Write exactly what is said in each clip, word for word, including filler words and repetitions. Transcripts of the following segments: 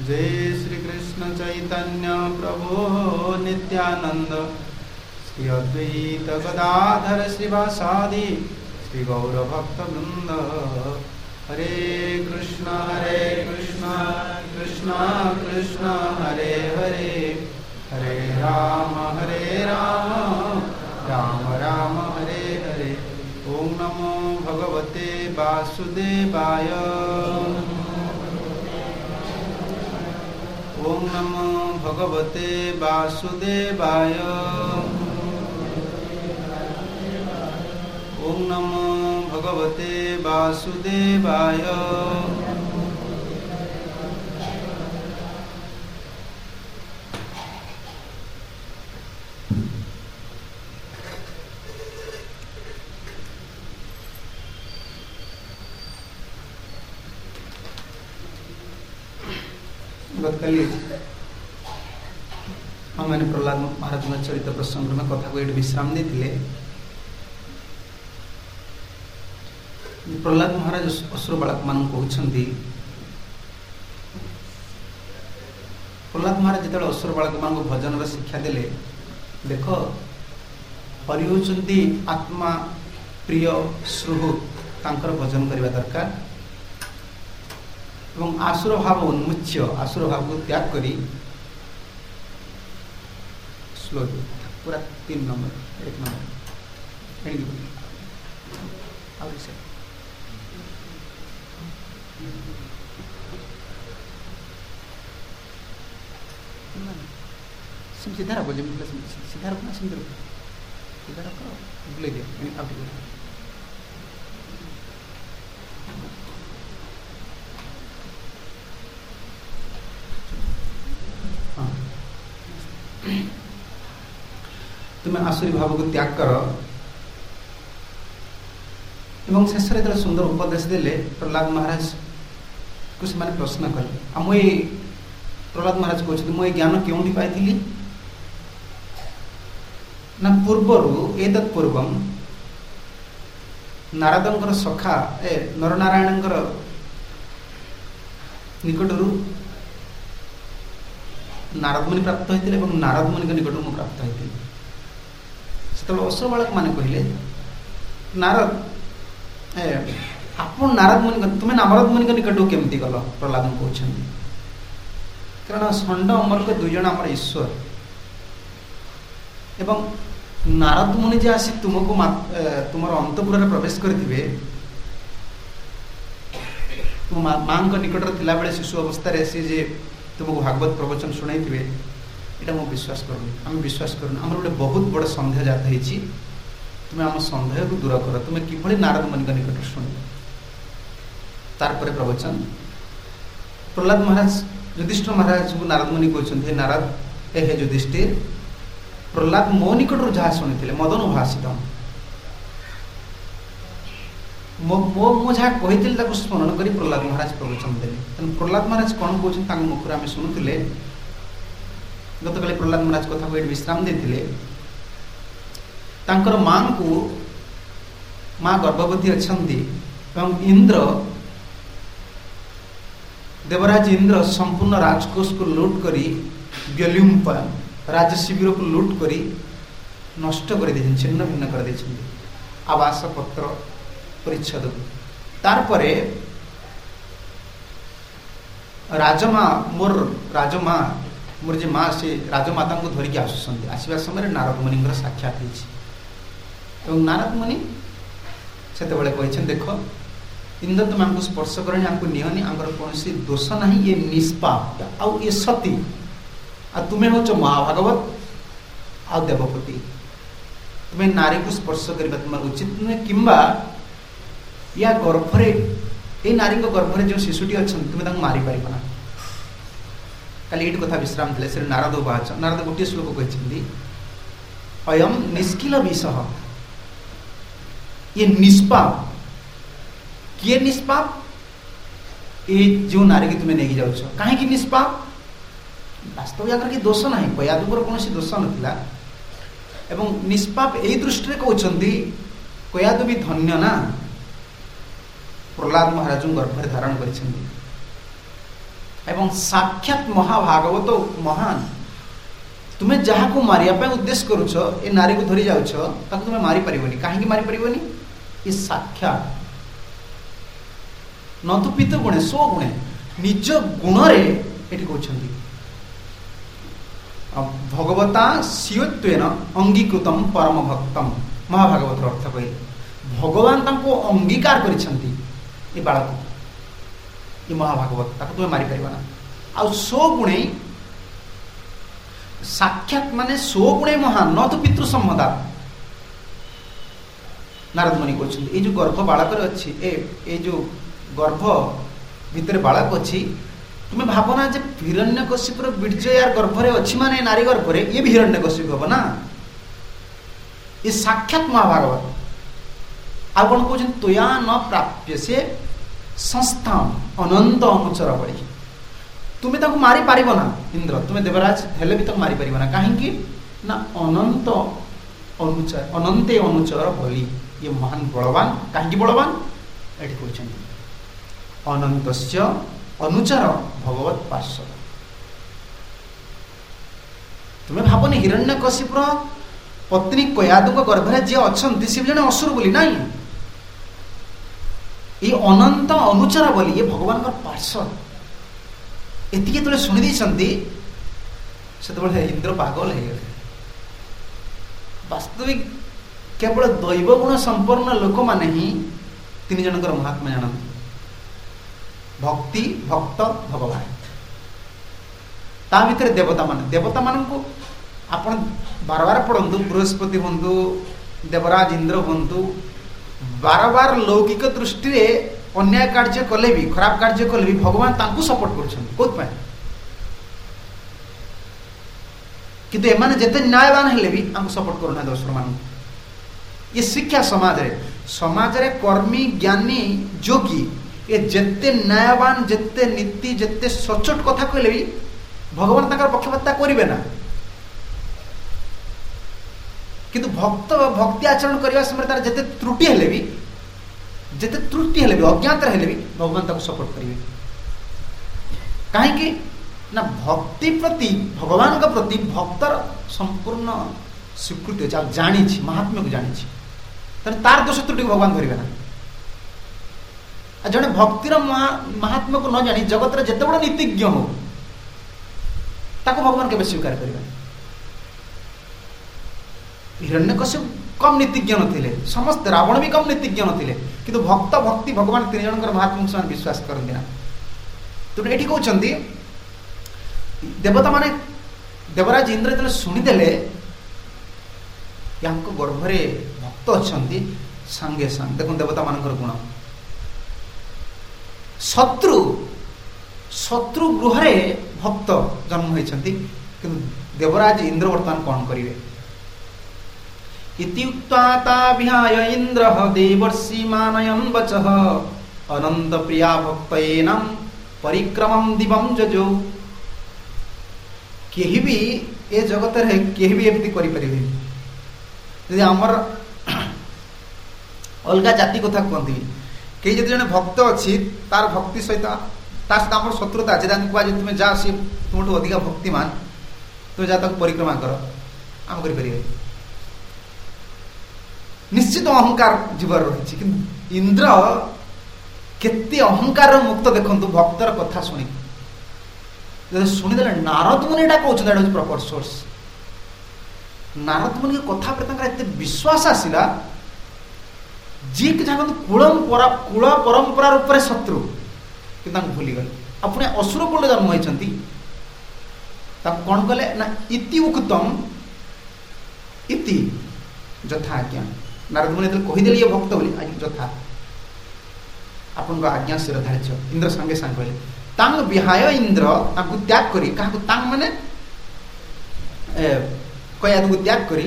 जय श्री कृष्ण चैतन्य प्रभु नित्यानंद श्री अद्वैत गदाधर शिवासादि श्री गौर भक्त वृंद। हरे कृष्ण हरे कृष्ण कृष्ण कृष्ण हरे हरे, हरे राम हरे राम राम राम हरे हरे। ओम नमो भगवते वासुदेवाय, ओम नमो भगवते वासुदेवाय, ओम नमो भगवते वासुदेवाय। गतकाली हमने प्रहलाद महाराज चरित प्रसंग में कथा को ये विश्राम देते। प्रहलाद महाराज असुर बालक मान कहते, प्रहलाद महाराज जो असुर बालक मान भजन शिक्षा देले, देख हरि होचंती आत्मा प्रिय श्रुहु तांकर भजन करने दरकार एवं आसुर भाव उन्मुच्य आसुर भाव को त्याग करी स्लो पूरा तीन नंबर एक नंबर सीधा रखो, सीधा रखना सीधा रखो, सीधा रखो बुले दिया अब तुम्हें आसुरी भाव को त्याग कर। एवं शेष जो सुंदर उपदेश देले प्रहलाद महाराज को से माने प्रश्न कले, मुई प्रहलाद महाराज कहते मुझे ज्ञान क्यों पाई ना पूर्वर एतत् पूर्वम नारदंकर सखा ए नरनारायणंकर निकटरू नारद मुनि प्राप्त होते और नारद मुनि निकट मु प्राप्त होती। से असुर बालक माने कहले नारद ए आप नारद मुनि तुम्हें नारद मुनि निकट केमती गल? प्रहलाद कहते कारण षंड अमर को दुईज आम ईश्वर एवं नारद मुनि जे आसी तुमको तुम अंतपुर प्रवेश करते तुम माँ निकट थिला बेले शिशु अवस्था सी जे तुमको भागवत प्रवचन शुणाई यहाँ मुझे विश्वास करूँ आम विश्वास करूँ आम गोटे बहुत बड़ सन्देह जात होती तुम्हें आम सन्देह को दूर कर तुम्हें किभली नारद मुनि निकट शुण तार पर प्रवचन प्रहलाद महाराज युधिष्ठिर महाराज को नारद मुनि कहते नारद ए हे युधिष्ठिर प्रहलाद मो निकट जहाँ शुणी मदन भाषित मो मो जहाँ कही स्मरण कर प्रहलाद महाराज प्रवचन देते। प्रहलाद महाराज कौन कहते मुखर आम शुणुले गतकाली प्रहलाद महाराज कथा को विश्राम देते। तांकर माँ को माँ गर्भवती अच्छा इंद्र देवराज इंद्र संपूर्ण राजकोष को लूट करी व्यलुम्प राज शिविर को लूट करी नष्ट कर दे छिन्न भिन्न कर दे आवास पत्र परिच्छद तार राजमा मोर राजमा मोर जे माँ से राजमाता को धरिकी आसुँच आसवा समय नारद मुनि साक्षात हो नारद मुनि से कहते देख इंद्र तुम आमको स्पर्श करनी आमको निहनी आमर कौन दोष ना ये निष्पाप आउ ये सती आ तुम्हें हूँ महाभागवत आ देवपति तुम्हें नारी को स्पर्श करने तुम उचित नुहे किंबा या गर्भरे ये नारी गर्भरे जो शिशुटी अच्छा तुम्हें मारी पार ना। काली ये कथा विश्राम थे श्री नारद उवाच नारद गोटे श्लोक कहते अयम निष्किल विष ये निष्पाप किए निष्पाप ये जो नारी की तुम्हें नहीं जाऊछ कहीं निष्पाप वास्तव या कि दोष ना कयादुर कौन दोष नाला एवं निष्पाप यही दृष्टि कहते कयादु भी धन्य ना प्रहलाद महाराज गर्भरे धारण कर एवं साक्षात महाभागवत महान तुम्हें जहाँ को मारिया उद्देश्य करुच ए नारी को धरी जाउछ ताको तुम्हें मारी परिबनी काहे मारी परिबनी ये साक्षात न तो पितृ गुणे स्व गुणे निज गुण रे एठी कहउछंती भगवता स्वीयत्वेन अंगीकृतम परम भक्तम महाभागवत अर्थ कहले भगवान ताको अंगीकार करिसंती ए बाळक ये महाभागवत ताको तुम्हें मारी परिबना आ स्व गुणे साक्षात माने स्व गुणे महान न तो पितृ सम्मता नारद मुनि कहते ये जो गर्भ बालक अच्छी ए ए जो गर्भ भितर बालक अच्छी तुम्हें भावना जे हिरण्यकशिपुर बीर्ज यार गर्भरे अच्छी माने नारी गर्भरे ये भी हिरण्यकशिपु हम ना ये साक्षात महाभागवत आ कौन कहते तोया न प्राप्य से संस्था अनंत अनुचर बड़ी तुम्हें ताको मारी पारिबो ना इंद्र तुम्हें देवराज हेले भी ताको मारी पारिबो ना काहेकि ना अनंत अनुचर अनंते अनुचर बली ये महान बलवान काहेकि बलवान एठी कहछन अनंतस्य अनुचर भगवत पार्श्व तुम्हें भाबनी हिरण्यकशिपुर पत्नी कयादुक गर्भरे जे अछंती से जने असुर बोली नाही ये अनंत अनुचर बोली ये भगवान का पार्श्व एति तो शुणी दी से इंद्र पागल हो गए वास्तविक केवल दैव गुण संपन्न लोक माने ही तीन जनकर महात्मा जानते भक्ति भक्त भगवान ता भीतर देवता मान देवता मान को आपण बार बार पढ़ु बृहस्पति बंधु देवराज इंद्र बंधु बार बार लौकिक दृष्टि अन्याय कार्य कले भी खराब कार्य कले भी भगवान तांकु सपोर्ट कर किंतु एमाने जेते न्यायवान हेले भी हमको सपोर्ट करना दोसर मान ये शिक्षा समाज रे समाज रे कर्मी ज्ञानी जोगी ये जेते न्यायवान जेते नीति जेते सचोट कथा कहले भी भगवान ताकर पक्षपातता करिवे ना किंतु भक्त भक्ति आचरण करने समय तार जेते त्रुटि हेले भी जेते त्रुटि हेले भी अज्ञात हेले भी भगवान ताको सपोर्ट करिवे काहे कि ना भक्ति प्रति भगवान का प्रति भक्तर संपूर्ण स्वीकृति अच्छे जानी महात्म्य को जानी तार दोष त्रुटि भगवान धरवे ना जड़े भक्तिर महात्म्य को न जानी जगत रे जेते बड़ नीतिज्ञ हो ताको भगवान केबे स्वीकार करिवे हिरण्यकशिपु कम नीतिज्ञ नथिले समस्त रावण भी कम नीतिज्ञ नथिले किंतु भक्त भक्ति भगवान तीन जनकर महात्म्य से विश्वास करते ना तो एठी कहउछंती देवता माने देवराज इंद्र जब शुणीदेले या गर्भरे भक्त अच्छा सांगे सांग देखो देवता मान गुण शत्रु शत्रु गृह भक्त जन्म होती कि देवराज इंद्र वर्तमान कौन करेंगे इति उक्त्वा विहाय इंद्र देवर्षि मानयन् वचः अनंत प्रिया भक्तयेनं परिक्रमं दिवं जजो केही भी ए जगत रे केही भी एमती करि परिबे यदि हमर अलगा जाति कथा कहती कई जदि जने भक्त अछि तार भक्ति सहित ता सहित हमर शत्रुता अछि तान कुआ जे तुमे जा से तुमठो अधिक भक्तिमान तो जा तक परिक्रमा कर हम करि परिबे निश्चित अहंकार जीवर रही कि इंद्र केते अहंकार मुक्त देखंतु भक्तर कथा सुनी शुणीदे नारद मुनि कहते प्रपर सोर्स नारद मुनि कथा पर एत विश्वास आसला जी कूल कूल परंपरा रूप से शत्रु कि भूलीगले अपने असुर कुल जन्म होती कौन कले ना इति उक्तम इति यथा आज्ञा नारद मुनि कहीदे ये भक्त बोली आज यथा आपन आज्ञा शिर धार्य इंद्र संगे सांग कहले तांग विहाय इंद्र तांको त्याग करी काको तांग माने ए कया को त्याग करी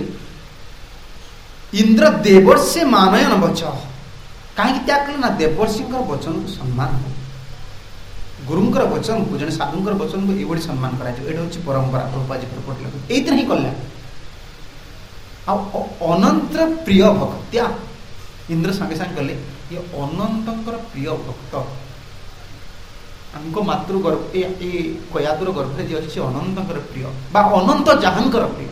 इंद्र देवर्षि मानयन वच काहे त्याग कले ना देवर्षिंकर वचन को सम्मान हो गुरुंकर वचन को जने साधुंकर वचन को एबडी सम्मान करा एटा होची परंपरा प्रभुपाजी प्रकट लग एइतरे ही कल्ला आ अनंत प्रिय भक्त्या इंद्र संगे संग कले ये अनंतंकर प्रिय भक्त आमको मातृ गर्भ ए कयादुर गर्भ जी अच्छी अनंतर प्रिय बा अनंत जहांकर प्रिय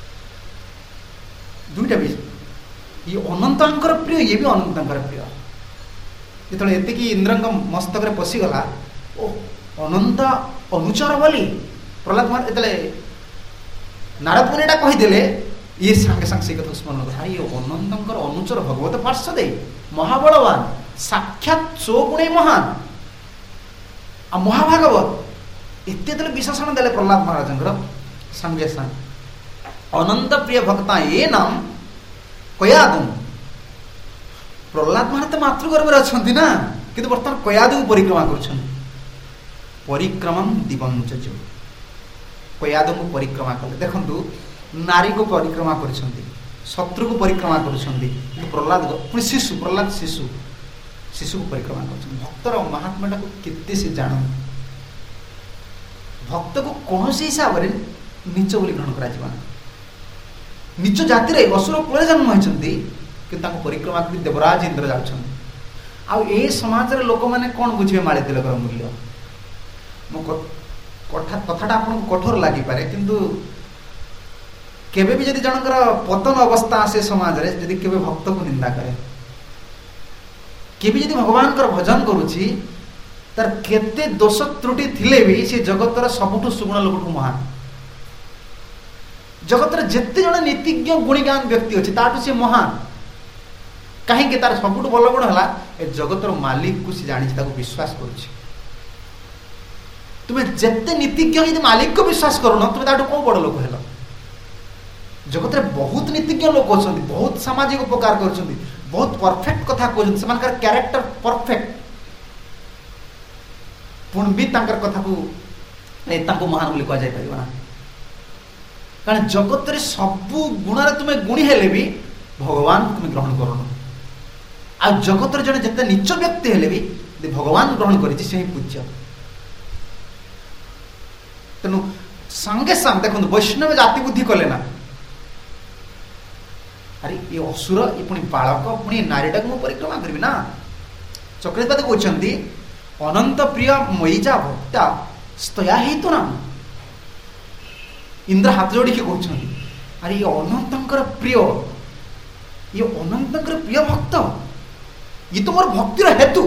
दुईटा भी ये अनंतर प्रिय ये भी अनंतर प्रिय जो एति इंद्र मस्तक पशिगला ओ अनंत अनुचर बोली प्रहलाद महाराज ये नारद मुनिटा कहीदे ये सांगे सांगे से कथा स्मरण कर ये अनंतर अनुचर भगवत पार्षद महाबलवान साक्षात चौगुणे महान आ महाभागवत एत विशेषण देले प्रहलाद महाराज संगे सांग अनंत प्रिय भक्ता ये नाम कयादु प्रहलाद महाराज तो मातृगर्भ अच्छा ना कि बर्तमान कयादु परिक्रमा कर परिक्रम दिवंच कयादु को परिक्रमा कले देखु नारी को परिक्रमा कर शत्रु को परिक्रमा कर प्रहलाद पुणी शिशु प्रहलाद शिशु शिशु को परिक्रमा कर भक्तर महात्माटा को केते से जान भक्त को कौन से हिसाब से नीच बोली ग्रहण करा नीच जाति असुर कुल जन्म होती कि परिक्रमा कर देवराज इंद्र जा समाज लोक मैंने कौन बुझे माड़ी तिलकर मूल्य मो कथाटा आपको कठोर लगिपे किंतु केबे भी जदि जनकर पतन अवस्था आसे समाज रे जदि केबे भक्त को निंदा करे केबे जदि भगवान कर भजन करूची तार केते दोष त्रुटि थिले भी से जगतर सबुठु सुगुण लोकठु महान जगतर जेते जण नीतिज्ञ गुणीगान व्यक्ति अछि ताटु से महान कहीं के तार सबुठु बल गुण हला ए जगतर मालिक को से जानि ताको विश्वास करूची तुम्हें जेते नीतिज्ञ यदि मालिक को विश्वास करो ना तुम्हें ताटु को बड़ लोक हेलो जगत रे बहुत नीतिज्ञ लोक अछंती बहुत सामाजिक उपकार करछंती बहुत परफेक्ट कथा कहछंती समानकर कैरेक्टर परफेक्ट पुण भी तांकर कथा को ए ताको महान बोली कह जाय परिबा ना कारण जगत रे सब गुण रे तुमे गुणी हेले भी भगवान तुमे ग्रहण करो आ जगत रे जने जते नीच व्यक्ति हेले भी भगवान ग्रहण करिछि से ही पूज्य तेनु संगे संग देखो वैष्णव जाति बुद्धि कले ना अरे ये असुर ये पुणी बालक पुणी नारीटा को परिक्रमा करी ना चक्रवर्ती कहते अनंत प्रिय मईजा भक्ता स्तया हेतु ना इंद्र हाथ जोड़ी के कहते अरे ये अनंतर प्रिय ये अनंतर प्रिय भक्त ये तो मोर भक्तिर हेतु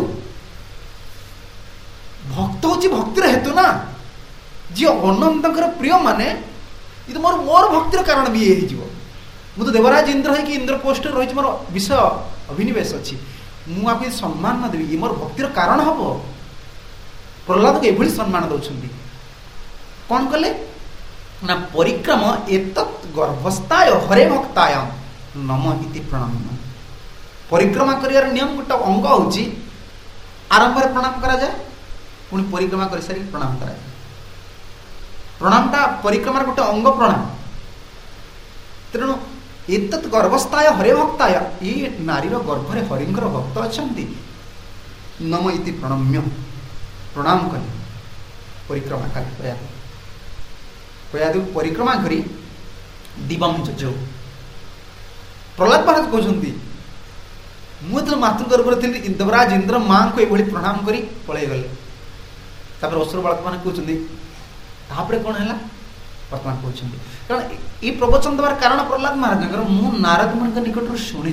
भक्त हूँ भक्तिर हेतु ना जी अनंतर प्रिय माने ये तो मोर मोर भक्तिर कारण भी ये मु तो देवराज इंद्र है कि इंद्र पोस्ट रही मोर विषय अभिनिवेश अच्छी मुझे सम्मान न देवी मोर भक्तिर कारण हम प्रहलाद को एभली सम्मान दौरान कौन कले ना परिक्रम एतत् गर्भस्थाय हरे भक्ताय नम इति प्रणाम परिक्रमा कर नियम गोटे अंग हूँ आरंभ प्रणाम करा जाए पुणी परिक्रमा कर सारी प्रणाम करा जाए प्रणामटा परिक्रमा गोटे अंग प्रणाम तेणु एतत् गर्भस्थाय हरे भक्ताय ये नारीर गर्भरे हरिंकर भक्त अछंती नम इति प्रणम्य प्रणाम कले परिक्रमा कले कयादु कयादु परिक्रमा करी दिवम जजौ प्रहलाद महाराज कहते मुझे मातृगर्भ थी देवराज इंद्र माँ को ये प्रणाम करी पलि गले तापर असुर बालक मैंने कहते तापर कौन है वर्तमान कहते कारण ये प्रवचन देवार कारण प्रहलाद महाराज मु नारद मुनि निकट शुणी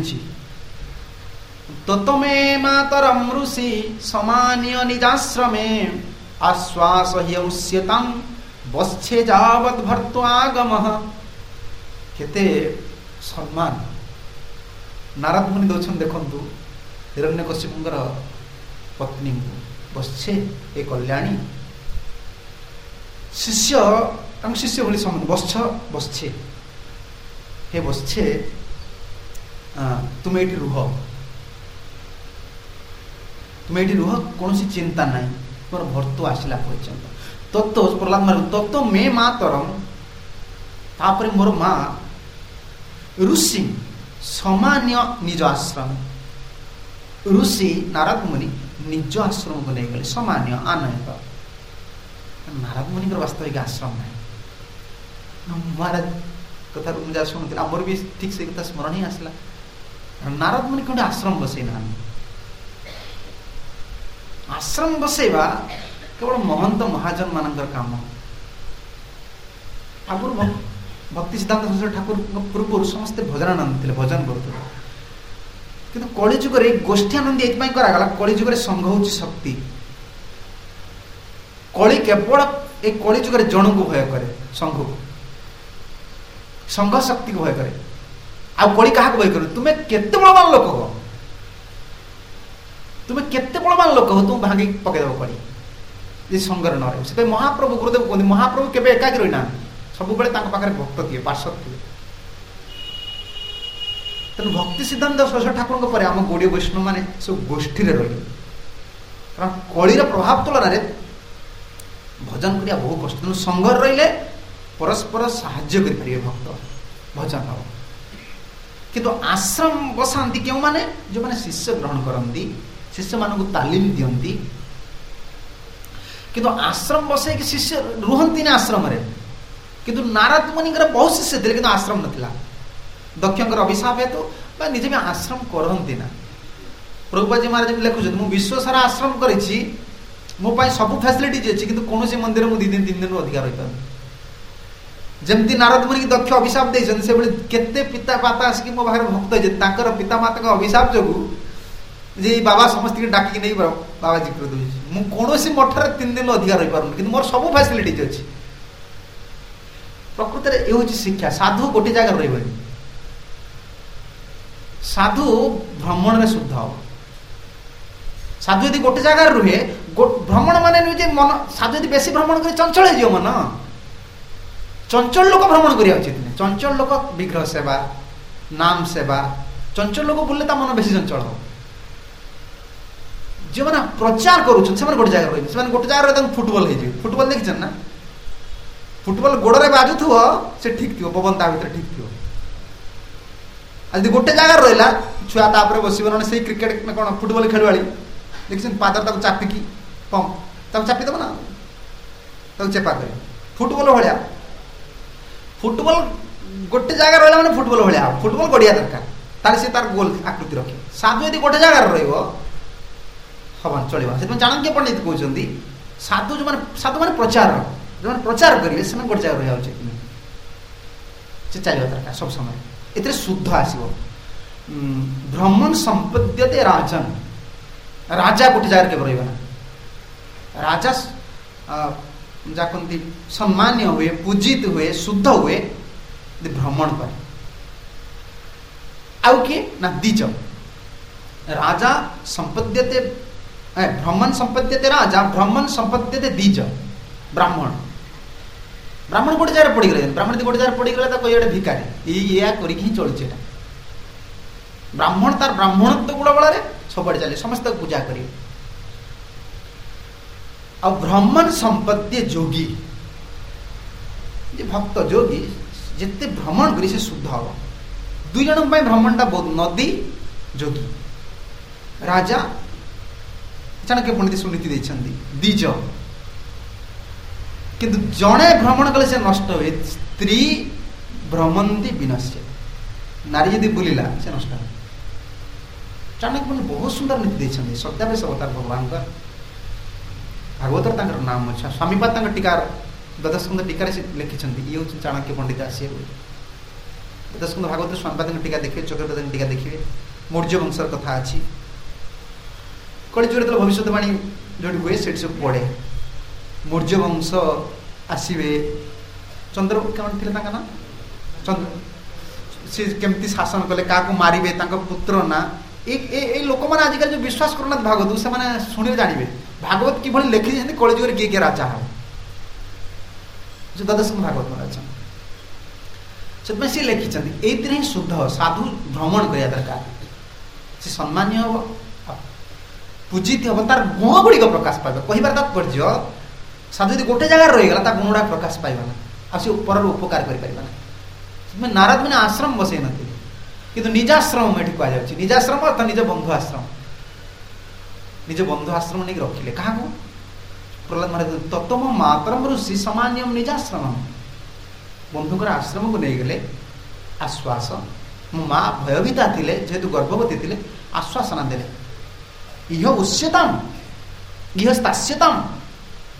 तत्मे मातरम ऋषि समान्य निजाश्रमे आश्वास ह्यौष्यतां वत्से जावत् भर्तुआगमः केते सम्मान नारद मुनि दौछन देखंतु हिरण्यकशिपुंकर पत्नी को वत्से ए कल्याणी शिष्य शिष्य भली संबंध बस्छ बस्छे हे बस्छे तुम ये रुह तुम ये रुह कौन सी चिंता ना मोर भर्तु आसला पर्यंत तत्व प्रहलाद मार तत्व मे मातरम तापर मोर माँ ऋषि सामान्य निज आश्रम ऋषि नारद मुनि निज आश्रम को नहीं गले सामान्य आनंद नारद मुनि वास्तविक आश्रम है महाराज कथा मुझे शुणुती आमर भी ठीक से कथा स्मरण ही आसला नारद मुनि कौन आश्रम बसई ना आश्रम बसैवा केवल महंत महाजन मानकर काम। आगुर भक्ति सिद्धांत सरस्वती ठाकुर पूर्व समस्ते भजनानंद थे, भजन करते। किंतु कलिजुग गोष्ठी आनंद ये करागला, कलिजुग संघ हूँ शक्ति। कली केवल ए कलिजुग जन को भय करे, संघ को, संघ शक्ति को भय करे। आ कली क्या भय करे? तुम्हें केते बलवान लोक हो, तुम्हें केते बलवान लोक हो, तुम भांगी पकईदेव कली ये संगर न रहे। से महाप्रभु गुरुदेव कहते महाप्रभु केवे एकाकी रही ना, सब बेले पाखे भक्त थे, पार्षद थे। तेणु भक्ति सिद्धांत सरस्वती ठाकुर पर आम गौड़ीय वैष्णव मैंने सब गोष्ठी रही, कारण कलीर प्रभाव तुलन में भजन करिया बहुत कष्ट। तेणु संघर रही परस्पर साहाय्य करें भक्त भजन हम। किंतु आश्रम बसाती क्यों माने? जो मैंने शिष्य ग्रहण करती, शिष्य मान तालीम दियंती। किंतु आश्रम बसई कि शिष्य रुहंती ना आश्रम रे। किंतु नारद मुनि बहुत शिष्य थे, किंतु आश्रम नथिला। दक्षर अभिशाप हेतु तो निजे भी आश्रम करती ना। प्रभुपाद जी महाराज लिखुं मु विश्व सारा आश्रम करी, मो सब फैसिलिटी अच्छी, किंतु कौन से मंदिर मुझे दिन तीन दिन अधिक रही पार। जमती नारद मुनि की दक्ष अभिशाप देते से केते पिता माता आसिक मो पाखे भक्त होकर पिता माता अभिशाप जो जे बाबा समस्त डाकिक नहीं बाबा जी कर दूसरी मुझे मठर तीन दिन अधिक रही पार, कि मोर सब फैसिलिटी अच्छी। प्रकृत में ये हूँ शिक्षा। साधु गोटे जगह रही, साधु भ्रमण में शुद्ध हो। साधु यदि गोटे जगह रुहे, भ्रमण माने नुहे मन, साधु यदि बेसी भ्रमण कर चंचल हो मन। चंचल लोक भ्रमण करा उचित नहीं। चंचल लोक विग्रह सेवा, नाम सेवा, चंचल लोक बुले मन बेसी चंचल हो। जो मैंने प्रचार करुँच गोटे जगह रही, से गोटे जगह रही फुटबल हो। फुटबल देखी ना, फुटबल गोड़े बाजुव से ठीक थी, पवन ता भर ठीक थी। आज गोटे जगह रहा छुआ तापर बस से क्रिकेट कौन फुटबल खेलवाड़ी देखिए पादर चापिकी पंप चापिदेव ना, चेपा कर फुटबल भाया। फुटबल गोटे जगह रहा मैंने फुटबल भाया, फुटबल गड़िया दरकार, तार से तार गोल आकृति रखे। साधु यदि गोटे जगह रहा चलो से चाणक्य के पंडित कहते साधु जो मैंने साधु मैंने प्रचार जो मैंने प्रचार करेंगे से गोटे जगह रहा उचित से चलवा दरकार सब समय। ए शुद्ध आसो भ्रमण संपद्यते राजन, राजा गोटे जगह के रहा ना। राजा जाकती सम्मान्य हुए, पूजित हुए, शुद्ध हुए भ्रमण पर। आउ किए ना द्विज राजा संपद्यते, भ्रमण संपद्यते राजा, भ्रमण संपद्यते द्विज ब्राह्मण। ब्राह्मण गोटे जगह पड़ी गए, ब्राह्मण गोटे जगह पड़ी गला कोई गोटे भिकारी या करके चलुचे। ब्राह्मण तार ब्राह्मणत्व गुण बल सब चले, समस्त पूजा करेंगे। आ भ्रमण संपद्य जोगी, भक्त जोगी जिते भ्रमण करी से शुद्ध हम। दुई जन भ्रमण टा बहुत नदी जोगी राजा चाणक्य पंडित सुनीति देछंदी द्विज। किंतु जड़े भ्रमण कले से नष्ट हुए, स्त्री भ्रमंती विनश्य, नारी यदि बुलिला से नष्ट हुए। चाणक्य पंडित बहुत सुंदर नीति देछंदी। सत्यावेश अवतार भगवान का भागवतर तांकर नाम अच्छा। स्वामीपाद तांकर टीका द्वादश स्कंद टीकार लिखिं, ये हूँ चाणक्य पंडित आसी द्वादश स्कंद भागवत स्वामीपाद टीका देखिए, चक्रवर्ती टीका देखिए, मौर्य वंशर कथा अच्छी। कलिजुग जो भविष्यवाणी जो हुए से सब पढ़े, मौर्य वंश आसवे, चंद्रगुप्त कौन थे ना चंद्र सी केमती शासन कले, क्या मारे, पुत्र ना ए लोक मैंने आजिकल जो विश्वास करना भागवत से मैंने शुणे जानवे भागवत कि लिखी कलिजुग किए किए राजा हम जो द्वादश भागवत में अच्छा से सी लिखिं। ये शुद्ध साधु भ्रमण करा दरकार, से सम्मान्य हम, पूजित हम, तार गुण गुड़िक प्रकाश पाइबा। कहबार तात्पर्य साधु यदि गोटे जगह रहीगला गुण गुड़ा प्रकाश पाइबाना, आसी पर उपकार कर। नारद मैंने आश्रम बसई न, किंतु निजाश्रम ये कहुच्छी। निजाश्रम अर्थ निज बंधु आश्रम, निज बंधु आश्रम नहीं रखिले। क्या प्रहलाद महाराज तत्व मातरम ऋषि सामान्यम निजाश्रम, बंधुकर आश्रम को नहीं गले आश्वास। मो माँ भयभीता थे जेहेतु गर्भवती थे, आश्वासना देले इह उच्यताम इह स्थास्यताम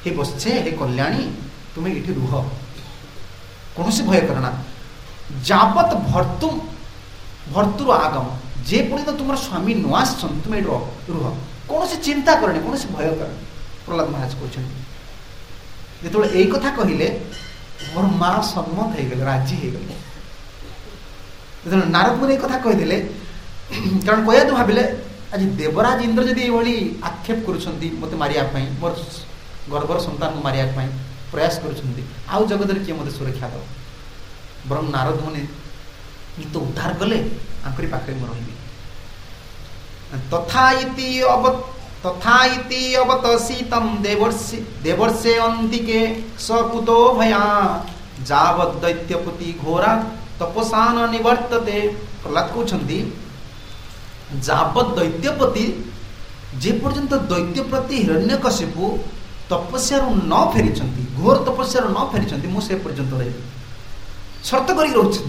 हे बस्छे हे कल्याणी तुम्हें ये रुह कौन भय करना जावत भर्तुम भर्तुर आगम जे पर्यटन तुम स्वामी न आस तुम्हें रुह कौन चिंता करनी कौन भय करनी प्रहलाद महाराज कहते जो यही कथा कहले मोर माँ सम्मत हो गले राजी हो गले जो नारद मुनि कथा कही कारण कहया तो भाविले आज देवराज इंद्र जदि ये आक्षेप कर मत मारे मोर गर्भर संतान को मारे प्रयास कर जगत किए मत सुरक्षा दब बर नारद मुनि तो उद्धार कले आंकरी पाखे मैं रही तथा इति अव तथा इति अवतसीतम देवर्षि देवर्षे अंतिके सकुतो भया जावत दैत्यपति घोरा तपसान निवर्तते प्रहलाद कहते जावत दैत्यपति जे पर्यंत दैत्य प्रति हिरण्यकशिपु तपस्या न फेरी घोर तपस्या न फेरी मुझे पर्यंत रही शर्त कर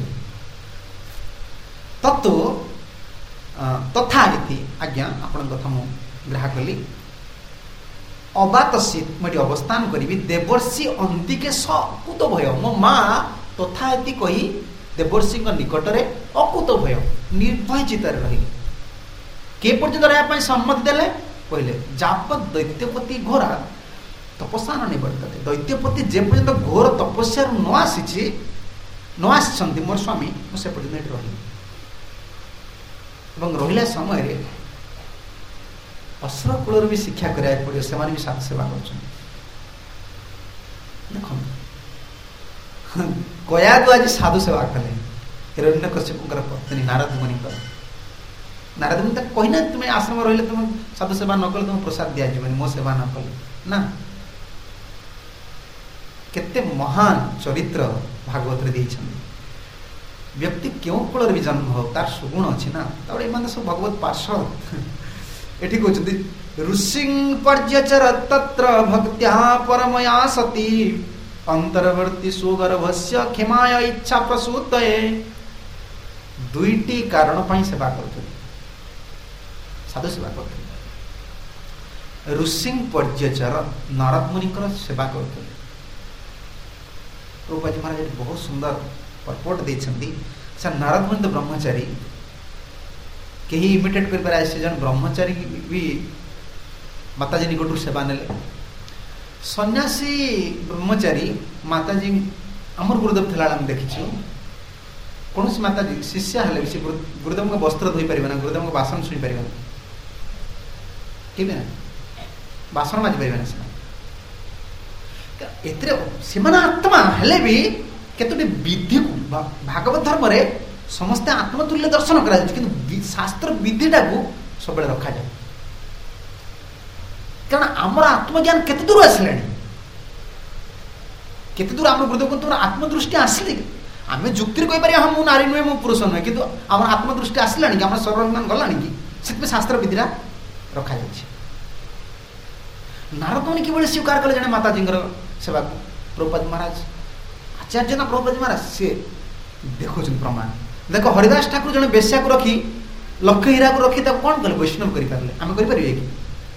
तत्व तथा इति आज्ञा आपण कथा मु ग्रह कली अबातसित मुझे अवस्थान करी देवर्षि अंतिके सकुत भय मो माँ तथा इति कही देवर्षि निकटरे अकुत भय निर्भय चित्त रही के पर्यंत रहा सम्मति देले कहले जापत दैत्यपति घोरा तपस्या निवर्तते दैत्यपति जे पर्यंत घोर तपस्या न आसी न आसी मोर स्वामी मुझे पर्यंत रही रहा समय असुर कूल भी शिक्षा कराया पड़ो से भी साथ सेवा कर कया तो आज साधु सेवा कले हिरण्यकश्यपकर पत्नी नारद मुनि नारद मुनि कहना तुम्हें आश्रम रही तुम साधु सेवा न कले तुम प्रसाद दिज्व मो सेवा न कले ना केते महान चरित्र भागवत देइछन व्यक्ति क्यों कूल भी जन्म हो तार सुगुण अच्छी ना तार सब भगवत पार्षद एठी कहते ऋषिं पर्यचर तत्र भक्त्या परमया सती अंतर्वर्ती सुगर्भस्य क्षमाय इच्छा प्रसूतये दुईटी कारण पाई सेवा करते साधु सेवा करते ऋषिं पर्यचर नारद मुनि सेवा करते प्रभुपाद जी महाराज बहुत सुंदर परपोर्ट देछंती सर नारद मुनि तो ब्रह्मचारी कहीं इमिटेट कर पारे से जन ब्रह्मचारी भी माताजी निकट सेवा नेले सन्यासी ब्रह्मचारी माताजी आमर गुरुदेव थिला हम देखिछु कौन सी माताजी शिष्य हेले भी गुरुदेव को वस्त्र धोई पारिबे ना गुरुदेव को बासन छुई पारिबे ना केबे ना बासन माजी पारिबे ना एतरे सेमाना आत्मा हेले भी केतोटी विधि को भागवत धर्म रे समस्ते आत्मतुल्य दर्शन करा कि शास्त्र विधिटा को सब रखा जाए कारण आमर आत्मज्ञान केते दूर आसले केते दूर आम गुरुदेव को तुम आत्मदृष्टि आसले आम जुक्ति कही पारे हाँ मु नारी नुहे मु पुरुष नुहे कि आम आत्मदृष्टि आसला कि आम सर्वज्ञान गला कि से शास्त्र विधिटा रखा जाए नारद मुनि किभଳି स्वीकार कले जने माताजी सेवा को प्रभुपाद महाराज आचार्य ना प्रभुपाद महाराज सी देखो प्रमाण देखो हरिदास ठाकुर जन बेश्या को रखी लक्ष्य हीरा को रखी कौन कले वैष्णव कर पारे आम कर कि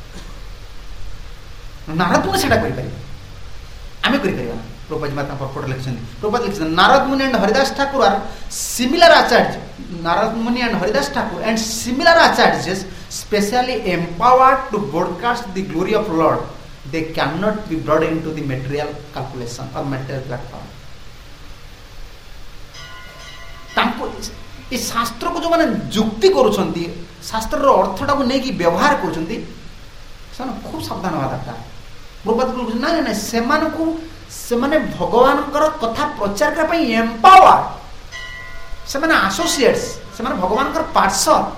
नारद मुनि से आम कर प्रभुपाद माता परपोट लिखिं प्रभुपाद लिखिं Narada Muni and Haridas Thakur are similar acharya Narada Muni and Haridas Thakur and similar acharya specially empowered to broadcast the glory of Lord they cannot be brought into the material calculation or material platform ये शास्त्र को जो माने जुक्ति करुछंती शास्त्र रो अर्थटा को नहीं कि व्यवहार करुछंती सन खूब सावधान होवा दरकार प्रभुपाद को ना ना से मान को से माने भगवान कर कथा प्रचार कर पई एम्पावर से माने एसोसिएट्स से माने भगवान कर पार्षद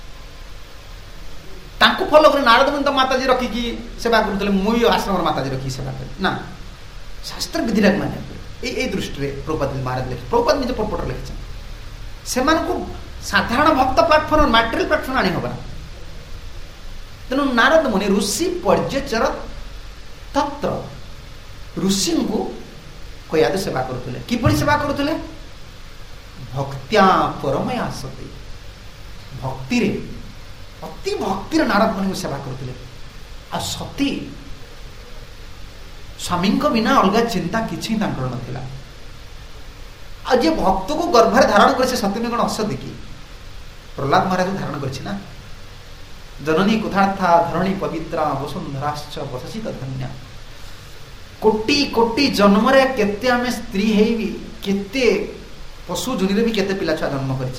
तांको फॉलो कर नारद मुनि तो माताजी रखी की सेवा करथले मुई आश्रम माताजी रखी सेवा कर ना शास्त्र विधि माने ए ए दृष्टि रे प्रभुपाद महाराज लिख प्रभुपाद निज परपोट लिखछन सेमान को साधारण भक्त प्लाटफर्म मटेरियल प्लाटफर्म आनी होगा तेणु नारद मुनि ऋषि पर्यचर तत्र ऋषि को कयाद सेवा करुले किपरि सेवा करुले भक्त्या परमया सती भक्ति रे अति भक्ति रे नारद मुनि सेवा करुले आ सती स्वामी बिना अलग चिंता किसी नाला आज जे भक्त को गर्भ धारण कर सत्य कौन असती कि प्रहलाद महाराज धारण कर जननी कुथार्था धरणी पवित्रा वसुंधराश्च वससी धन्या कोटि कोटि जन्म केते आमे स्त्री है केते पशु जुनी भी केते पिला छुआ जन्म कर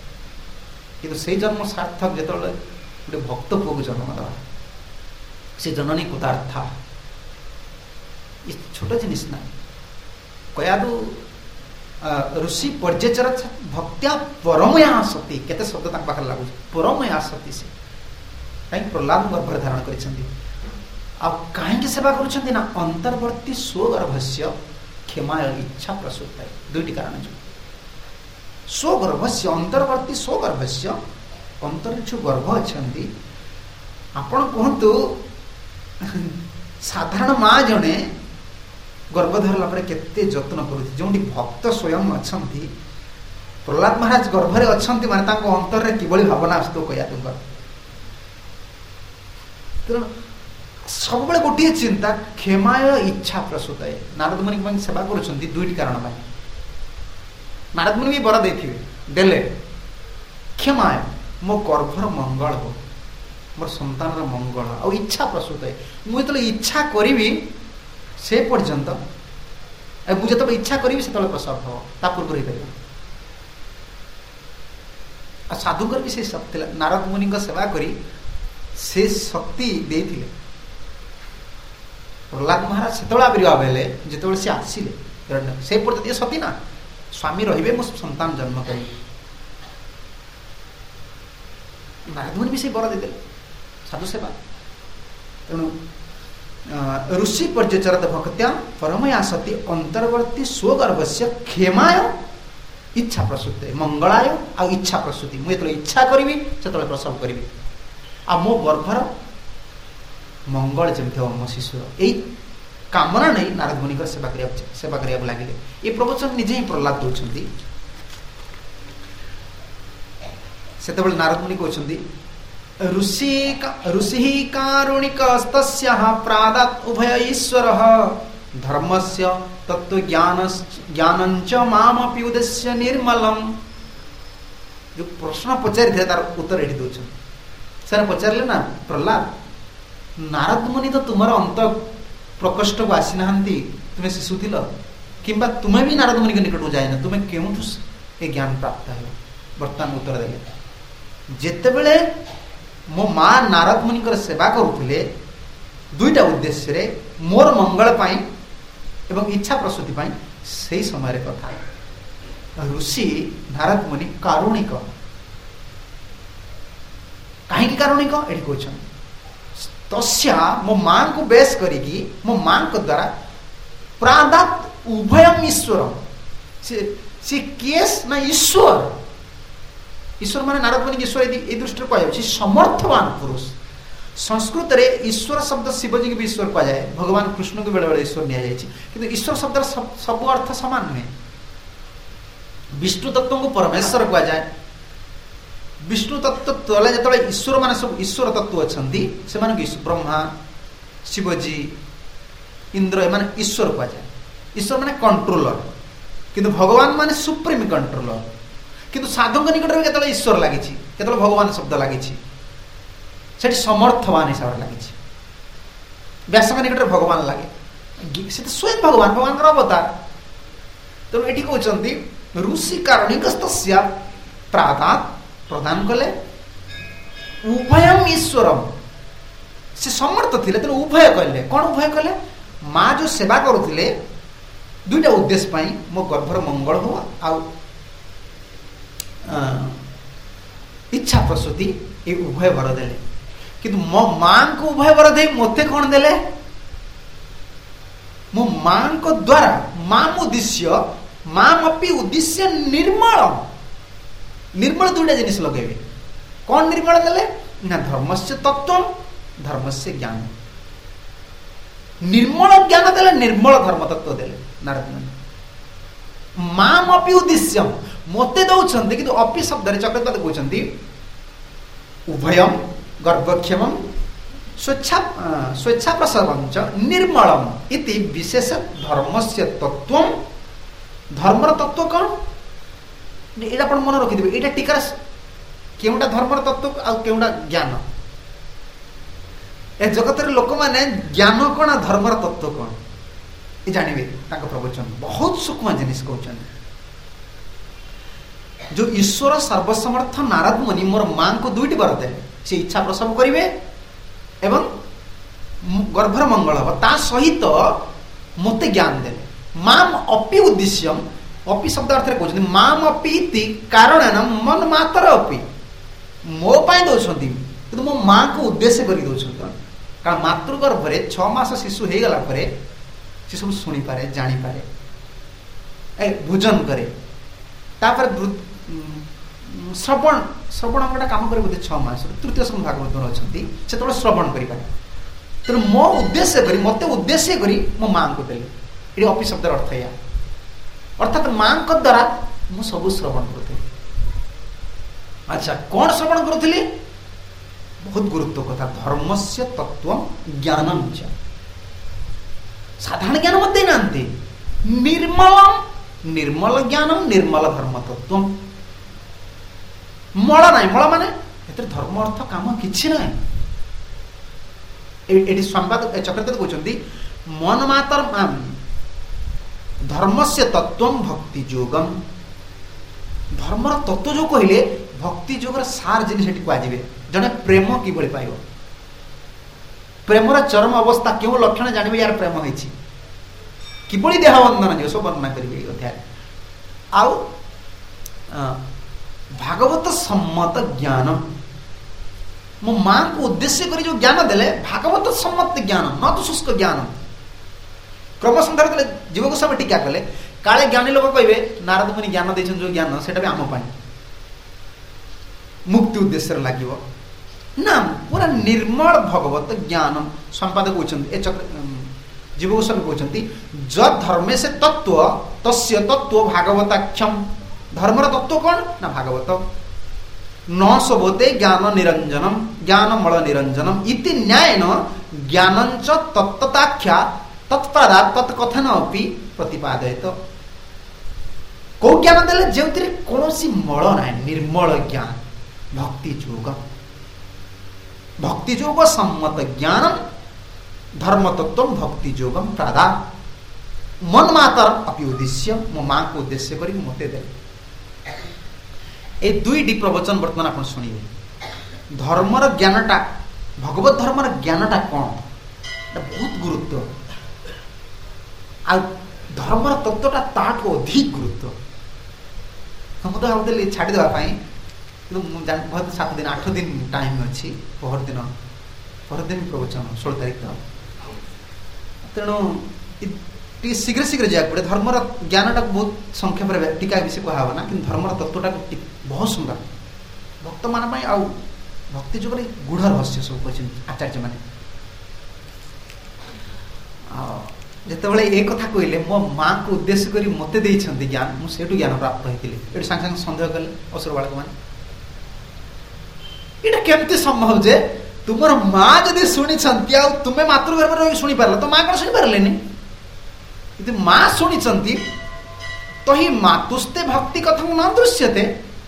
जन्म सार्थक जो गोटे भक्त पुओ को जन्म दवा से जननी कुतार्था ये छोट जिनिस ना कयादु ऋषि पर्यचर भक्त्या परमया सती केते शब्द पाखे लगुच परमया सती से कहीं प्रहलाद गर्भ धारण कर कहीं सेवा कर अंतर्वर्ती स्वगर्भस्य क्षमाय इच्छा प्रसूत दुईटी कारण जो स्वगर्भस्य अंतर्वर्ती स्वगर्भस्य अंतर जो गर्भ अच्छा आपण कहतु साधारण माँ जड़े गर्भ धरला केते जत्न करुँच जो भक्त स्वयं अच्छा प्रहलाद महाराज गर्भरे अच्छा माने अंतर में किभली भावना आसतो कया तुम सब गोटे चिंता क्षमाय इच्छा प्रसूत है नारद मुनि सेवा कर दुईटी कारण नारद मुनि भी बर दे देले क्षमाय मो गर्भर मंगल हो मोर संतान मंगल आ इच्छा प्रसूत है मुझे इच्छा करी से पर्यंत मुझे जो इच्छा करी से प्रसव हम ता पूर्व हो पार साधुकर भी से शक्ति नारद मुनि सेवा करी से शक्ति देथिले प्रहलाद महाराज से आविर्भाव हेले जिते से आसिले से पर्यंत ये सती ना स्वामी रे मो संतान जन्म करी नारद मुनि भी से बर देदेले साधु सेवा तेणु ऋषि पर्यचरत भक्त्या परमया सती अंतर्वर्ती स्वगर्भस्य क्षेमाय इच्छा प्रसूत मंगलाय आ इच्छा प्रसूति मुझे इच्छा करी से प्रसव करी आ मो गर्भर मंगल जमी हम मो शिशुर यही कामना नहीं नारद मुनि सेवा करिया सेवा करिया लगे ये प्रवचन निजे ही प्रहलाद दौरान से नारद मुनि कहते ऋषि ऋषि कारुणिकस्तस्याः प्रादात् उभय ईश्वर धर्मस्य तत्व ज्ञान ज्ञानंच मामपि उद्देश्य निर्मलम जो प्रश्न पचारि थे तार उत्तर एठी दोछन सर पचारले ना प्रहलाद नारद मुनि तो तुम्हारा अंत प्रकोष्ठ को आसी नाहंती तुम्हें शिशु थिल किंबा तुम्हें भी नारद मुनि के निकट को जाए ना तुम्हें केउठु ए ज्ञान प्राप्त है वर्तमान उत्तर देले जेतेबेले मो माँ नारद मुनि सेवा करुले दुईटा उद्देश्य रे मोर मंगल पाई एवं इच्छा प्रसूति पाई सही समय कथा ऋषि नारद मुनि कारुणिक कहीं कारुणिक ये कहते तस्या मो माँ को बेस करी मो माँ को द्वारा प्रादात उभयम ईश्वर से, से केस ना ईश्वर ईश्वर माने नारद मुनि ईश्वर ये दृष्टि कह समर्थवान पुरुष संस्कृत रे ईश्वर शब्द शिवजी की भी ईश्वर कह जाए भगवान कृष्ण को बेले बेले ईश्वर निया जायछि किंतु ईश्वर शब्द सब, सब अर्थ समान नुहे विष्णु तत्व को परमेश्वर कह जाए विष्णु तत्व तले जो ईश्वर मान सब ईश्वर तत्व अच्छा से ब्रह्मा शिवजी इंद्र एम ईश्वर कह जाए ईश्वर माने कंट्रोलर किंतु भगवान माने सुप्रीम कंट्रोलर किंतु साधु निकट में केतले ईश्वर लगी केतले भगवान शब्द लगी समर्थवान हिसाब से लगी व्यास निकट में भगवान लगे से तो स्वयं भगवान भगवान अवतार तेणु ये कहते ऋषि कारुणिक प्रादात प्रदान कले उभयम ईश्वरम से समर्थ थे तेणु उभय कले कौन उभय कले माँ जो सेवा करुले दुईटा उद्देश्य पाई मो गर्भर मंगल हो आ इच्छा प्रसूति ये उभय वर देले किंतु मो माँ को उभय वर दे मते कौन देले मो माँ को द्वारा माम उद्देश्य माम अपि उद्देश्य निर्मल निर्मल दुईटा जिनिस लगे कौन निर्मल देले ना धर्मस्य तत्व धर्मस्य ज्ञान निर्मल ज्ञान देले निर्मल धर्म तत्व देले नारद मुनि माम अपि उद्देश्य मते दौरान कि अपि शब्द चक्रपात कहते उभयम गर्भक्षम स्वेच्छा स्वेच्छा प्रसवंच निर्मलम इति विशेष धर्मस्य तत्व। धर्मर तत्व कौन एटा अपन मन रखि दिबे। एटा टीका केउटा धर्मर तत्व आ केउटा ज्ञान। ए जगत रे लोक माने ज्ञान कोन धर्मर तत्व कोन ए जानिबे। ताका प्रवचन बहुत सूक्ष्म जिनिस कहउछन। जो ईश्वर सर्वसमर्थ नारद मुनि मोर मां को दुईटी वर दे से इच्छा प्रसव करिवे एवं गर्भर मंगल हो ता सहित मते ज्ञान दे। माम अपि उद्देश्यम अपि शब्द अर्थ रे कहउछन माम अपि इति कारणन मन मातर अपि मो पाई दउछंती किंतु मो मां को उद्देश्य करि दउछंत। कारण मातृ गर्भ रे छह मास शिशु हे गला परे से सब सुनी पारे जानी पारे ए भोजन करे तापर श्रवण श्रवण अंगटा काम करे बोधे छह मास तृतीय स्कंध भागवत में अछंती से तो श्रवण करि पारे। तेणु मो उद्देश्य करी मते उद्देश्य करी मो मां को देले। ये अपि शब्द अर्थ या अर्थात मां को द्वारा मु सब श्रवण करते। अच्छा कौन श्रवण करथली बहुत गुरुत्व कथा। धर्मस्य तत्व ज्ञानम च साधारण ज्ञान मते नांती निर्मलम निर्मल ज्ञानम निर्मल धर्म तत्व। मल नाई मल माने एते धर्म अर्थ काम किछि नाई। एटी संवाद चक्रवर्ती कहउछंती मन मातर धर्मस्य तत्व भक्ति योगम। धर्मर तत्व जो कहले भक्ति योगर सार जिनिस एटी कहजिबे। जने प्रेम कि बळी पाइबो प्रेमर चरम अवस्था केउ लक्षण जानिबे यार प्रेम होइछि कि बळी देह बंधन जो सब वर्णना करिवे अध्याय। आउ भागवत सम्मत ज्ञान मो मां को उद्देश्य करी जो ज्ञान देले भागवत सम्मत ज्ञान न तो शुष्क ज्ञान। क्रम संधार देले जीव गोस्वामी टीका कले काले ज्ञानी लोक कहबे नारद मुनि ज्ञान दैछन जो ज्ञान सेटा भी आम पाई मुक्ति उद्देश्य लागिवो ना पूरा निर्मल भगवत ज्ञान। संपादक कहउछन्ती ए चक्र जीव गोस्वामी कहउछन्ती ज धर्मे से तत्व तस्य तत्व भागवताख्यम। धर्मर तत्व कौन ना भागवत। न शोभते ज्ञान निरंजनम ज्ञान मल निरंजनम इति न्यायन ज्ञानंच तत्तताख्या तत्पदा तत्कथन अपि प्रतिपादयत। को ज्ञान देले जेउतिरे कोनोसी मल नाय निर्मल ज्ञान भक्ति योग। भक्ति योग सम्मत ज्ञानम धर्म तत्व भक्ति योगम प्रादा मन मातर अपि उद्देश्य मो मां को उद्देश्य करी मते दे। ए दुईटी प्रवचन वर्तमान आप शुणिबे। धर्मर ज्ञानटा भगवत धर्मर ज्ञानटा कौन बहुत गुरुत्व आ धर्मर तत्वटा ताठू अधिक गुरुत्व। हम तो भावुली छाड़ी देवा बहुत सात दिन आठ दिन टाइम अच्छी पहर दिन पहर दिन प्रवचन षोल तारीख तेणु शीघ्र शीघ्र जाए पड़े। धर्मर ज्ञानटा बहुत संक्षेप टीका विषय कह ना कि धर्मर तत्वटा बहुत सुंदर भक्त मान आउ भक्ति जो गूढ़ रहस्य सब कह आचार्य मैंने जिते ये कथा कहले मो मां को उद्देश्य करी मते देइछंती ज्ञान मुझे ज्ञान प्राप्त होती ये सांगे सांगे सन्देह कले असुर बालक मैंने ये केमती संभव जे तुमर मां जदि शुणी तुम्हें मातृगर्भ रही शुणी पार तो मां कौन शुणी पारे यदि मां शुणी तो ही मातुस्ते भक्ति कथम न दृश्यते।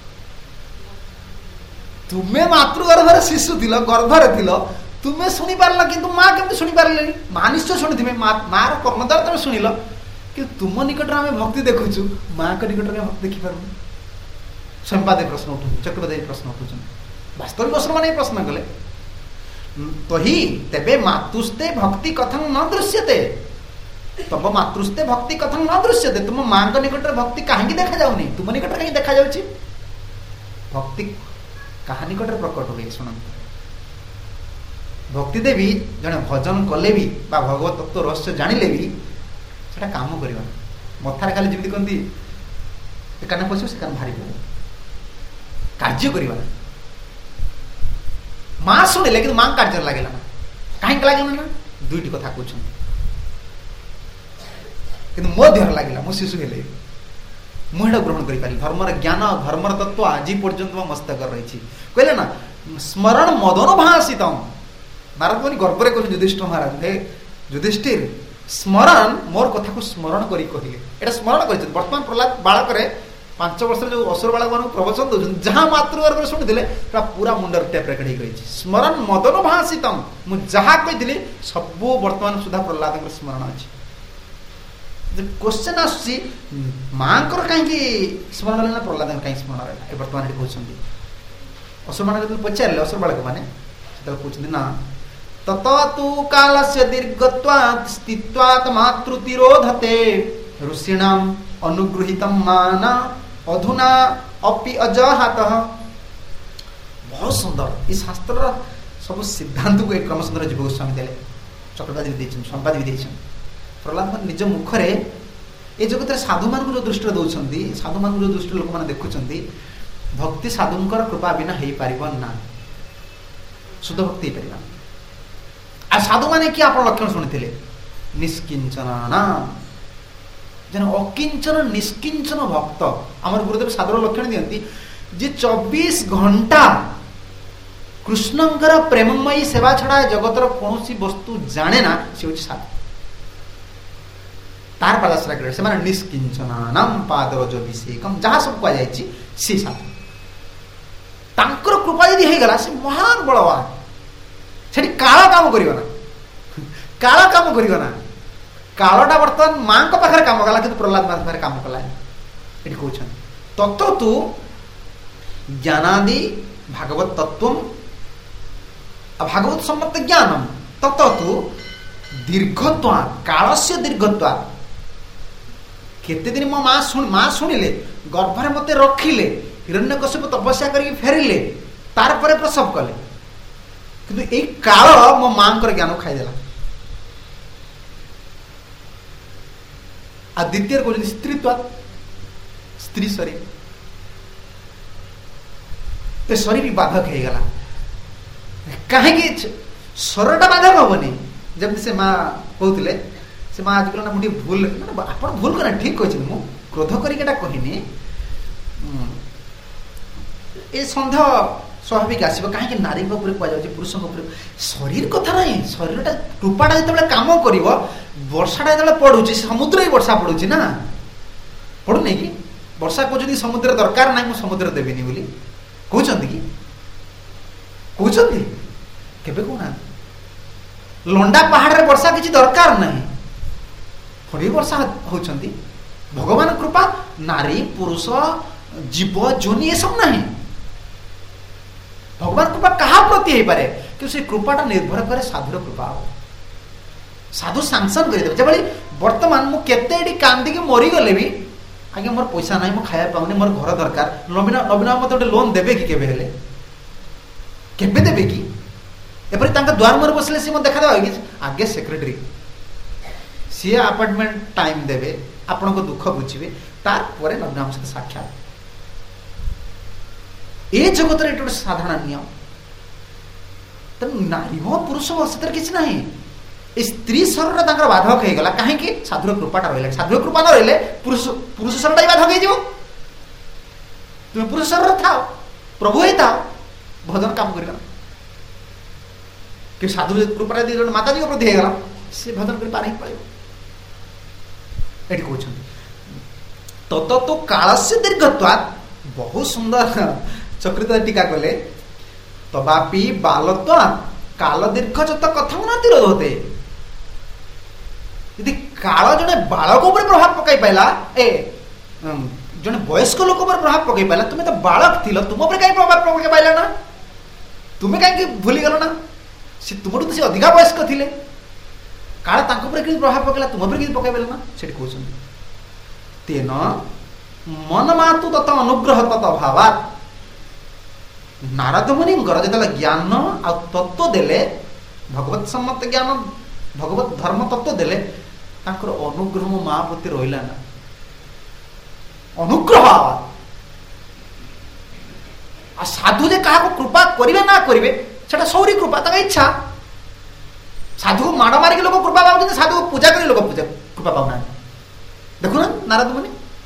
तुम्हें मातृगर्भ शिशु थिल गर्भरे थिल तुम्हें शुणी पार कि माँ केमती शुणी पारे माँ निश्चय शुणी थे माँ कर्म द्वारा तुम शुणिल कि तुम निकट में आम भक्ति देखुचु माँ के निकट में भक्ति देखिपार। संपादक प्रश्न उठु चक्रवर्ती प्रश्न उठुन वास्तविक असुर मैंने प्रश्न कले तो ही तेबे मातुस्ते भक्ति कथं न दृश्यते। तब मातृस्ते भक्ति कथं न दृश्यते तुम माँ के निकट भक्ति कहीं देखा जाऊनी तुम निकट कहीं देखा जाउछि भक्ति कहा निकट प्रकट हुए। शुण भक्ति देवी जड़े भजन कले भी बा भगवत तत्व रहस्य जानिले भी सेटा काम करवा मथार खाली जमी कहती कान पशु से कान भारी पड़े कार्य करवा माँ शुणिले कि माँ कार्य लगे ना कहीं लगे ना दुईटी कथा कहते कि मो देह लगे मो शिशु हेले मुझे ग्रहण करी धर्मर ज्ञान धर्मर तत्व आज पर्यंत मो मस्तक रही कहले ना स्मरण मदन भाषित ନାରଦ ମୁନି ଗର୍ବରେ କହିଲେ ଯୁଧିଷ୍ଠିର ମହାରାଜ, ହେ ଯୁଧିଷ୍ଠିର ସ୍ମରଣ ମୋର କଥାକୁ ସ୍ମରଣ କରି କହିଲେ। ଏଇଟା ସ୍ମରଣ କରିଛନ୍ତି। ବର୍ତ୍ତମାନ ପ୍ରହ୍ଲାଦ ବାଳକରେ ପାଞ୍ଚ ବର୍ଷରେ ଯୋଉ ଅସୁର ବାଳକମାନଙ୍କୁ ପ୍ରବଚନ ଦଉଛନ୍ତି, ଯାହା ମାତୃଗର୍ଭରେ ଶୁଣିଥିଲେ ସେଟା ପୁରା ମୁଣ୍ଡର ଟେପ୍ ରେକର୍ଡ ହେଇକି ରହିଛି। ସ୍ମରଣ ମଦନ ଭାସିତମ୍, ମୁଁ ଯାହା କହିଥିଲି ସବୁ ବର୍ତ୍ତମାନ ସୁଦ୍ଧା ପ୍ରହ୍ଲାଦଙ୍କର ସ୍ମରଣ ଅଛି। କ୍ୱେଶ୍ଚନ ଆସୁଛି ମାଙ୍କର କାହିଁକି ସ୍ମରଣ ରହିଲା, ପ୍ରହ୍ଲାଦଙ୍କର କାହିଁକି ସ୍ମରଣ ରହିଲା? ଏ ବର୍ତ୍ତମାନ ଏଠି କହୁଛନ୍ତି ଅସୁର ମାନେ ଯେତେବେଳେ ପଚାରିଲେ, ଅସୁର ବାଳକ ମାନେ ସେତେବେଳେ କହୁଛନ୍ତି ନା ତତ ତୁ କାଳସ୍ୟ ଦୀର୍ଘତ୍ୱାତ୍ ସ୍ଥିତ୍ୱାତ୍ ମାତୃତିରୋଧତେ ଋଷିଣାମ ଅନୁଗୃହୀତମ୍ ମାନ ଅଧୁନା ଅପି ଅଜହାତଃ। ବହୁତ ସୁନ୍ଦର ଏ ଶାସ୍ତ୍ରର ସବୁ ସିଦ୍ଧାନ୍ତକୁ ଏ କ୍ରମ ସୁନ୍ଦର ଜୀବ ଗୋସ୍ୱାମୀ ଦେଲେ, ଚକ୍ରବାଦୀ ବି ଦେଇଛନ୍ତି, ସମ୍ବାଦ ବି ଦେଇଛନ୍ତି। ପ୍ରହ୍ଲାଦ ନିଜ ମୁଖରେ ଏ ଜଗତରେ ସାଧୁମାନଙ୍କୁ ଯୋଉ ଦୃଷ୍ଟିରେ ଦଉଛନ୍ତି, ସାଧୁମାନଙ୍କୁ ଯୋଉ ଦୃଷ୍ଟିରେ ଲୋକମାନେ ଦେଖୁଛନ୍ତି, ଭକ୍ତି ସାଧୁଙ୍କର କୃପା ବିନା ହେଇପାରିବ ନା, ଶୁଦ୍ଧ ଭକ୍ତି ହେଇପାରିବ। ଆଉ ସାଧୁମାନେ କି ଆପଣ ଲକ୍ଷଣ ଶୁଣିଥିଲେ, ନିଷ୍କିଞ୍ଚନ ନା, ଯେନ ଅକିଞ୍ଚନ ନିଷ୍କିଞ୍ଚନ ଭକ୍ତ। ଆମର ଗୁରୁଦେବ ସାଧୁର ଲକ୍ଷଣ ଦିଅନ୍ତି ଯେ ଚବିଶ ଘଣ୍ଟା କୃଷ୍ଣଙ୍କର ପ୍ରେମମୟୀ ସେବା ଛଡା ଜଗତର କୌଣସି ବସ୍ତୁ ଜାଣେ ନା, ସେ ହଉଛି ସାଧୁ। ତାର ପାଦାଶ୍ରୟ କରେ ସେମାନେ ନିଷ୍କିଞ୍ଚନାନାମ ପାଦରଜଭିଷେକମ୍, ଯାହା ସବୁ କୁହାଯାଇଛି ସେ ସାଧୁ। ତାଙ୍କର କୃପା ଯଦି ହେଇଗଲା, ସେ ମହାନ ବଳବାନ। ସେଠି କାଳ କାମ କରିବ ନା, କାଳ କାମ କରିବ ନା। କାଳଟା ବର୍ତ୍ତମାନ ମାଙ୍କ ପାଖରେ କାମ କଲା, କିନ୍ତୁ ପ୍ରହ୍ଲାଦ ମାଙ୍କ ପାଖରେ କାମ କଲା। ଏଠି କହୁଛନ୍ତି ତତ ତୁ ଜ୍ଞାନାଦି ଭାଗବତ ତତ୍ୱମ୍ ଭାଗବତ ସମ୍ମତ ଜ୍ଞାନମ୍ ତତ ତୁ ଦୀର୍ଘତ୍ୱା କାଳସ୍ୟ ଦୀର୍ଘତ୍ୱା। କେତେ ଦିନ ମୋ ମା ଶୁଣି ମା ଶୁଣିଲେ, ଗର୍ଭରେ ମତେ ରଖିଲେ, ହିରଣ୍ୟକଶ୍ୟପ ତପସ୍ୟା କରିକି ଫେରିଲେ, ତାରପରେ ପ୍ରସବ କଲେ, କିନ୍ତୁ ଏଇ କାଳ ମୋ ମାଙ୍କର ଜ୍ଞାନ ଖାଇଦେଲା। ଆଉ ଦ୍ୱିତୀୟରେ କହୁଛନ୍ତି ସ୍ତ୍ରୀତ୍ୱ, ସ୍ତ୍ରୀ ଶରୀର, ଏ ଶରୀର ବାଧକ ହେଇଗଲା। କାହିଁକି ଶରୀରଟା ବାଧକ ହବନି? ଯେମିତି ସେ ମା କହୁଥିଲେ, ସେ ମା ଆଜି କହିଲେ ନା ମୁଁ ଟିକେ ଭୁଲ, ମାନେ ଆପଣ ଭୁଲ କରେ ଠିକ କହିଛନ୍ତି, ମୁଁ କ୍ରୋଧ କରିକି ଏଟା କହିନି। ଏ ସନ୍ଦେହ ସ୍ୱାଭାବିକ ଆସିବ, କାହିଁକି ନାରୀଙ୍କ ଉପରେ କୁହାଯାଉଛି, ପୁରୁଷଙ୍କ ଉପରେ। ଶରୀର କଥା ନାହିଁ, ଶରୀରଟା କୃପାଟା ଯେତେବେଳେ କାମ କରିବ, ବର୍ଷାଟା ଯେତେବେଳେ ପଡୁଛି, ସମୁଦ୍ର ହିଁ ବର୍ଷା ପଡୁଛି ନା, ପଡୁନି କି? ବର୍ଷା କହୁଛନ୍ତି ସମୁଦ୍ର ଦରକାର ନାହିଁ, ମୁଁ ସମୁଦ୍ର ଦେବିନି ବୋଲି କହୁଛନ୍ତି କି? କହୁଛନ୍ତି? କେବେ କହୁନାହାନ୍ତି। ଲଣ୍ଡା ପାହାଡରେ ବର୍ଷା କିଛି ଦରକାର ନାହିଁ, ଫଳି ବର୍ଷା ହଉଛନ୍ତି। ଭଗବାନ କୃପା ନାରୀ ପୁରୁଷ ଜୀବ ଜୋନି ଏସବୁ ନାହିଁ। ଭଗବାନ କୃପା କାହା ପ୍ରତି ହେଇପାରେ, କିନ୍ତୁ ସେ କୃପାଟା ନିର୍ଭର କରେ ସାଧୁର କୃପା। ସାଧୁ ସାଂସନ କରିଦେବେ। ଯେଭଳି ବର୍ତ୍ତମାନ ମୁଁ କେତେ ଏଠି କାନ୍ଦିକି ମରିଗଲେ ବି, ଆଜ୍ଞା ମୋର ପଇସା ନାହିଁ, ମୁଁ ଖାଇବା ପାଉନି, ମୋର ଘର ଦରକାର, ନବୀନ ନବୀନ ମତେ ଗୋଟେ ଲୋନ ଦେବେ କି? କେବେ ହେଲେ କେବେ ଦେବେ କି? ଏପରି ତାଙ୍କ ଦ୍ୱାର ମୁହଁରେ ବସିଲେ ସିଏ ମତେ ଦେଖାଦେବା କି? ଆଗେ ସେକ୍ରେଟାରୀ, ସିଏ ଆପାର୍ଟମେଣ୍ଟ ଟାଇମ ଦେବେ, ଆପଣଙ୍କ ଦୁଃଖ ବୁଝିବେ, ତାପରେ ନବୀନ ଆମ ସହିତ ସାକ୍ଷାତ। ଏ ଜଗତରେ ଏଇଟା ଗୋଟେ ସାଧାରଣ ନିୟମ। ତେଣୁ ନାରୀ ହୋ ପୁରୁଷ ହୋ ସେଥିରେ କିଛି ନାହିଁ। এই স্ত্রী শরীরটা তাঁর বাধক হয়ে গলা, কাহিঁকি? সাধুর কৃপাটা রহলে। সাধুর কৃপা ন রহলে পুরুষ পুরুষ শরীরটাই বাধক হয়ে যাব। তুমি পুরুষ শরীর থাও, প্রভু হয়ে থাও, ভজন কাম করি না। কিন্তু সাধু কৃপাটা দিয়ে মাতাজী প্রতি হয়ে গেল, সে ভজন করে পার হয়ে পড়ব। এটি কৌন তত তো কালস্য দীর্ঘত্বাৎ। বহু সুন্দর চক্রিত টিকা কলে তবাপি বালত্বাৎ কাল দীর্ঘ যত কথা তিরোধ হতে। যদি কাল জনে বালক উপরে প্রভাব পকাই পাইলা, এ জনে বয়স্ক লোক উপরে প্রভাব পকাই পাইলা, তুমি তো বালক ছিল, তুম উপরে কাই প্রভাব পকাই পাইলা না? তুমি কাইকি ভুলি গেল না? সে তোমার তো সে অধিকা বয়স্ক ଥିଲେ, কাল তাঙ্ক উপরে কি প্রভাব পকাইলা, তুম উপরে কি পকাই পাইলা না? সেটি কହୁଛନ୍ତି তেন মন মাতু তত অনুগ্রহ তত অভাবাৎ। ନାରଦ ମୁନିଙ୍କର ଯେତେବେଳେ ଜ୍ଞାନ ଆଉ ତତ୍ତ୍ୱ ଦେଲେ, ଭଗବତ ସମ୍ମତ ଜ୍ଞାନ, ଭଗବତ ଧର୍ମ ତତ୍ତ୍ୱ ଦେଲେ, ତାଙ୍କର ଅନୁଗ୍ରହ ମୋ ମା ପ୍ରତି ରହିଲା ନା। ଅନୁଗ୍ରହ। ଆଉ ସାଧୁ ଯେ କାହାକୁ କୃପା କରିବେ ନା କରିବେ, ସେଟା ସୌରୀ କୃପା, ତାଙ୍କ ଇଚ୍ଛା। ସାଧୁକୁ ମାଡ଼ ମାରିକି ଲୋକ କୃପା ପାଉଛନ୍ତି, ସାଧୁକୁ ପୂଜା କରି ଲୋକ ପୂଜା କୃପା ପାଉନାହାନ୍ତି। ଦେଖୁନା ନାରଦ ମୁନି,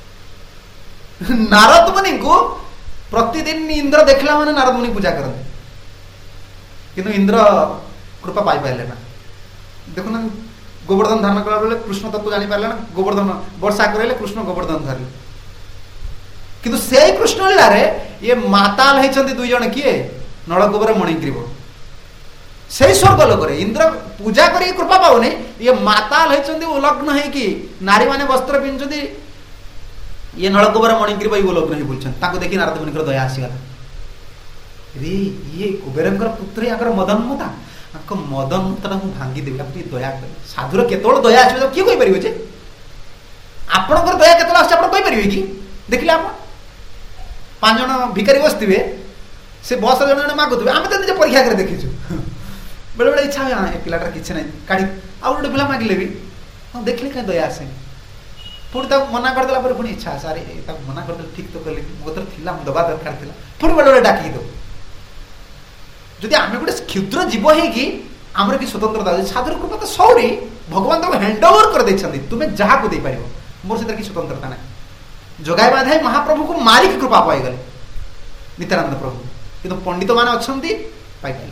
ନାରଦ ମୁନିଙ୍କୁ ପ୍ରତିଦିନ ଇନ୍ଦ୍ର ଦେଖିଲା ମାନେ ନାରଦ ମୁନି ପୂଜା କରନ୍ତି। କିନ୍ତୁ ଇନ୍ଦ୍ର कृपा पाई पारे ना। देखुना गोवर्धन धारण कला बेले कृष्ण तत्व जानी पारे ना, गोवर्धन वर्षा करे कृष्ण गोवर्धन धरले, किंतु से कृष्ण लीला रे ये माताल होती दुई जन किए नलकूपर मणिग्रीव से स्वर्ग लोक इंद्र पूजा कर कृपा पाऊनी, ये माताल होती उलग्न होगी नारी माने वस्त्र पिंधुती, ये नलकूपर मणिग्रीव ही उलग्न हो बोलते देखी नारद मुनि दया आसीगला। रे ये कुबेर पुत्र या मदनमता मदनमता भांगीदेवी आप दया कर। साधुर केतल दया आस किए कहीपर जे आपंकर दया केतल आसपारे कि देखिले आप पांच जन भिकारी बसवे से बस जन जन मागुवे आम तो निजे परीक्षा कर देखीचु बेले बेले इच्छा हुए ए पिलाटार किसी ना काढ़ी आउ गोटे पिला मागिले भी हाँ देखिले कहीं दया आसे पुणी मना करदेला पुणी इच्छा सारे मना करदे ठीक तो कले मोतर थिला दबा दरकार थिला पुणी बेले बेले डाकी दो। जदि आम गोटे क्षुद्र जीव होगी आमर कि स्वतंत्रता साधुर कृपा तो सौरी भगवान तुम हैंड ओवर कर देछंती तुम्हें जहाँ को दे पार मोर से स्वतंत्रता ना। जगाई बाधाई महाप्रभु को मारिक कृपा पाईगले नित्यानंद प्रभु, किंतु पंडित मान अच्छा पाइले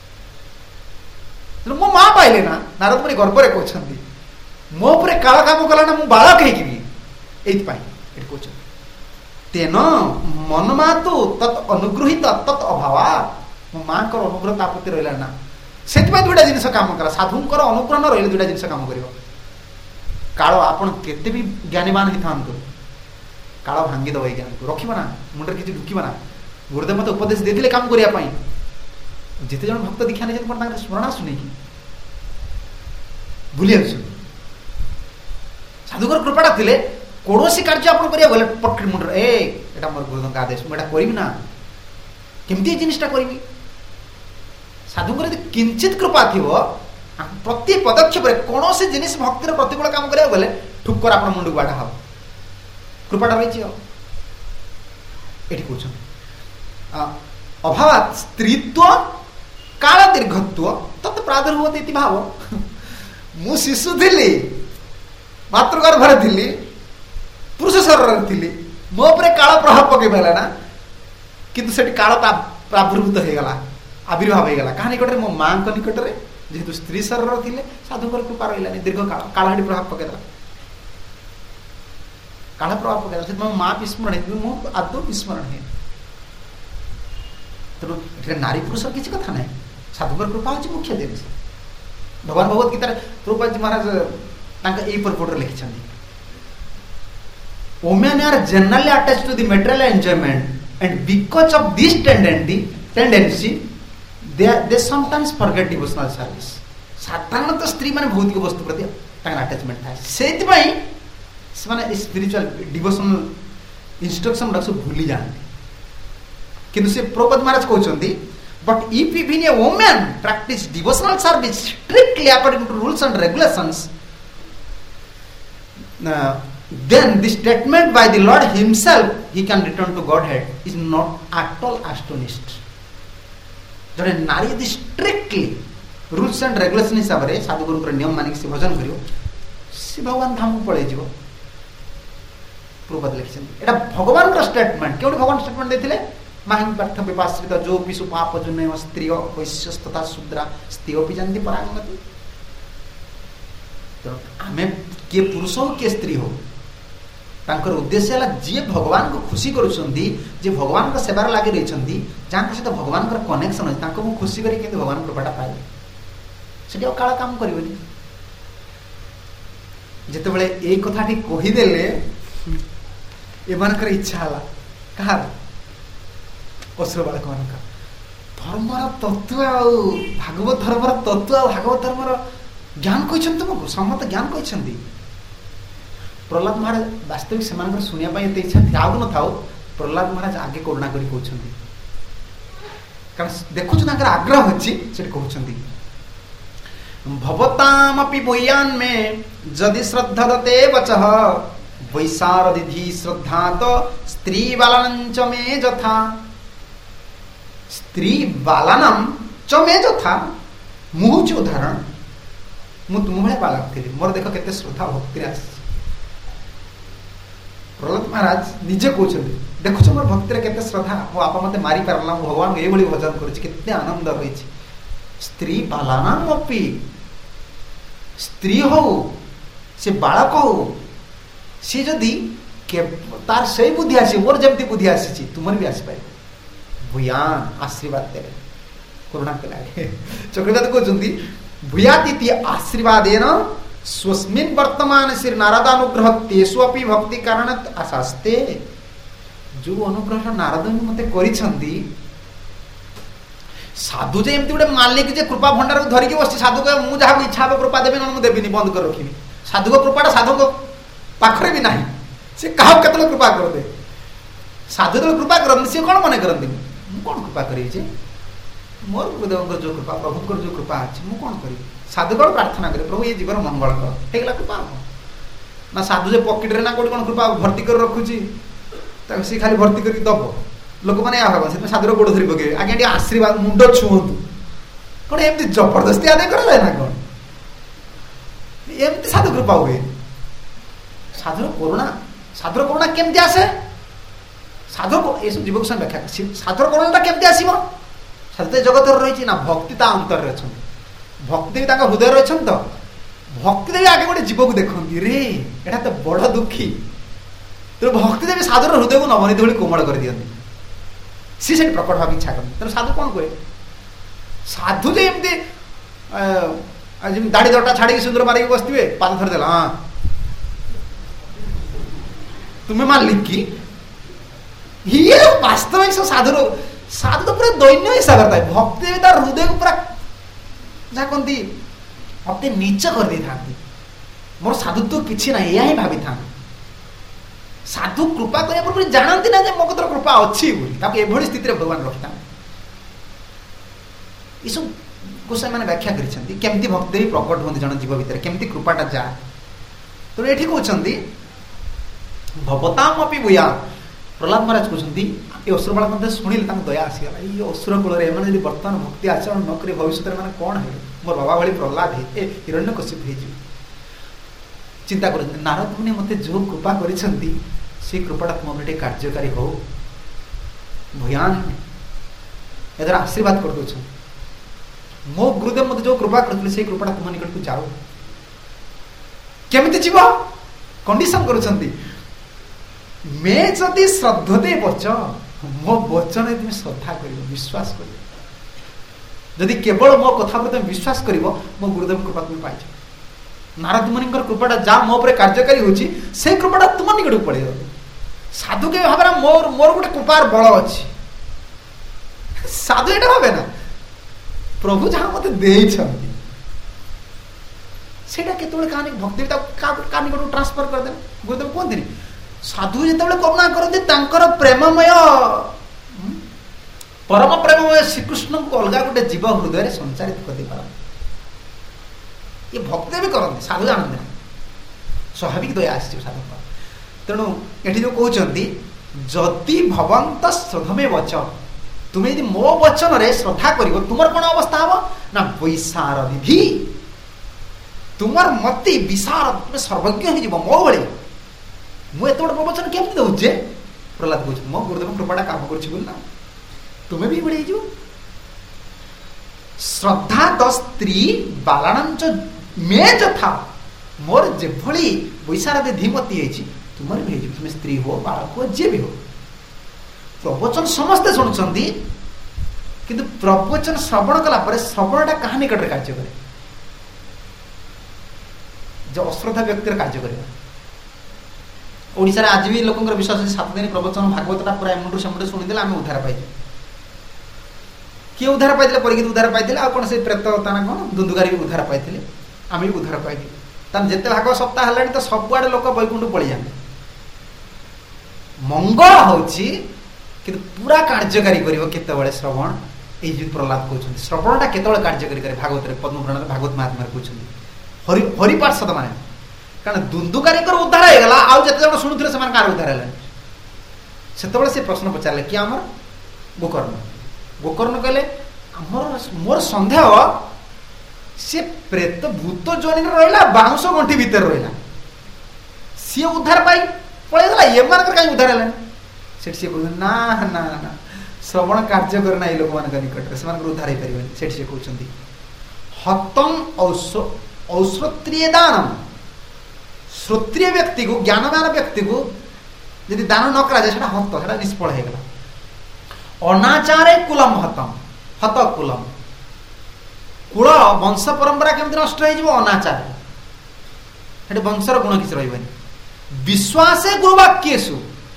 मो माँ पाइले ना। नारद मुनि गर्व में कहते मो उपरे काल काम कला ना मु बालक है तेन मनमा तो तत् अनुग्रहित तत् अभावा मो माँ को अनुग्रह ता प्रति रहा ना से दुईटा जिन काम कला साधुंकर अनुग्रह न रही दुईटा जिन काम कर काल आपन केते भी ज्ञानीमान ही था काल भांगीदब ये ज्ञान को रखा ना मुंडे किसी ढुकवा ना। गुरुदेव मत उपदेश देते काम करने जिते जन भक्त दीक्षा नहीं स्मरण आसुनी कि भूली जाऊँ साधुकर कृपाटा थे कौन कार्य आप गले पट मुंड एटा मोर गुरुदेव आदेश मुझे करी ना केमती जिनटा करी साधुकर यदि किंचित कृपा थी प्रति पदक्षेप कौन सी जिन भक्तिर प्रतिकूल काम करा गले ठुकर आप मुंड को बाढ़ा हम कृपाटा रही कहते अभाव स्त्रीत्व काल दीर्घत्व तत् प्रादुर्भूत भाव मु शिशु थी मातृगर्भर थी पुरुष शरीर थी मो पर काल प्रभाव पकई पाला ना किंतु से काल प्रादुर्भूत होगला आविर्भाव होगला क्या निकट मो माँ निकट में जेहेतु स्त्री शरीर थे साधुकर कृपा रही दीर्घ काल काल प्रभाव पकईदेला काल प्रभाव पकईदेला से मो माँ विस्मरण मो आदौ विस्मरण है तेणु नारी पुरुष किसी कथा ना साधुकर कृपा हूँ मुख्य जिन भगवान भगवत गीता प्रभुपाद जी महाराज यही पर्पट लिखिं women are generally attached to the material enjoyment and because of this tendency tendency they they sometimes forget devotional service साधारणतः स्त्री माने भौतिक वस्तु प्रति अटैचमेंट था से स्पिरिचुअल डिवोशनल इंस्ट्रक्शन सब भूली जाते किंतु से प्रभुपाद महाराज कहते but if even a woman practice devotional service strictly according to rules and regulations then the statement by the Lord himself he can return to Godhead is not at all astonished. जड़े नारी यदि strictly rules and regulation हिसाब से साधुगुरुंर नियम मानिक से भजन करियो से भगवान धाम को पड़े जीव प्रभुपाद लिखिं एटा भगवान का स्टेटमेंट क्यों भगवान स्टेटमेंट देथिले माहिं पार्थ विपाश्रित जो पिशु पाप जुने स्त्री वैश्य तथा शूद्रा स्त्रियों जानती परांगति तो आमे किए पुरुष हो किए स्त्री हो तांकर उद्देश्य है जी भगवान को खुशी करुछंती जे भगवान का सेवार लगी रही जहाँ सहित भगवान का कनेक्शन अच्छे खुशी करी भगवान कृपाटा पाए से काला काम करें जितेबाला ये कथा कहीदेले एमानकर इच्छा है कहार असुर बालक मान धर्मर तत्व भागवत धर्मर तत्व भागवत धर्मर ज्ञान कहते तुमको समस्त ज्ञान कहते प्रहलाद महाराज वास्तविक से शुणा इच्छा था न था प्रहलाद महाराज आगे करुणा कर कारण देखु आग्रह अच्छी से कहते भवतामपि बोयान में जदि श्रद्धा दते वचः वैशारदिधि श्रद्धा तो स्त्री बालानंच में जथा स्त्री बालानम च में जथा मुझे उदाहरण मु तुम भाई बालक थी मोर देख केते श्रद्धा भक्ति आस प्रहलाद महाराज निजे कहते देखुच मोर भक्ति केते श्रद्धा मो बापा मत मारी पारला भगवान ये भजन कर आनंद रही ସ୍ତ୍ରୀ ବାଲାନାମପି, ସ୍ତ୍ରୀ ହଉ ସେ ବାଳକ ହଉ, ସେ ଯଦି ତାର ସେଇ ବୁଦ୍ଧି ଆସିବ, ମୋର ଯେମିତି ବୁଦ୍ଧି ଆସିଛି ତୁମର ବି ଆସିପାରିବ। ଭୂୟାନ ଆଶୀର୍ବାଦ ଦେବେ, କରୁଣା କଲେ। ଚକ୍ରବର୍ତ୍ତୀ କହୁଛନ୍ତି ଭୂୟାତିଥି ଆଶୀର୍ବାଦେନ ସ୍ୱସ୍ମିନ୍ ବର୍ତ୍ତମାନ ଶ୍ରୀ ନାରଦାନୁଗ୍ରହ ତେଷୁ ଅପି ଭକ୍ତି କାରଣ ଆଶାସ୍ତେ। ଯୋଉ ଅନୁଗ୍ରହ ନାରଦ ମତେ କରିଛନ୍ତି, ସାଧୁ ଯେ ଏମିତି ଗୋଟେ ମାଲିକ ଯେ କୃପା ଭଣ୍ଡାରକୁ ଧରିକି ବସିଛି, ସାଧୁ କହିବ ମୁଁ ଯାହାକୁ ଇଚ୍ଛା ହବ କୃପା ଦେବି, ନହେଲେ ମୁଁ ଦେବିନି, ବନ୍ଦ କରି ରଖିବି। ସାଧୁଙ୍କ କୃପାଟା ସାଧୁଙ୍କ ପାଖରେ ବି ନାହିଁ, ସେ କାହାକୁ କେତେବେଳେ କୃପା କରିଦେ। ସାଧୁ ଯେତେବେଳେ କୃପା କରନ୍ତି ସିଏ କଣ ମନେ କରନ୍ତି, ମୁଁ କଣ କୃପା କରିବି ଯେ, ମୋର ଗୁରୁଦେବଙ୍କର ଯୋଉ କୃପା, ପ୍ରଭୁଙ୍କର ଯୋଉ କୃପା ଅଛି, ମୁଁ କଣ କରିବି। ସାଧୁ କଣ ପ୍ରାର୍ଥନା କରେ, ପ୍ରଭୁ ଏ ଜୀବନ ମଙ୍ଗଳ କର, ହେଇଗଲା କୃପା। ନା ସାଧୁ ଯେ ପକେଟରେ ନା କୋଉଠି କଣ କୃପା ଭର୍ତ୍ତି କରି ରଖୁଛି, ତାକୁ ସିଏ ଖାଲି ଭର୍ତ୍ତି କରିକି ଦବ। ଲୋକମାନେ ଏହା ଭାବନ୍ତି, ସେଥିପାଇଁ ସାଧୁର ଗୋଡ଼ ଧରି ପକେଇବେ, ଆଜ୍ଞା ଟିକେ ଆଶୀର୍ବାଦ, ମୁଣ୍ଡ ଛୁଅନ୍ତୁ। କଣ ଏମିତି ଜବରଦସ୍ତି ଆଦାୟ କରାଯାଏ ନା କଣ? ଏମିତି ସାଧୁ କୃପା ହୁଏ? ସାଧୁର କରୁଣା, ସାଧୁର କରୁଣା କେମିତି ଆସେ? ସାଧୁ ଏସବୁ ଜୀବକୁ ସାଙ୍ଗେ ବ୍ୟାଖ୍ୟା, ସାଧୁର କରୁଣାଟା କେମିତି ଆସିବ? ସାଧୁ ତ ଜଗତରେ ରହିଛି ନା, ଭକ୍ତି ତା ଅନ୍ତରରେ ଅଛନ୍ତି, ଭକ୍ତି ବି ତାଙ୍କ ହୃଦୟରେ ଅଛନ୍ତି। ତ ଭକ୍ତି ଦେବି ଆଗେ ଗୋଟେ ଜୀବକୁ ଦେଖନ୍ତି, ରେ ଏଟା ତ ବଡ ଦୁଃଖୀ, ତେଣୁ ଭକ୍ତି ଦେବି ସାଧୁର ହୃଦୟକୁ ନବନୀତ ଭଳି କୋମଳ କରିଦିଅନ୍ତି, ସିଏ ସେଠି ପ୍ରକଟ ଭାବେ ଇଚ୍ଛା କରନ୍ତି। ତେଣୁ ସାଧୁ କଣ କୁହେ, ସାଧୁ ଯେ ଏମିତି ଦାଢି ଦଟା ଛାଡିକି ସୁନ୍ଦର ମାରିକି ବସିଥିବେ, ପାଦ ଧରିଦେଲା, ହଁ ତୁମେ ମାଲିକ କି? ଇଏ ବାସ୍ତବିକ ସାଧୁର, ସାଧୁ ତ ପୁରା ଦୈନ୍ୟ ହିସାବରେ ଥାଏ। ଭକ୍ତି ଦେବି ତାର ହୃଦୟକୁ ପୁରା ଯାହା କହନ୍ତି ଅତି ନିଚ କରିଦେଇଥାନ୍ତି। ମୋର ସାଧୁତ୍ୱ କିଛି ନାହିଁ, ଏହା ହିଁ ଭାବିଥାନ୍ତି। ସାଧୁ କୃପା କରିବା ପୂର୍ବରୁ ଜାଣନ୍ତି ନା ଯେ ମୋ କତର କୃପା ଅଛି ବୋଲି, ତାକୁ ଏଭଳି ସ୍ଥିତିରେ ଭଗବାନ ରଖିଥାନ୍ତି। ଏସବୁ ଗୋସାଇମାନେ ବ୍ୟାଖ୍ୟା କରିଛନ୍ତି କେମିତି ଭକ୍ତି ପ୍ରକଟ ହୁଅନ୍ତି ଜଣେ ଜୀବ ଭିତରେ, କେମିତି କୃପାଟା ଯାଏ। ତେଣୁ ଏଠି କହୁଛନ୍ତି ଭବତାମ ଅପି ଭୂୟା। ପ୍ରହ୍ଲାଦ ମହାରାଜ କହୁଛନ୍ତି ଏ ଅସୁର ବାଳକ ମଧ୍ୟ ଶୁଣିଲେ ତାଙ୍କୁ ଦୟା ଆସିଗଲା, ଏଇ ଅସୁର କୂଳରେ ଏମାନେ ଯଦି ବର୍ତ୍ତମାନ ଭକ୍ତି ଆଚରଣ ନ କରି ଭବିଷ୍ୟତରେ ମାନେ କଣ ହେବେ, ମୋର ବାବା ଭଳି ପ୍ରହ୍ଲାଦ ଏ ହିରଣ୍ୟକଶ୍ୟପ ହେଇଯିବେ। ଚିନ୍ତା କରୁଛନ୍ତି ନାରଦ ମୁନି ମତେ ଯୋଉ କୃପା କରିଛନ୍ତି, ସେ କୃପାଟା ତୁମ ଉପରେ ଟିକେ କାର୍ଯ୍ୟକାରୀ ହଉ। ଭୂୟାନ ଏଥର ଆଶୀର୍ବାଦ କରିଦଉଛନ୍ତି, ମୋ ଗୁରୁଦେବ ମତେ ଯୋଉ କୃପା କରିଥିଲେ ସେଇ କୃପାଟା ତୁମ ନିକଟକୁ ଯାଉ। କେମିତି ଯିବ? କଣ୍ଡିସନ କରୁଛନ୍ତି, ମେ ଯଦି ଶ୍ରଦ୍ଧତେ ବଚ, ମୋ ବଚନରେ ତୁମେ ଶ୍ରଦ୍ଧା କରିବ, ବିଶ୍ୱାସ କରିବ। ଯଦି କେବଳ ମୋ କଥା ଉପରେ ତୁମେ ବିଶ୍ୱାସ କରିବ, ମୋ ଗୁରୁଦେବ କୃପା ତୁମେ ପାଇଛ। ନାରଦ ମୁନିଙ୍କର କୃପାଟା ଯାହା ମୋ ଉପରେ କାର୍ଯ୍ୟକାରୀ ହଉଛି, ସେଇ କୃପାଟା ତୁମ ନିକଟକୁ ପଳେଇବ। ସାଧୁ କେବେ ଭାବେ ନା ମୋର ମୋର ଗୋଟେ କୃପାର ବଳ ଅଛି, ସାଧୁ ଏଇଟା ଭାବେ ନା, ପ୍ରଭୁ ଯାହା ମତେ ଦେଇଛନ୍ତି ସେଇଟା କେତେବେଳେ କାହା ଭକ୍ତି କାହା ନିକଟକୁ ଟ୍ରାନ୍ସଫର କରିଦେବେ। ଗୁରୁଦେବ କୁହନ୍ତିନି, ସାଧୁ ଯେତେବେଳେ କରୁଣା କରନ୍ତି ତାଙ୍କର ପ୍ରେମମୟ ପରମ ପ୍ରେମମୟ ଶ୍ରୀକୃଷ୍ଣଙ୍କୁ ଅଲଗା ଗୋଟେ ଜୀବ ହୃଦୟରେ ସଞ୍ଚାରିତ କରିଦେଇପାରନ୍ତି। ଏ ଭକ୍ତି ବି କରନ୍ତି, ସାଧୁ ଜାଣନ୍ତି ନା, ସ୍ୱାଭାବିକ ଦୟା ଆସିଯିବ ସାଧୁଙ୍କର। ତେଣୁ ଏଠି ଯୋଉ କହୁଛନ୍ତି ଯଦି ଭବନ୍ତ ଶ୍ରଦ୍ଧମେ ବଚ, ତୁମେ ଯଦି ମୋ ବଚନରେ ଶ୍ରଦ୍ଧା କରିବ, ତୁମର କଣ ଅବସ୍ଥା ହବ ନା ବୈଶାର ବିଧି, ତୁମର ମତି ବିଶାର, ତୁମେ ସର୍ବଜ୍ଞ ହେଇଯିବ ମୋ ଭଳି। ମୁଁ ଏତେ ବଡ ପ୍ରବଚନ କେମିତି ଦଉଛି? ପ୍ରହ୍ଲାଦ କହୁଛି ମୋ ଗୁରୁଦେବ କୃପାଟା କାମ କରୁଛି ବୋଲି ନା, ତୁମେ ବି ଏଭଳି ହେଇଯିବ। ଶ୍ରଦ୍ଧା ତ ସ୍ତ୍ରୀ ବାଲାଣଞ୍ଚ ମେ ଯଥା, ମୋର ଯେଭଳି ବୈଶାର ବିଧି ମତି ହେଇଛି ତୁମର ବି ହେଇଯିବ। ତୁମେ ସ୍ତ୍ରୀ ହୁଅ, ବାଳକ ହୁଅ, ଯିଏ ବି ହଉ। ପ୍ରବଚନ ସମସ୍ତେ ଶୁଣୁଛନ୍ତି, କିନ୍ତୁ ପ୍ରବଚନ ଶ୍ରବଣ କଲା ପରେ ଶ୍ରବଣଟା କାହା ନିକଟରେ କାର୍ଯ୍ୟ କରେ? ଯେ ଅଶ୍ରଦ୍ଧା ବ୍ୟକ୍ତିର କାର୍ଯ୍ୟ କରିବା। ଓଡ଼ିଶାରେ ଆଜି ବି ଲୋକଙ୍କର ବିଶ୍ୱାସ ଅଛି ସାତ ଦିନ ପ୍ରବଚନ ଭାଗବତଟା ପୁରା ଏମୁଣ୍ଡୁ ସେମୁଣ୍ଡୁ ଶୁଣିଦେଲେ ଆମେ ଉଦ୍ଧାର ପାଇଛୁ। କିଏ ଉଦ୍ଧାର ପାଇଥିଲେ? ପରୀକ୍ଷିତ ଉଦ୍ଧାର ପାଇଥିଲେ, ଆଉ କଣ ସେ ପ୍ରେତ ତା ନା କଣ ଦୁନ୍ଦୁଗାରୀ ବି ଉଦ୍ଧାର ପାଇଥିଲେ, ଆମେ ବି ଉଦ୍ଧାର ପାଇଥିଲୁ। ତାହେଲେ ଯେତେ ଭାଗ ସପ୍ତାହ ହେଲାଣି ତ ସବୁଆଡେ ଲୋକ ବୈକୁଣ୍ଠ ପଳେଇଯାନ୍ତି। ମଙ୍ଗଳ ହଉଛି କିନ୍ତୁ ପୁରା କାର୍ଯ୍ୟକାରୀ କରିବ କେତେବେଳେ? ଶ୍ରବଣ। ଏଇ ଯୋଉ ପ୍ରହ୍ଲାଦ କହୁଛନ୍ତି ଶ୍ରବଣଟା କେତେବେଳେ କାର୍ଯ୍ୟକାରୀ କରେ? ଭାଗବତରେ, ପଦ୍ମପୁରାଣରେ, ଭାଗବତ ମହାତ୍ମାରେ କହୁଛନ୍ତି ହରି ହରିପାର୍ଷଦ ମାନେ। କାରଣ ଦୁନ୍ଦୁକାରୀଙ୍କର ଉଦ୍ଧାର ହେଇଗଲା, ଆଉ ଯେତେ ଜଣ ଶୁଣୁଥିଲେ ସେମାନେ କାହାର ଉଦ୍ଧାର ହେଲାନି। ସେତେବେଳେ ସେ ପ୍ରଶ୍ନ ପଚାରିଲେ କି ଆମର ଗୋକର୍ଣ୍ଣ। ଗୋକର୍ଣ୍ଣ କହିଲେ ଆମର ମୋର ସନ୍ଦେହ ସେ ପ୍ରେତ ଭୂତ ଯୋନିରେ ରହିଲା, ବାଉଁଶ ଗଣ୍ଠି ଭିତରେ ରହିଲା, ସିଏ ଉଦ୍ଧାର ପାଇ ପଳେଇଗଲା, ଏମାନଙ୍କର କାହିଁ ଉଦ୍ଧାର ହେଲାନି? ସେଠି ସିଏ କହୁଛନ୍ତି ନା ନା ନା ଶ୍ରବଣ କାର୍ଯ୍ୟ କରେ ନା ଏଇ ଲୋକମାନଙ୍କ ନିକଟରେ, ସେମାନଙ୍କର ଉଦ୍ଧାର ହେଇପାରିବନି। ସେଠି ସେ କହୁଛନ୍ତି हतम औश्रोत्रिय दानम, श्रोत्रिय व्यक्ति को, ज्ञानवान व्यक्ति को यदि दान न करा जाए हत, से निष्फल हो गला। अनाचारे कुलम हतम, हत कुलम, कुल वंश परंपरा केमती नष्ट हो अनाचार, वंशर गुण किसी रही। विश्वासे गुरुवाक्येषु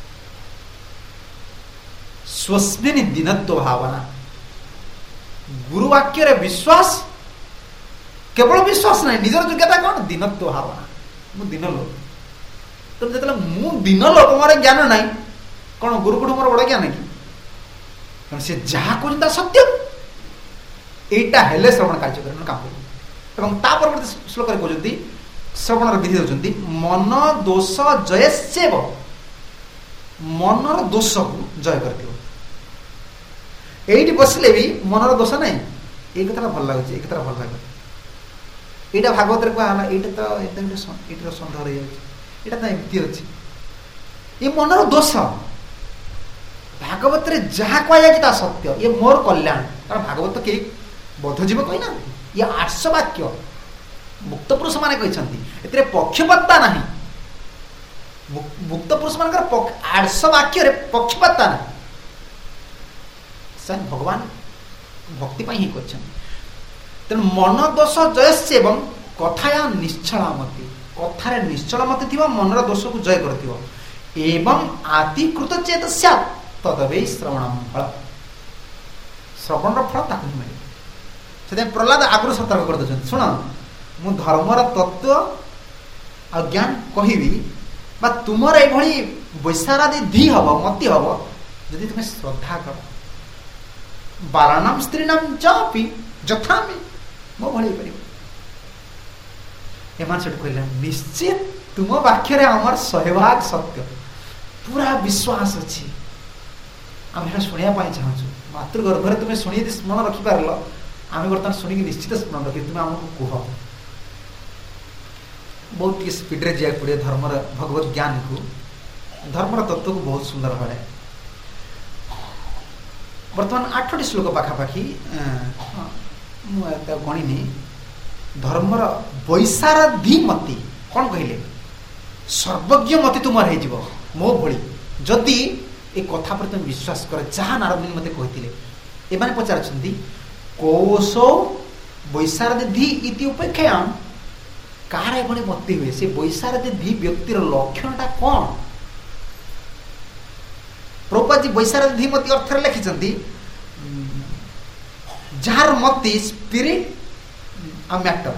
स्वस्मिन् दीनत्व भावना, गुरुवाक्य रे विश्वास, केवल विश्वास नहीं, निजर योग्यता कौन, दीनत्व भावना। मु दीन लोक, तो जो मु दीन लोक मोर ज्ञान ना कौन गुरु गुरु मोर बड़ ज्ञान कि से जहाँ कहता सत्य एटा हेले श्रवण कार्यक्रम काम कर। परवर्ती श्लोक कहते श्रवण विधि दौरान मन दोष जयसेव, मनर दोष को जय कर बसले भी मनर दोष ना ये कथा भल लगुच, ये कथा भल लगे, यहाँ भागवत कहला यहाँ तो ये सन्देह रही जाए, तो एमती अच्छे ये मनर दोष। भागवत रे जहाँ कह सत्य, ये मोर कल्याण, कारण भागवत तो कई बद्धजीव कही ना, ये आर्ष वाक्य मुक्त पुरुष माने कहते पक्षपातता ना, मुक्त पुरुष मान आर्ष वाक्य पक्षपातता ना, भगवान भक्ति ही कर। तेणु मन दोष जयस्य एवं कथाया निश्चलामति, कथार निश्चलामति थी मनर दोष को जय कर एवं आतिकृत चेत सैत् तदवे श्रवणम फल, श्रवण फल ताकू मिले। से प्रहलाद आगुरी सतर्क कर दे, शुण मु धर्मर तत्व आ ज्ञान कहबी बा तुमर एभली वैशारादि धी हम मति हम जदि तुम श्रद्धा कर, बालानाम स्त्रीणाम चापी जथामि मो भली कर। एमान से कहले निश्चित तुम वाक्य आमर शहे भाग सत्य, पूरा विश्वास अच्छी, आम शुणा चाहूँ। मातृगर्भर तुम्हें शुणी स्मरण रखिपार, आम बर्तमान शुणिक निश्चित स्मरण रखी, तुम्हें आमको कह बहुत स्पीड रे जाए पड़े धर्मर भगवत ज्ञान को, धर्मर तत्व को बहुत सुंदर भावे। बर्तमान आठटी श्लोक पाखापाखि गणिनी धर्मर वैशारधि मति कौन कहले, सर्वज्ञ मति तुम हो मो भली जदि ए कथा पर तुम विश्वास कर। जहाँ नारद मुनि मते कहते एमाने पचारछन्ति कोशो वैशारधि इति उपेक्षायां कार एभली मति हुए, से वैशारधि व्यक्तिर लक्षणटा कौन। प्रभुपाद जी वैशारधि मति अर्थ लिखिछन्ति जार मति स्पिरिट आ मैटर,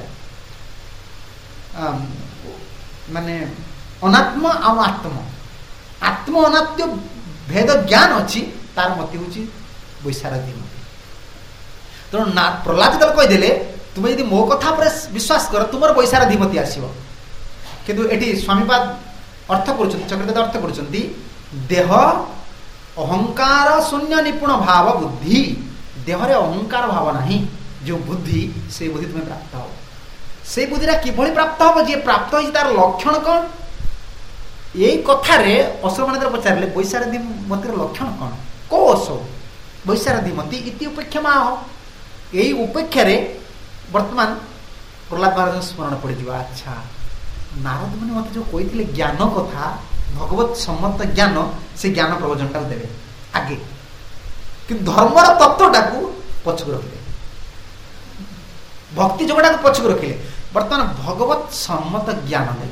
माने अनात्म आ आत्म, आत्म अनात्म भेद ज्ञान अच्छी तार मति हूँ वैशारधि मति। तेणु ना प्रहलाद जब कहीदेले तुम्हें यदि मो कथा पर विश्वास कर तुम वैशारधि मति आसो, किंतु एटी स्वामीपाद अर्थ कर चक्रदेव अर्थ कर देह अहंकार शून्य निपुण भाव बुद्धि, देहरे अहंकार भाव नहीं जो बुद्धि से बुद्धि तुम्हें प्राप्त हो, से बुद्धिटा किभली प्राप्त हो, जी प्राप्त हो तार लक्षण कौन। यही कथार असुर मान पचारे वैशारधि मतिर लक्षण कौन, को असो वैशारधि मति इति उपेक्षा माह, यही उपेक्षा वर्तमान प्रहलाद महाराज स्मरण पड़ जाए। अच्छा नारद मुनि मत जो कही ज्ञान कथा भगवत सम्मत ज्ञान, से ज्ञान प्रवचनटा देवे आगे, कि धर्मर तत्वटा को पछक रखिले, भक्ति जोगटा को पछक रखिले, वर्तमान भगवत सम्मत ज्ञान दे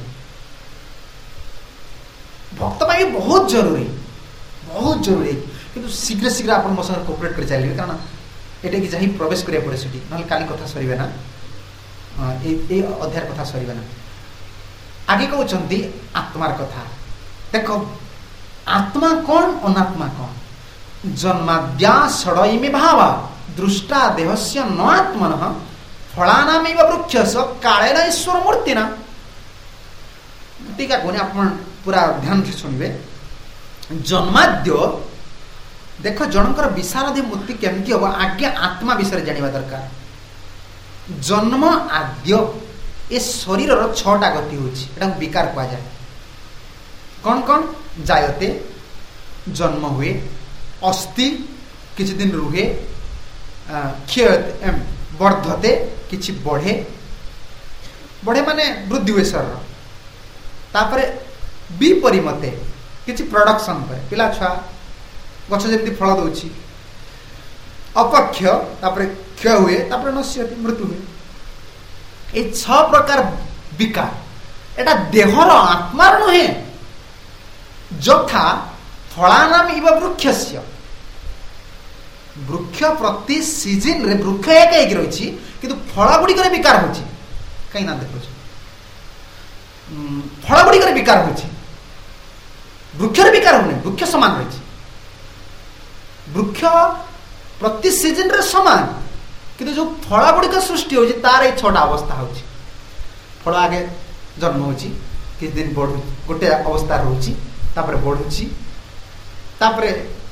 भक्त पाई बहुत जरूरी, बहुत जरूरी। किंतु शीघ्र शीघ्र आप मो संगे कोऑपरेट कर चलिए, कारण एटा कि जाहि प्रवेश करिया पड़े सेठी, नहले काली कथा सरीबे ना, ए ए अध्याय कथा सरीबे ना। आगे कहउछंती आत्मार कथा। देखो आत्मा कौन अनात्मा कौन, जन्माद्या षडयिमे भावा दृष्टा देहस्य न आत्मनः फलानामेव वृक्षस्य कालेन ईश्वर मूर्तिना। टीका कोने आपण पूरा ध्यान से सुनिबे। जन्माद्य देख जनकर विशारधि मूर्ति केमती हम आज्ञा आत्मा विषय जानिबा दरकार। जन्म आद्य ए शरीर छटा गति होता विकार कह जाए। कौन कौन जायते जन्म हुए, अस्थि किछि दिन रुहे, क्षय ବର୍ଦ୍ଧତେ କିଛି ବଢ଼େ ବଢ଼େ ମାନେ ବୃଦ୍ଧି ହୁଏ ଶରୀର। ତାପରେ ବିପରିମତେ କିଛି ପ୍ରଡକ୍ସନ୍ କରେ, ପିଲା ଛୁଆ ଗଛ ଯେମିତି ଫଳ ଦେଉଛି। ଅପକ୍ଷ ତାପରେ କ୍ଷୟ ହୁଏ, ତାପରେ ନଶ୍ୟତି ମୃତ୍ୟୁ ହୁଏ। এই ଛଅ ପ୍ରକାର ବିକାର এটা ଦେହର ଆତ୍ମାର ନୁହେଁ। ଯଥା ଫଳାନାମ ଇବ ବୃକ୍ଷସ୍ୟ, ବୃକ୍ଷ ପ୍ରତି ସିଜନରେ ବୃକ୍ଷ ଏକ ହେଇକି ରହିଛି, କିନ୍ତୁ ଫଳ ଗୁଡ଼ିକରେ ବିକାର ହଉଛି। କାହିଁକି ନା ଦେଖୁଛୁ ଫଳ ଗୁଡ଼ିକରେ ବିକାର ହଉଛି, ବୃକ୍ଷରେ ବିକାର ହଉନି। ବୃକ୍ଷ ସମାନ ରହିଛି, ବୃକ୍ଷ ପ୍ରତି ସିଜନରେ ସମାନ, କିନ୍ତୁ ଯୋଉ ଫଳ ଗୁଡ଼ିକ ସୃଷ୍ଟି ହଉଛି ତାର ଏଇ ଛଅଟା ଅବସ୍ଥା ହଉଛି। ଫଳ ଆଗେ ଜନ୍ମ ହଉଛି, କିଛି ଦିନ ବଢୁ ଗୋଟେ ଅବସ୍ଥା ରହୁଛି, ତାପରେ ବଢୁଛି, ତାପରେ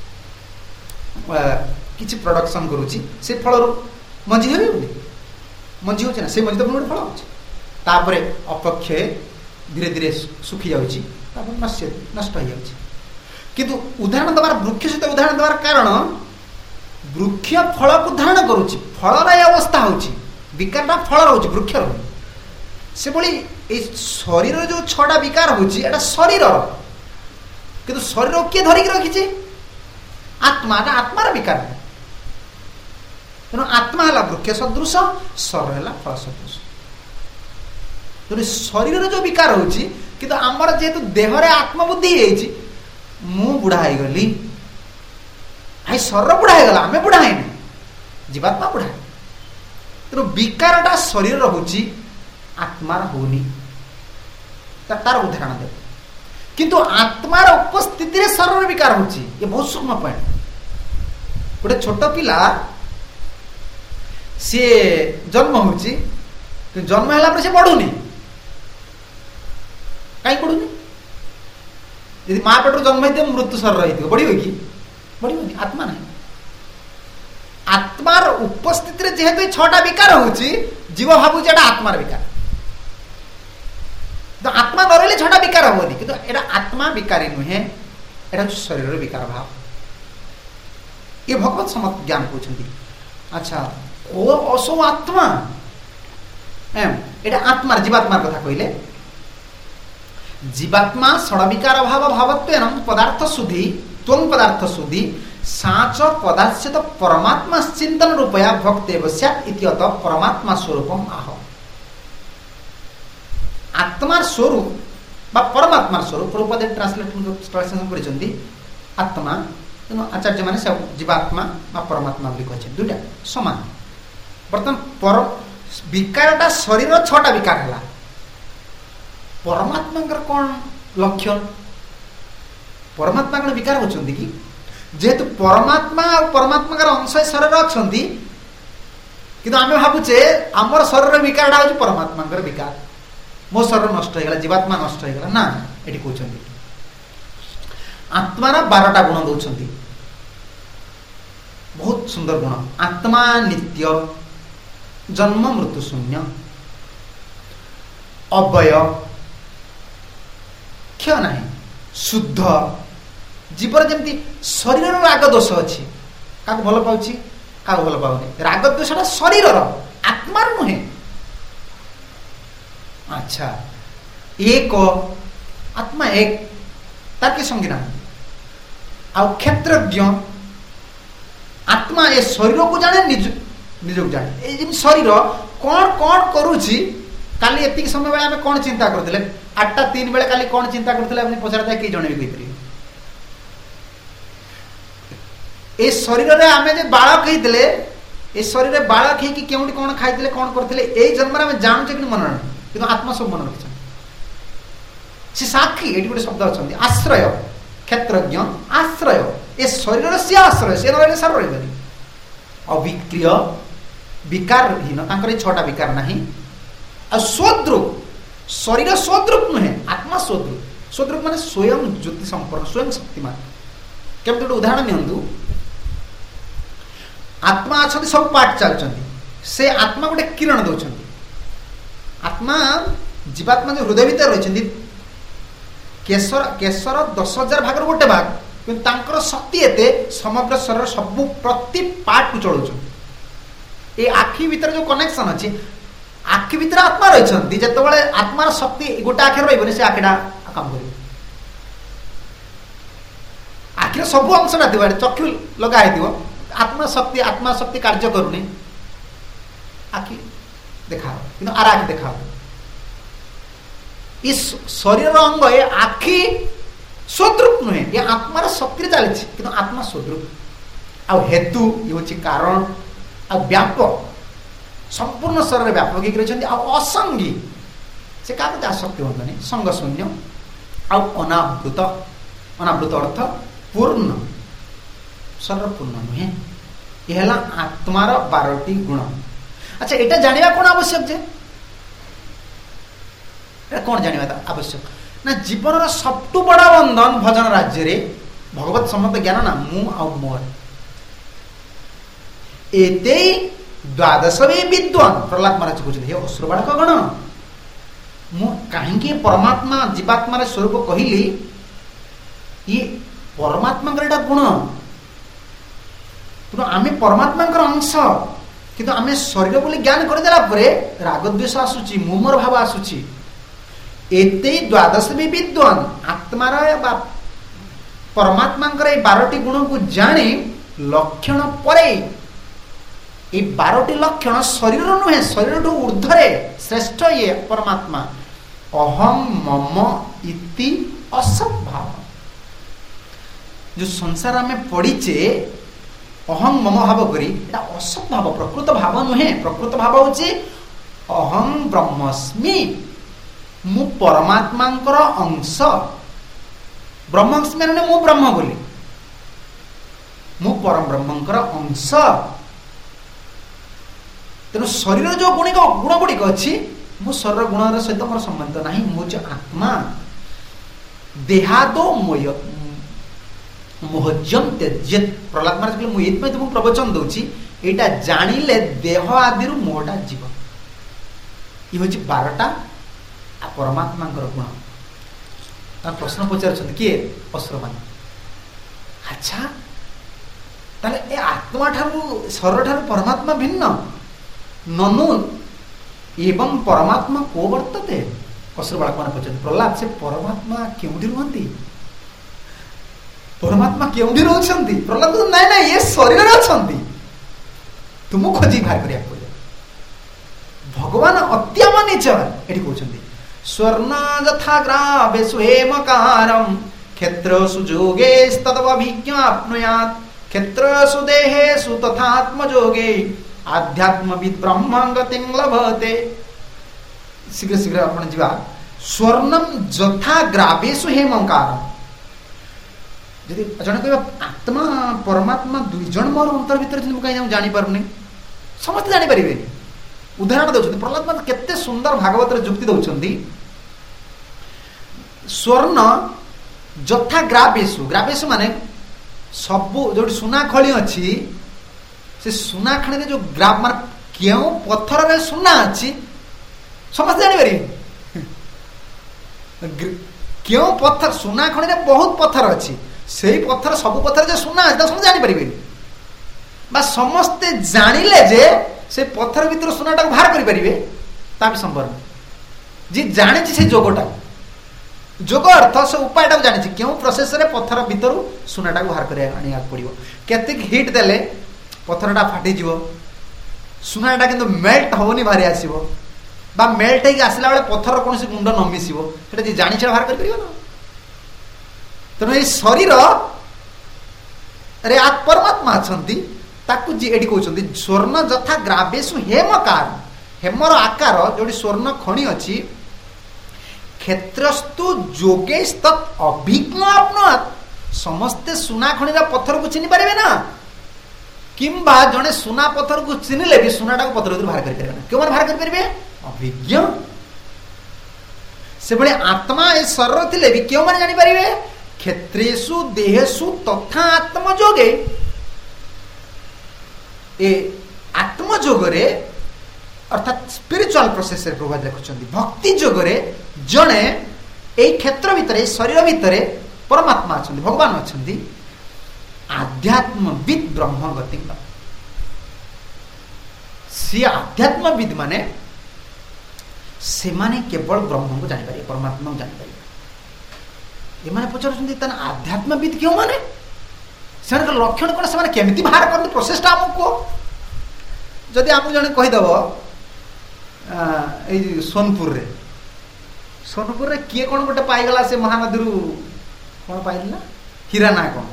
କିଛି ପ୍ରଡକ୍ସନ କରୁଛି। ସେ ଫଳରୁ ମଞ୍ଜି ହେଉନି, ମଞ୍ଜି ହଉଛି ନା, ସେ ମଞ୍ଜି ତ ଗୋଟେ ଫଳ ହଉଛି। ତାପରେ ଅପକ୍ଷ ଧୀରେ ଧୀରେ ଶୁଖି ଯାଉଛି, ତାପରେ ନଷ୍ଟ ନଷ୍ଟ ହେଇଯାଉଛି। କିନ୍ତୁ ଉଦାହରଣ ଦେବାର, ବୃକ୍ଷ ସହିତ ଉଦାହରଣ ଦେବାର କାରଣ, ବୃକ୍ଷ ଫଳକୁ ଧାରଣ କରୁଛି, ଫଳର ଏ ଅବସ୍ଥା ହଉଛି, ବିକାରଟା ଫଳ ରହୁଛି, ବୃକ୍ଷ ରହୁନି। ସେଭଳି এই ଶରୀରରେ ଯୋଉ ଛଅଟା ବିକାର ହଉଛି ଏଟା ଶରୀରର, କିନ୍ତୁ ଶରୀର କିଏ ଧରିକି ରଖିଛି? ଆତ୍ମା। ଏଟା ଆତ୍ମାର ବିକାର, ତେଣୁ ଆତ୍ମା ହେଲା ବୃକ୍ଷ ସଦୃଶ, ଶରୀର ହେଲା ଫଳ ସଦୃଶ। ତେଣୁ ଶରୀରରେ ଯୋଉ ବିକାର ହଉଛି, କିନ୍ତୁ ଆମର ଯେହେତୁ ଦେହରେ ଆତ୍ମବୁଦ୍ଧି ହେଇଯାଇଛି, ମୁଁ ବୁଢା ହେଇଗଲି, ଭାଇ ଶରୀର ବୁଢା ହେଇଗଲା, ଆମେ ବୁଢା ହେଇନି, ଜୀବାତ୍ମା ବୁଢା। ତେଣୁ ବିକାରଟା ଶରୀର ରହୁଛି, ଆତ୍ମାର ହଉନି। ତାର ଉଦାହରଣ ଦେବ। କିନ୍ତୁ ଆତ୍ମାର ଉପସ୍ଥିତିରେ ଶରୀର ବିକାର ହଉଛି। ଏ ବହୁତ ସୂକ୍ଷ୍ମ ପଏଣ୍ଟ। ଗୋଟେ ଛୋଟ ପିଲା ସିଏ ଜନ୍ମ ହଉଛି, କିନ୍ତୁ ଜନ୍ମ ହେଲା ପରେ ସେ ବଢୁନି। କାହିଁ ବଢୁନି? ଯଦି ମା ପେଟରୁ ଜନ୍ମ ହେଇଥିବ, ମୃତ୍ୟୁ ଶରୀର ହେଇଥିବ, ବଢିବ କି? ବଢିବନି। ଆତ୍ମା ନାହିଁ। ଆତ୍ମାର ଉପସ୍ଥିତିରେ ଯେହେତୁ ଏ ଛଅଟା ବିକାର ହଉଛି, ଜୀବ ଭାବୁଛି ଏଟା ଆତ୍ମାର ବିକାର। ଆତ୍ମା ନ ରହିଲେ ଛଅଟା ବିକାର ହବନି, କିନ୍ତୁ ଏଟା ଆତ୍ମା ବିକାରୀ ନୁହେଁ, ଏଟା ହଉଛି ଶରୀରର ବିକାର ଭାବ। ଏ ଭଗବତ ସମସ୍ତ ଜ୍ଞାନ କହୁଛନ୍ତି। ଆଚ୍ଛା, ଓ ଅସৌ ଆତ୍ମା, ଏଟା ଆତ୍ମାର ଜୀବାତ୍ମାର କଥା କହିଲେ। ଜୀବାତ୍ମା ଷଡ଼ବିକାର ଭାବ ଭାବତ୍ୱେନ ପଦାର୍ଥ ଶୁଦ୍ଧି ତ୍ୱଂ ପଦାର୍ଥ ଶୁଦ୍ଧି ସାଚ ପଦାର୍ଥ ପରମାତ୍ମା ଚିନ୍ତନ ରୂପୟା ଭକ୍ତେବ ସ୍ୟାତ୍ ଇତ୍ୟତ ପରମାତ୍ମା ସ୍ୱରୂପମ୍ ଆହ। ଆତ୍ମାର ସ୍ୱରୂପ বা পরমাত্মার স্বরূপ, প্রভুপাদ ট্রান্সলেশন করেছেন আত্মা, তেমন আচার্য মানে জীবাত্মা বা পরমাত্মা বলে কেছেন, দুইটা সমান। বর্তমান পর বিকারটা শরীর ছটা বিকার হল, পরমাত্মাঙ্কর কোন লক্ষণ? পরমাত্মা কোন বিকার হচ্ছেন কি? যেহেতু পরমাত্মা আর পরমাত্মাঙ্কর অংশ শরীর অনেক, কিন্তু আমি ভাবুছে আমার শরীর বিকারটা হচ্ছে পরমাত্মাঙ্কর বিকার, মো শরীর নষ্ট হয়ে গেল, জীবাত্মা নষ্ট হয়ে গেল না। এটি কৌন আত্মার বারোটা গুণ দৌঁচ, বহুত সুন্দর গুণ। আত্মা নিত্য, জন্ম মৃত্যু শূন্য, অব্যয়, ক্ষয় না, শুদ্ধ। জীবন যেমনি শরীরের রাগ দোষ অছি, কাকে ভাল পাচ্ছি কাকে ভাল পাওনি, রাগ দোষটা শরীরর, আত্মার নুহে। আচ্ছা, এক আত্মা এক, তার কি সঙ্গী না। আর ক্ষেত্রজ্ঞ, আত্মা এ শরীরকে জানে, নিজ নিজকে জানে। এই যে শরীর কণ কণ করুছি, কালি এতিকি সময় বেলা আমি কণ চিন্তা করলে, আটটা তিন বেলা কালি কণ চিন্তা করলে আপনি পচারা থাকে, কে জনে বি কইপারে। এই শরীরে আমি যে বালক হইলে, এই শরীরে বালক হইকি কেউটি কোন খাইলে কোন করলে, এই জন্মরে আমি জানুছে কিন্তু মনে রাখি, কিন্তু আত্মা সব মনে রাখছেন। সে সাক্ষী, এটি গোটে শব্দ অনেক, আশ্রয়। ক্ষেত্রজ্ঞ আশ্রয়, এ শরীর সে আশ্রয়, সে নইলে সার রহবেনি। অবিক্রিয়, বিকারহীন, তাঁর এই ছটা বিকার না। আর স্বদ্রুপ, শরীর স্বদ্রুপ নুহে, আত্মা স্বদ্রুপ। স্বদ্রুপ মানে স্বয়ং জ্যোতি সম্পন্ন, স্বয়ং শক্তিমান। কেমন গোটে উদাহরণ নিয়ন্তু, আত্মা অনেক সব পার্ট চালুচ্ছেন, সে আত্মা গোটে কিরণ দৌঁছেন। আত্মা জীবাত্মা যে হৃদয় ভিতরে রয়েছেন, কেশর কেশর দশ হাজার ভাগর গোটে ভাগ, কিন্তু তাঁর শক্তি এতে সমগ্র শরীর সবু প্রতি পার্ট কু চলাউছেন। ये आखि भीतर जो कनेक्शन अच्छी आखि भीतर आत्मा रही जिते आत्मार शक्ति गोटे आखिर रही से आखिटा काम कर आखिर सब अंशटा थी चक्षु लगाई आत्मा शक्ति आत्मा शक्ति कार्य करूनी आखि देखा कि आर आखि देखा इस शरीर अंग ये आखि स्वद्रुप नुहे ये आत्मार शक्ति चली कि आत्मा स्वद्रुप आ हेतु ये हूँ कारण आ व्यापक संपूर्ण शरीर व्यापक होती असंगी से क्या आसक्ति हूँ नहीं संग शून्य अनावृत अनावृत अर्थ पूर्ण शरीर पूर्ण नुहे ये आत्मार बारटी गुण। अच्छा यहाँ जाना कौन आवश्यक जे कौन जाना आवश्यक ना जीवन सबटू बड़ा बंधन भजन राज्य रे भगवत सम्बन्ध ज्ञान ना मु आ मोर एते द्वादश विद्वान प्रहलाद महाराज कहते हे असुर बालक गण मु कहीं परमात्मा जीवात्मार स्वरूप कहली ये परमात्मा गुण कि आम परमात्मा अंश किंतु आम शरीर बोली ज्ञान करदेला रागद्वेष आसूची मुमर भाव आसूची एते द्वादश विद्वान आत्मार परमात्मा बारटी गुण को जानी लक्षण परे ये बारटी लक्षण शरीर नुहे शरीर ऊर्ध्वे श्रेष्ठ ये परमात्मा अहम मम इति असत भाव जो संसार में पड़ीचे अहम मम भाव करी असत भाव प्रकृत भाव नुहे प्रकृत भाव हूँ अहम ब्रह्मस्मि मु परमात्मा अंश ब्रह्मस्मि माने मु ब्रह्म बोली मु परम ब्रह्मंकर अंश तेणु शरीर जो गुणिक गुण गुड़िक अच्छी मो शरीर गुण सहित मोर संबंध ना मुझे आत्मा देहादो मोय मोहज्यम त्यज्य प्रहलाद महाराज कहले मुझे तुमको प्रवचन दूची यहाँ जानिले देह आदि मोहटा जीव ये हूँ बारटा परमात्मा गुण प्रश्न पचार किए असुर मान अच्छा ताले ए आत्मा ठारू शरीर ठारू परमात्मा भिन्न ननु एवं परमात्मा को वर्तते असुर बालक मान पचार प्रहलाद से परमात्मा क्योंठी रुहंती परमात्मा क्योंठी रहउछंती प्रहलाद तो नाइ नाइ ये शरीर रे अछंती तुम खोजी बाहर करिया पड़े भगवान अत्याम निचर एठी कहउछंती स्वर्ण यथा ग्रावेषु हेमकारं क्षेत्रसु जोगेस्तदभिज्ञाप्नुयात् क्षेत्रसु देहेषु तथात्मयोगे आध्यात्मविद् ब्रह्मं गतिं लभते। शीघ्र शीघ्र आपण जीवा स्वर्णम यथा ग्रावेषु हेमकारं यदि जन कहबा आत्मा परमात्मा दुई जन मोर अंतर भीतर मु कहीं जानी पारुनी समस्त जानी परिबे उदाहरण दउछथि प्रहलाद महाराज केते सुंदर भागवत रे जुक्ति दउछथि स्वर्ण यथा ग्रावेषु ग्रावेषु माने सब जो सुना खली अच्छी से सुना खणी रे जो ग्राफ माने क्यों पत्थर रे सुना अच्छी समस्त जानी पारि क्यों पत्थर सुना खणी रे बहुत पत्थर अच्छी से पत्थर सब पत्थर जो सुना अच्छी समस्त जानी पारि बा समस्ते जानिले जे से पत्थर भीतर सुनाटा बाहर करि परिबे ता भी संभव जी जाने से जोगटा जोग अर्थ से उपायटा जानी क्यों प्रोसेस रे पत्थर भीतर सुनाटा बाहर कर आनिया पड़ो केते हिट देले पत्थरटा फाटी जीवो सुनाटा किंतु मेल्ट होनी बाहर आसीबो बा मेल्ट हे आसला बेले पत्थर कोन से गुंड न मिसिबो सेटा जी जानि छा बाहर कर परिबो ना तनो ए शरीर रे आत्मा परमात्मा अछंती ताकू जी एडी कहउछंती स्वर्ण यथा ग्रावेषु हेमकार हेमर आकार जोडी स्वर्ण खणी अछि क्षेत्रस्तु जोगेस्तत् अभिज्ञ आपनात समस्ते सुना खणीरा पत्थर को चिनि पारिबे ना किंबा जने सुना पत्थर को चिनिले भी सुनाटा को पत्थर भीतर बाहर करि परिबे ना क्यों बाहर करि परिबे अभिज्ञ से बळे आत्मा ए शरीर थिले भी क्यों माने जानि परिबे क्षेत्रेषु देहेषु तथा आत्मयोगे ए आत्मयोगरे अर्थात स्पिरिचुअल प्रोसेस रे प्रभाव देखुछंती भक्ति जोगरे जने ए क्षेत्र भितरे शरीर भितरे परमात्मा अछंती भगवान अछंती आध्यात्मविद ब्रह्म गति सी आध्यात्मविद माने से माने केवल ब्रह्म को जानी पारे, परमात्मा को जानी पारे। ये माने पचारुछन्ति तन आध्यात्मविद क्यों माने से लक्षण कौन से केमिति बाहर करते प्रोसेसटा आमको जदि आमको जने कहीदेव ये सोनपुर रे सोनपुर रे किए कौन गोटे पाईगला से महानदी कौन पाइला हीरा ना कौन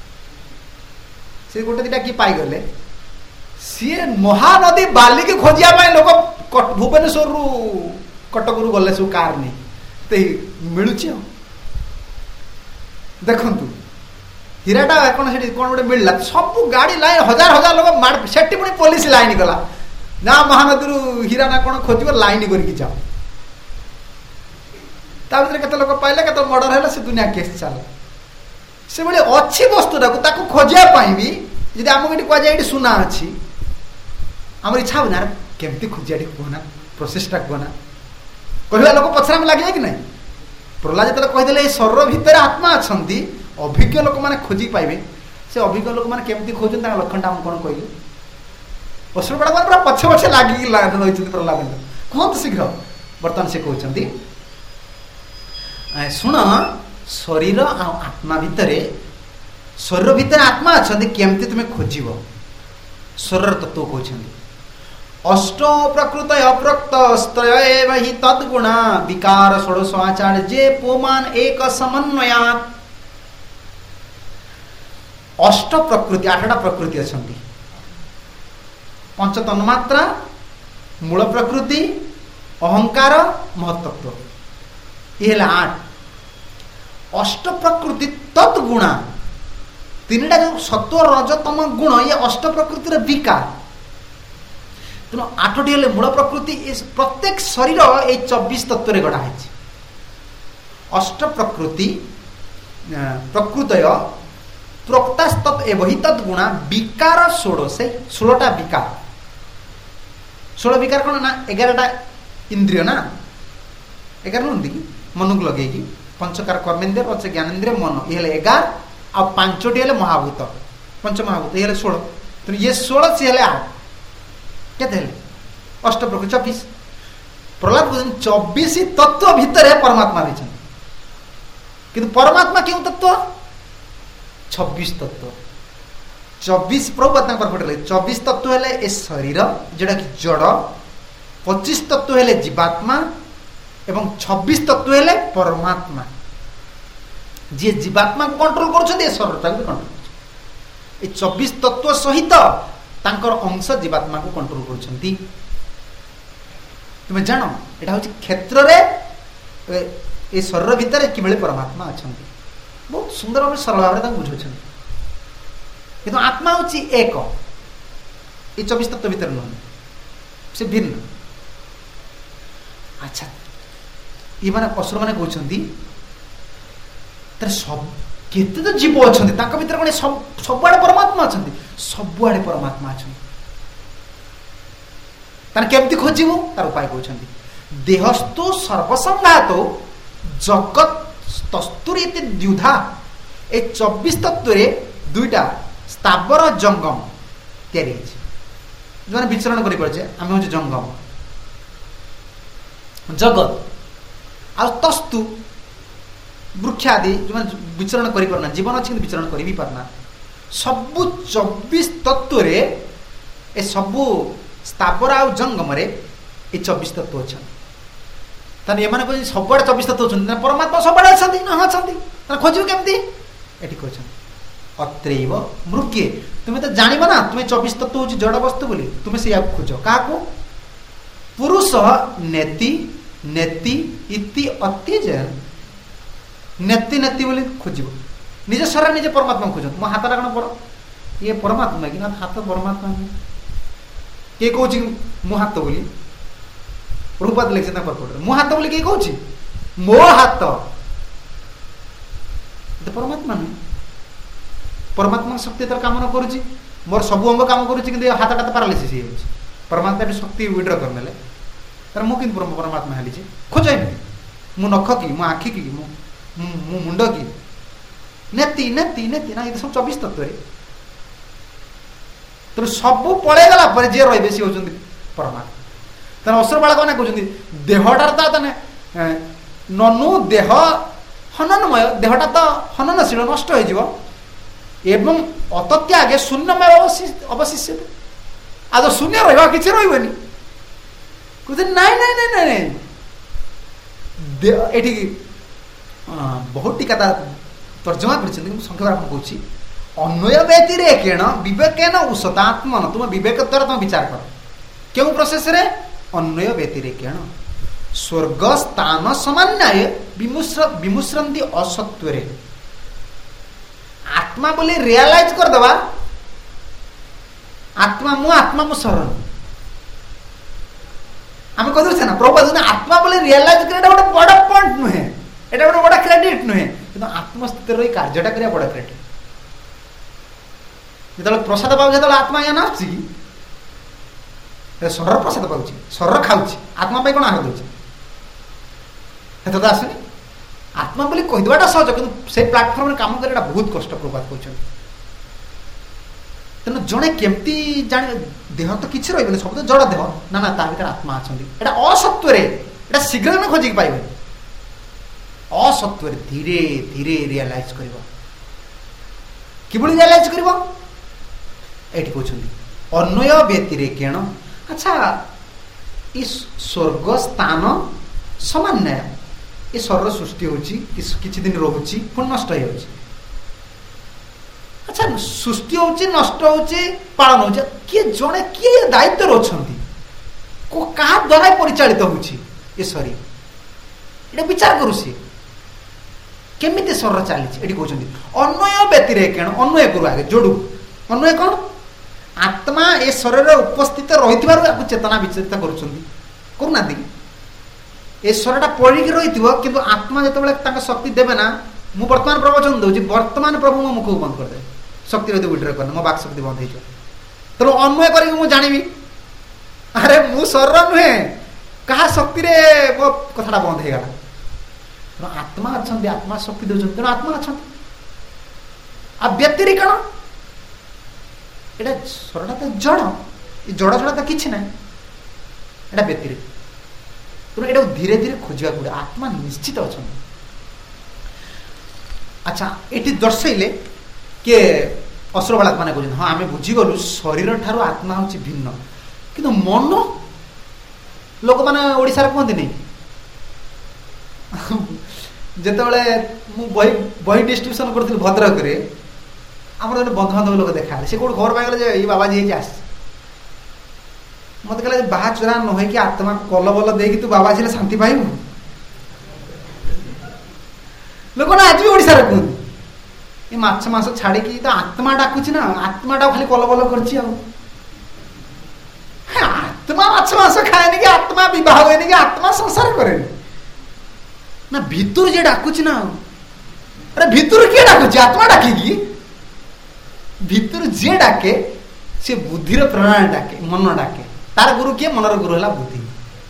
से गोटे दिटा किए पाईगले सी महानदी बाली के खोजिया लोक भुवनेश्वर रु कटक रु गले सब कार नहीं तो मिलूची देखु हीराटा कौन से कौन गोटे मिलला सब गाड़ी लाइन हजार हजार लोग मार सेठी पुणी पुलिस लाइन गला ना महानदी हीरा ना कौन खोज लाइन करके जाओ ता भीतर केते लोक पाइले केते मर्डर हैला से दुनिया केस चला से बळे अच्छी वस्तुटा को ताको खोजिया पाई भी यदि हमको एटी कोआ जाय सुना अछि हमर इच्छा हो ना केमती खोजिया कोना प्रोसेसटा कोना कहला लोक पछरा में लागे कि नहीं प्रहलाद जतले कहि देले शरीर भीतर आत्मा अछंती अभिज्ञ लोक माने खोजी पाइबे से अभिज्ञ लोक माने केमती खोजन ता लक्षणटा हम कोन कहलु असुर बड़ा पूरा पछे पछे लागी रही प्रहलाद कौन तो शीघ्र बर्तमान से कहते शुण शरीर आत्मा भितर शरीर भितर आत्मा अच्छा केमती तुम्हें खोज शरीर तत्व कहते अष्ट प्रकृत अप्रक्त स्तय ही तद्गुणा विकार षोडश आचार्य जे पोमान एक समन्वयात् अष्ट प्रकृति आठटा प्रकृति अच्छा पंच तन्मात्रा मूल प्रकृति अहंकार महत्त्व ये आठ अष्ट प्रकृति तत्गुणा तीन टा जो सत्व रजतम गुण ये अष्ट प्रकृतिर विकार तेणु आठटी हेले मूल प्रकृति प्रत्येक शरीर ये चौबीस तत्व गढ़ा है अष्ट प्रकृति प्रकृतय प्रोक्तास्तत् एव हि तद्गुणा विकार षोडश षोलटा विकार षोल विकार कौन ना एगारटा इंद्रिय ना एगार नुहति कि मन को लगे पंचकार कर्मेन्द्रिय पंच ज्ञानेन्द्रिय मन ये एगार आ पांचटी हेले महाभूत पंच महाभूत ये षोल तेणु ये षोल सी हेले आठ केते अष्ट प्रकृति चौबीस प्रहलाद चौबीस तत्व भितर परमात्मा रही किंतु परमात्मा क्यों तत्व छब्बीस तत्व चौबीस प्रभु चौबीस तत्व हेले ए शरीर जोटा कि जड़ पच्चीस तत्व हेले जीवात्मा एवं छब्बीस तत्व हेले परमात्मा जी जीवात्मा को कंट्रोल कर शरीर भी कंट्रोल कर चौबीस तत्व सहित तांकर अंश जीवात्मा को कंट्रोल कर तुम्हें जान यहाँ हूँ क्षेत्र में शरीर भितर कि परमात्मा अच्छा बहुत सुंदर भाव सरल भाव बुझे कि आत्मा हूँ एक ये चौबीस तत्व भितर नुह से भिन्न अच्छा ये माने असुर माने कहते सब केते तो जीव अच्छा भीतर कौन सब सबुआड़े परमात्मा अच्छा सबुआड़े परमात्मा अच्छा तार केमती खोजू तार उपाय कहते देहस्तु सर्वसंघात जगत तस्तुरी द्युधा ए चौबीस तत्व दुईटा स्थावर जंगम तैयारी जो विचरण कर पड़े आम हूँ जंगम जगत आ तस्तु वृक्ष आदि जो विचरण कर पारना जीवन अच्छी विचरण कर भी पारना सबु चौबीस तत्व ए सबु स्थावर आ जंगम ये चौबीस तत्व अच्छा ताने ये माने सबुआड़े चौबीस तत्व अच्छा परमात्मा सबुआड़े अच्छा अच्छा खोजु केमती ये कहते अत्रैव मृगे तुम्हें तो जान ना तुम्हें चौबीस तत्व हूँ जड़ वस्तु बोली तुम्हें से खोज क्या पुरुष नेति नेति इति अत्यजन नेति नेति बोली खोज निज शरीर निजे परमात्मा खोज मो हाथ कौन बड़ ये परमात्मा कि ना हाथ परमात्मा किए कौन मो हाथ बोली रूपात लिखे परपट मो हाथ बोली किए कौन मो हाथ परमात्मा नुह परमात्मा शक्ति तर काम न करुच्ची मोर सब अंग काम करुच्ची कि हाथटा तो पारालिसिस हो परमात्मा शक्ति विड्र करने तर मुझे परमात्मा हेली खोज मु नख कि मो आखि कि मो मुंड कि नेति नेति नेति ना ये सब चौबीस तत्व तेणु सब पलैगला जे रे सी होती परमात्मा तेना असुर बालक मैंने कहते देहटार तो तेने ननु देह हननमय देहटा तो हननशील नष्ट हो एवं अतत्यागे शून्यमय अवशिष्य आज शून्य रहा किसी रही कहते नाई नाई नाई नाई ये बहुत टीका तर्जमा कर संक्षेप आपको कहूँ अन्वय व्यतिरेकेण विवेकेन उसतात्मन तुम विवेक द्वारा तुम विचार कर क्यों प्रोसेस रे अन्वय व्यतिरेकेण स्वर्ग स्थान सामान्य विमुश्र विमुश्रंती असत्व आत्मा बोली रियलाइज कर दवा आत्मा मु आत्मा मु शरण आम कह ना प्रभु आत्मा बोली रियलाइज कर गोटे बड़ पॉइंट नुहे एटा गोटे बड़ा क्रेडिट नुहे कि आत्मस्थित रही कार्यटा करिया बड़ा क्रेडिट जो प्रसाद पाऊँ जो आत्मा या ना शरीर प्रसाद पाँच शरीर खाऊँ आत्मा कौन आहार दूसरी तो आसुनी आत्मा बोली कहीदेटा सहज कि से प्लाटफर्म काम कर बहुत कष्ट प्रभात कहते तेना जड़े केमती जाने देह तो किसी रही सब तो जड़ देह ना ना भर आत्मा अच्छा असत्व शीघ्र न खोजिक पाइबे असत्व धीरे धीरे रियलाइज कर रियलाइज कर अन्वय व्यतिरेकेण अच्छा इस स्वर्ग स्थान सामान्य ये शरीर सृष्टि होची किसी दिन रोची पुणी नष्ट हो अच्छा सृष्टि होची नष्ट होची पालन हो किए जड़े किए दायित्व अच्छा क्या द्वारा परिचालित होची ये शरीर ये विचार करू सी केमी शरीर चली कहते अन्वय व्यतिरेकेण अन्वय करू आगे जोड़ू अन्वय कौन आत्मा ए शरीर उपस्थित रही चेतना विचलित करूना ए शरीरटा पड़ी रही कि आत्मा जो शक्ति देवे ना मु वर्तमान प्रवचन दूसरी वर्तमान प्रभु मो मुख बंद करदे शक्ति रही विड्र कर मो बाक शक्ति बंद हो तेणु अन्वय करी जानी अरे मु शरीर नुहे क्या शक्ति रे मो कथाटा बंद हो गला तेणु आत्मा अच्छा आत्मा शक्ति दौरान तेणु आत्मा अच्छा आ व्यतिरेकण एटा शरीर तो जड़ जड़ जड़ा तो किसी ना एटा व्यतिरेक तेणु ये धीरे धीरे खोजा पड़े आत्मा निश्चित अच्छा अच्छा ये दर्शैले किए असुर बालक मैंने कहते हाँ आम बुझीगलु शरीर ठारू आत्मा हूँ भिन्न किंतु मन लोक मैंने ओडिशा कहते नहीं जितेबाला बही बही डिस्ट्रीब्यूशन करी भद्रक आम गोटे बंधुबांधव लोक देखा से कौट खबर पाइगले ये बाबाजी आस मत कहला बाहा चोरा न हो कि आत्मा कल बल दे तू बाबाजी शांति पाइबू लोक ना आज भी ओडिशा कहते ये माछ मास छाड़ी तो आत्मा डाकुची ना आत्मा खाली कल बल कर आत्मा माछ मास खाएनि कि आत्मा बह हुए कि आत्मा संसार करे ना भितर जे डाकुची ना अरे भितर किए डाकुची आत्मा डाकी भितर जे डाके से बुद्धिर प्रणाली डाके मन डाके तार गुरु किए मनर गुरु है बुद्धि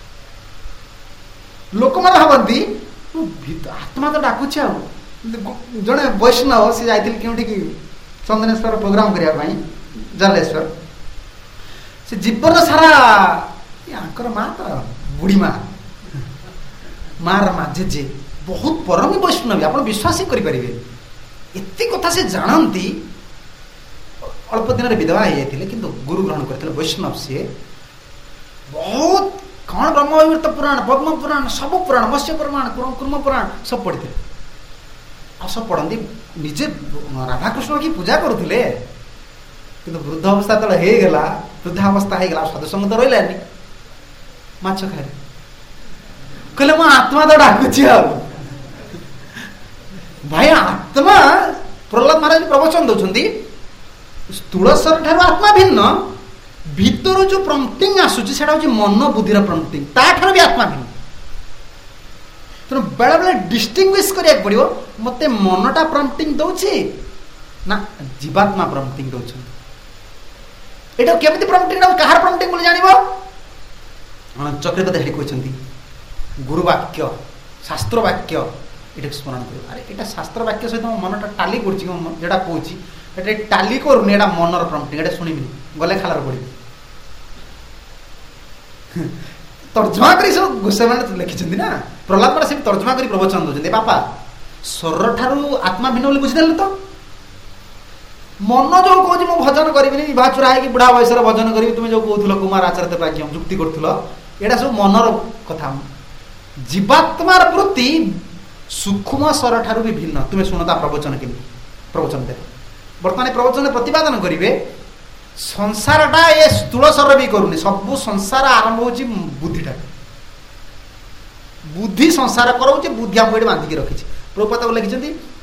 लोक मैंने भावती आत्मा तो डाकुची आ जड़े वैष्णव से जाती कि चंदनेश्वर प्रोग्राम करने जलेश्वर से जीवन सारा यहाँ माँ तो बुढ़ी माँ मार माँ जेजे बहुत परम वैष्णवी आप विश्वास ही करेंगे एत कथा से जानती अल्प दिन में विधवा हो जाते कि गुरु ग्रहण करते वैष्णव सी बहुत कौन ब्रह्मविवर्त पुराण पद्म पुराण सब पुराण मत्स्य पुराण कुर्म पुराण सब पढ़ी थे आ सब पढ़ती निजे राधाकृष्ण की पूजा करुले कि वृद्ध अवस्था तो होगला वृद्धावस्था होगला सदसंग तो रही माछ खाए कहले मो आत्मा तो डाकुची भाई आत्मा प्रहलाद महाराज प्रवचन दौरान स्थूल शरीर ठार आत्मा भिन्न भीतर जो प्रम्पटिंग आसूची से मन बुद्धिर प्रम्पटिंग ताठार भी आत्मा भिन्न तेणु बेले बेले डिस्टिंग्विश करिया पड़ो मत मनटा प्रम्पटिंग दौची ना जीवात्मा प्रम्पटिंग दौरान ये केमी प्रम्पटिंग कहार प्रम्पटिंग बोली जान चक्रवर्ती हेडी कहते गुरुवाक्य शास्त्र वाक्य ये स्मरण कर अरे यहाँ शास्त्र वाक्य सहित मो मनटा टाली कर जोटा कौच ये टाली करूनी एटा मनर प्रम्पटिंग ये शुणिबिनी गले खालार पड़ी तर्जमा कर सब गोसाई मैंने लिखिं ना प्रहलाद महाराज से तर्जमा कर प्रवचन दौरान बापा स्वर ठारू आत्मा भिन्न बोली बुझीदेल तो मन जो कौन मु भजन करी विवाह चुरा है बुढ़ा बयस भजन करी तुम जो कहूल कुमार आचार्य देवाज्ञ जुक्ति करुल यहाँ सब मनर कथा जीवात्मार वृत्ति सूक्ष्म स्वर ठारू भी भिन्न तुम्हें शुणता प्रवचन के प्रवचन दे बर्तमान प्रवचन प्रतिपादन करेंगे संसारटा ये स्थूल स्वर भी करूनी सब संसार आरंभ हो बुद्धिटा बुद्धि संसार कराऊँ बुद्धि आमको ये बांधिकी रखी प्रभुपाद लिखिं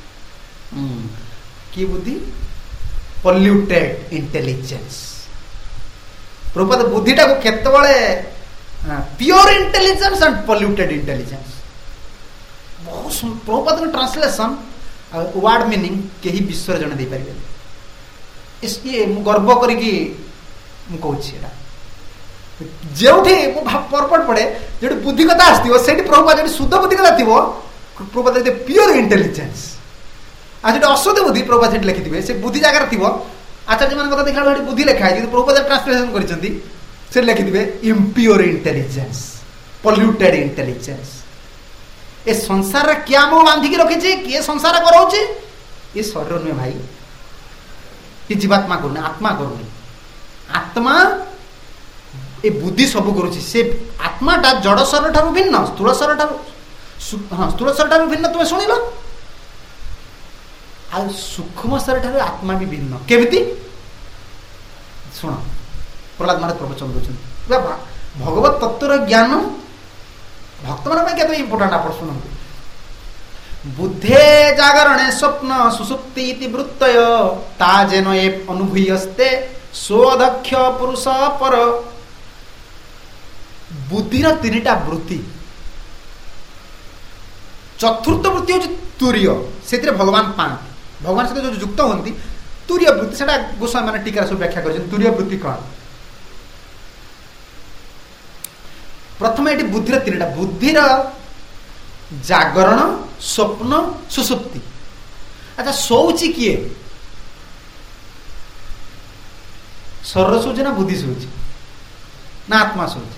कि बुद्धि पल्यूटेड इंटेलिजेंस प्रभुपाद बुद्धिटा को केतबळे pure intelligence and polluted intelligence बहुत प्रभुपाद ट्रांसलेशन वर्ड मीनिंग कहीं विश्व जन दे पारे इसलिए मु गर्व करिकी मु कहूँ जो परपट पड़े जो बुद्धि कथा आसो से प्रभुपाद जो शुद्ध बुद्धि कथा थी प्रभुपाद प्योर इंटेलिजेंस आज जो अशुद्ध बुद्धि प्रभुपाद से लिखिथे से बुद्धि जगार थी आचार्य मान देखा बुद्धि लिखा है प्रभुपाद ट्रांसलेशन कर लिखिथे इम्प्योर इंटेलिजेंस पल्यूटेड इंटेलिजेंस ए संसार क्या मो बांधिकी रखी किए संसार कराऊे ये शरीर नुहे भाई ये जीवात्मा करूनी आत्मा करूनी आत्मा ए बुद्धि सब करुच्ची से आत्माटा जड़ शरीर ठारू भिन्न स्थूल शरीर ठारू हाँ स्थूल शरीर ठारू भिन्न तुम्हें शुणिल आ सूक्ष्म शरीर ठारू आत्मा भी भिन्न केमिति शुण प्रहलाद महाराज प्रवचन दूसरी भगवत तत्वर ज्ञान भक्त मान क्या इम्पोर्टाट आप शुणु बुद्धे जागरणे स्वप्न सुसुप्ति वृत्तय ता जेन ए अनुभूयस्ते स्वदक्ष पुरुष पर बुद्धिर तीन टा वृत्ति चतुर्थ वृत्ति हूँ तुरीय से भगवान पाती भगवान सहित जो युक्त होती तुरीय वृत्ति से गोस्वामी मैंने टीका सब व्याख्या कर तुरीय वृत्ति कौन प्रथम ये बुद्धिर तीन टा बुद्धिर जागरण स्वप्न सुसुप्ति अच्छा शोची किए शरीर शोचे ना बुद्धि शोचे ना आत्मा शोचे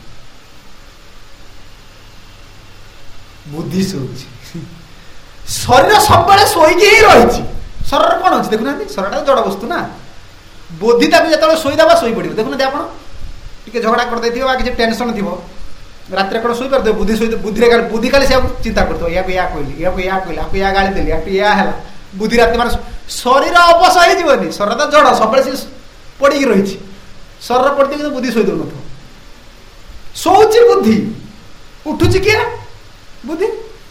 बुद्धि शोचे शरीर सब शोईकी ही रही शरीर कौन अच्छी देखुना शरीर जड़ वस्तु ना बुद्धि ताकि जो शोईदेवा शोई पड़ो देखुना आप झगड़ा करदे किसी टेंशन थी रात कौन शोई पार बुद्धि शोई बुद्धि बुद्धि खाली से चिंता करते या या कहली या या कहली आपको या गाड़ी देली आपको या है बुद्धि रात मान शरीर अवश होनी शरीर तो जड़ सब पड़ी रही शरीर पड़ती कि बुद्धि शोई दौन शोची बुद्धि उठुची किए बुद्धि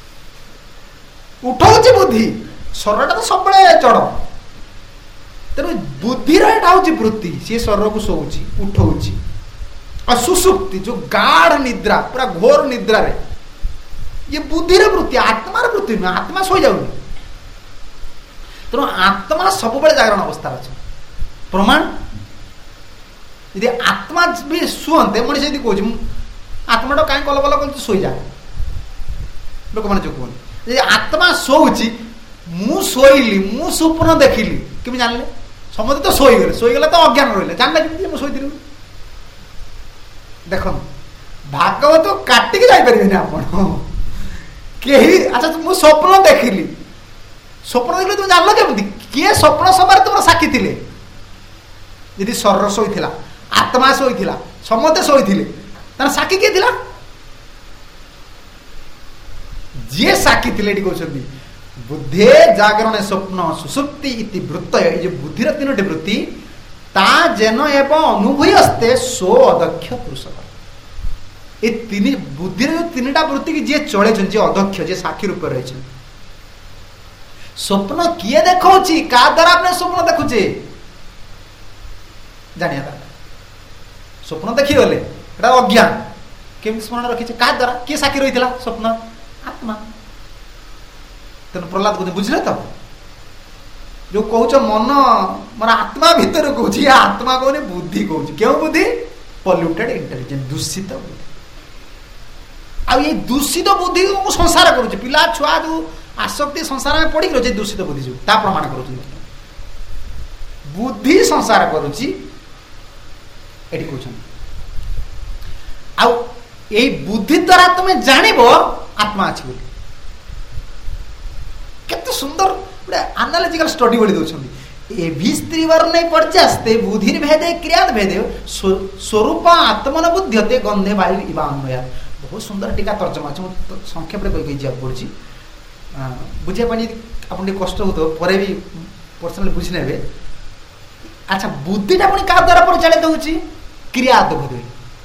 उठाऊँ बुद्धि शरीर तो सब जड़ तेणु बुद्धिर यहाँ हूँ वृत्ति सी शरीर को शोची उठाऊँ और सुसुप्ति जो गाढ़ निद्रा पूरा घोर निद्रा रे ये बुद्धिर वृत्ति आत्मार वृत्ति नुह आत्मा शो जाऊनी तेणु आत्मा सब जागरण अवस्था अच्छे प्रमाण यदि आत्मा भी शुअते मनीष यदि कहूँ आत्मा कहीं कल कल कर शोई जा लोक मैंने जो कहते यदि आत्मा शोची मु शोइली मु स्वप्न देखिली केमी जानले समझे तो शोईगले शोईगले तो अज्ञान रही जानला कि मुझे शोई देख भागवत काटिक जापरें आप अच्छा मुझे स्वप्न देखिली स्वप्न देखिले तुम जान केमती किए स्वप्न समय तुम साक्षी थे यदि शरीर शोई आत्मा शोई समस्ते शोई साक्षी किए थिला जी साक्षी थे कहते बुद्धे जागरण स्वप्न सुसुप्ति इति वृत्तय ये बुद्धिर तीन वृत्ति ता जेन एवं अनुभूयस्ते सो अदक्ष पुरुष ये तीन बुद्धिर जो तीन टा वृत्ति की जी चले जी अदक्ष जी साक्षी रूप रही स्वप्न किए देखा क्या द्वारा आपने स्वप्न देखुचे जानिया स्वप्न देखीगले अज्ञान केमी स्मरण रखी क्या द्वारा किए साक्षी रही स्वप्न आत्मा तेना प्रहलाद कहते बुझे तो जो कौच मन मोर आत्मा भितर कौच आत्मा कहने बुद्धि कौच क्यों बुद्धि पल्यूटेड इंटेलिजेंस दूषित बुद्धि आ ये दूषित बुद्धि को संसार करुचे पिला छुआ जो आसक्ति संसार में पड़ी रही दूषित बुद्धि जो ता प्रमाण कर बुद्धि संसार करुची कहते आउ एई बुद्धि द्वारा तुम्हें जानिब आत्मा अछि बोली केते सुंदर गोटे एनालिटिकल स्टडी बोली दउछंदी ए भी स्त्री वर नहीं पड़चास्ते बुधिर भेदे क्रियाद भेदे स्वरूप आत्मन बुद्ध्यते गंधे वायु इवा अन्वया बहुत सुंदर टीका तर्जमा अछि तो संक्षेप रे कहि जा पड़छि बुझे पानी आपन कष्ट होतो परे भी पर्सनल बुझ नेबे अच्छा बुद्धिटा पुणी क्या द्वारा परिचालित होउछि क्रिया भेदे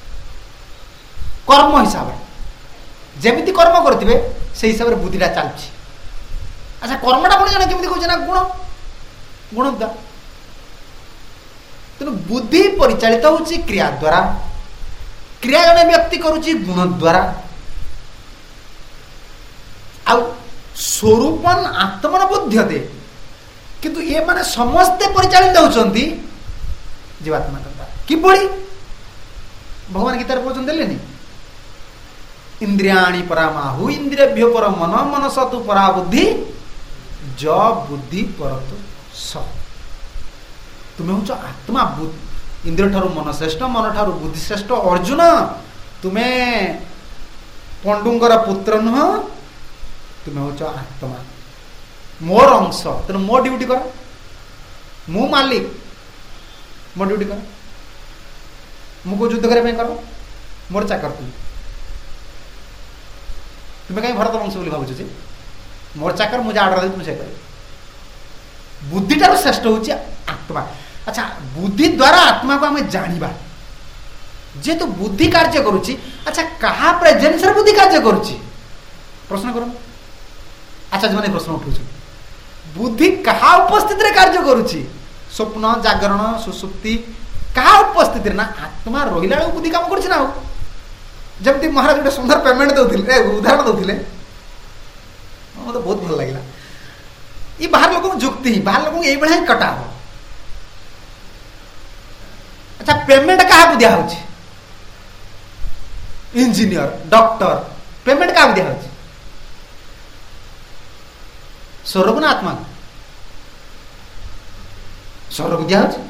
कर्म हिसाब जेमिति कर्म करथिबे से हिसाब रे बुद्धिटा चलछि अच्छा कर्मटा पुणी जने केमिति कहै ना गुण गुण द्वारा तेणु बुद्धि परिचालित होउछि क्रिया द्वारा क्रिया जने व्यक्ति करुछि गुण द्वारा आ स्वरूपन आत्मन बुद्ध्यते किंतु ये माने समस्ते परिचालित होउछंती जीवात्मा द्वारा किबोली भगवान गीता रे बोलछन देलेनी इंद्रियाणि परामाहु इंद्रियभ्यो पर मन मनसतु परा बुद्धि ज बुद्धि परतु स तुम्हें हूँ आत्मा इंद्रिय ठारू मन श्रेष्ठ मन ठारू बुद्धि श्रेष्ठ अर्जुन तुम्हें पंडुंगर पुत्र नुह तुम्हें हूँ आत्मा मोर अंश तेना मो ड्यूटी कर मु मालिक मो ड्यूटी कर मुझे युद्ध करने कर मोर चाकर तुम तुम्हें कहीं भरत वंश बोली भावुछ मोर चाकर मुझे आर्डर दे तुम से कर बुद्धिटार श्रेष्ठ होची आत्मा अच्छा बुद्धि द्वारा आत्मा को हमें जानिबा जेतु बुद्धि कार्य करुची अच्छा कहा प्रेजेंस रे बुद्धि कार्य करुची प्रश्न करो अच्छा जो प्रश्न उठुछ बुद्धि कहा उपस्थित रे कार्य करुची स्वप्न जागरण सुसुप्ति कहा उपस्थित रे ना आत्मा रहिला बुद्धि काम करछि ना जमती महाराज गोटे सुंदर पेमेंट दउथिले उदाहरण दउथिले मते बहुत भल लागिला ये बाहर लोगों जुक्ति बाहर लोगों यही भाई कटा हो अच्छा पेमेंट क्या दिया होची इंजीनियर डॉक्टर पेमेंट क्या दिया होची स्वर्ग ना आत्मा स्वर्ग दिया होची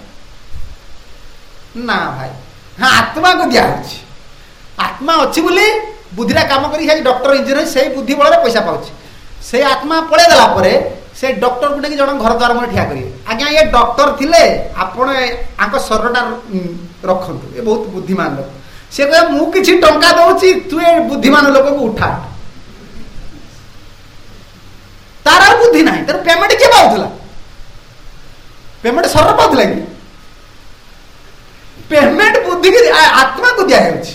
ना भाई हाँ आत्मा को दिया होची आत्मा अच्छी बोली बुद्धिरा काम करी डॉक्टर इंजीनियर से बुद्धि बल पैसा पाउची से आत्मा पड़े गला परे से डॉक्टर को जन घर द्वार में ठिया करिए आज्ञा ये डॉक्टर थिले आपण आंक शरीरटा रखंतु ये बहुत बुद्धिमान लोक से कहे मु किछि टंका दउची तू ए बुद्धिमान लोक को उठा तारा बुद्धि नाही तर पेमेंट के पाउथला पेमेंट शरीर पाउथला कि पेमेंट बुद्धि के आत्मा को दिया होछि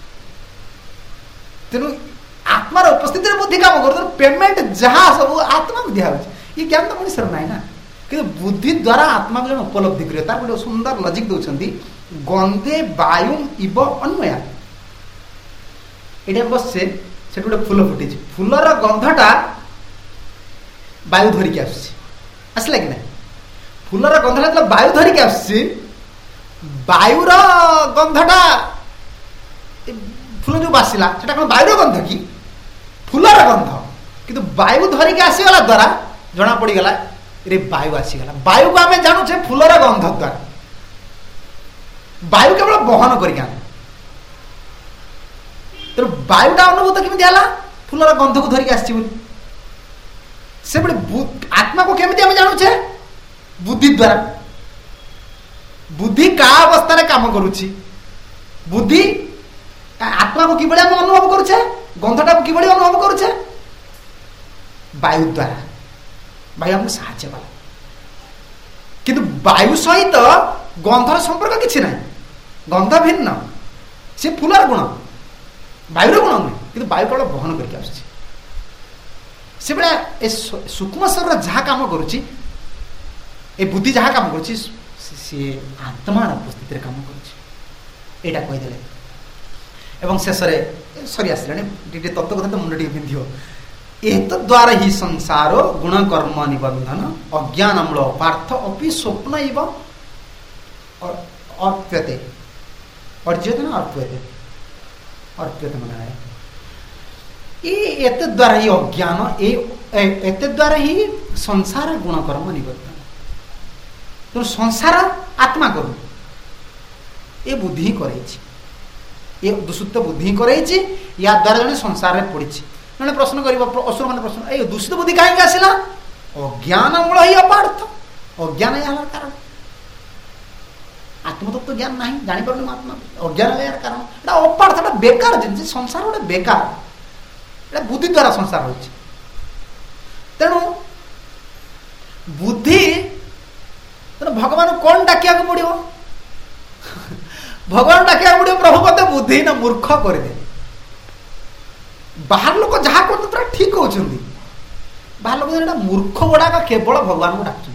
तेनु आत्मार उपस्थिति बुद्धि काम कर पेमेंट जहाँ सब आत्मा को दिया होछि ये ज्ञान तो मनुष्य ना ना कि बुद्धि द्वारा आत्मा को उपलब्धि करे तार गोटे सुंदर लॉजिक दउछंती गंधे वायु इव अन्वया एटा बससे से गोटे फूल फुटी फूलर गंधटा वायु धरिक आसुछि आसला कि ना फूलर गंधटा वायु धरिक आसुछि वायुर गंधटा फूल जो बासिला सेटा कोन वायुर गंध कि फूलर गंध किंतु वायु धरिक आसीगला द्वारा जना पड़ी गला रे वायु आसीगला वायु को आम जानूचे फूलर गंध द्वारा वायु केवल बहन करिका तो वायुटा अनुभूत केमिति हला फूलर गंध को धरिक आसी बोली से बड़े आत्मा को केमिति आम जानूचे बुद्धि द्वारा बुद्धि का अवस्था रे काम करूची बुद्धि आत्मा को किबळे हम अनुभव करूचे गंधटा को किबळे अनुभव करूचे वायु द्वारा वायु हमको साहाय्य कला किंतु वायु सहित गंधर संपर्क किसी ना गंध भिन्न से फूलर गुण वायुर गुण नुहे कि वायु केवल बहन करके आसुछि से बड़ा ए सूक्ष्म शरीर जहाँ काम करुछि ए बुद्धि जहाँ काम करुछि सी आत्मार उपस्थित रे काम करुछि एटा कहि देले एवं शेष सरी आसलानी तत्व कथा तो मुंड टी पिंधियो एत द्वारा ही संसार गुण कर्म निबंधन अज्ञानमूल पार्थ अपि स्वप्न इव अर्प्यते अर्ज्यते ना अर्प्यते अर्प्यते मना है ये एत द्वारा ही अज्ञान ए एत द्वारा ही संसार गुण कर्म निबंधन तो संसार आत्मा करू ए बुद्धि करे ये दूषित बुद्धि करैछि या द्वारा जने संसार रे पड़िछि जने प्रश्न करिवो असुर माने प्रश्न ए दूषित बुद्धि काहे आसिला अज्ञान मूल ही अपार्थ अज्ञान यार कारण आत्मतत्व ज्ञान नहीं जानि परनु आत्मा अज्ञान यार कारण एटा अपार्थ एटा बेकार जिंस संसार ओटे बेकार एटा बुद्धि द्वारा संसार होछि तेणु बुद्धि तेणु भगवान कौन डाकिया को पड़ो भगवान डाकिया पड़ो प्रभु मत बुद्धि ना मूर्ख कर दे बाहर लोक जहाँ कहते पूरा ठीक होती बाहर लोक मूर्ख गुड़ाक केवल भगवान को डाक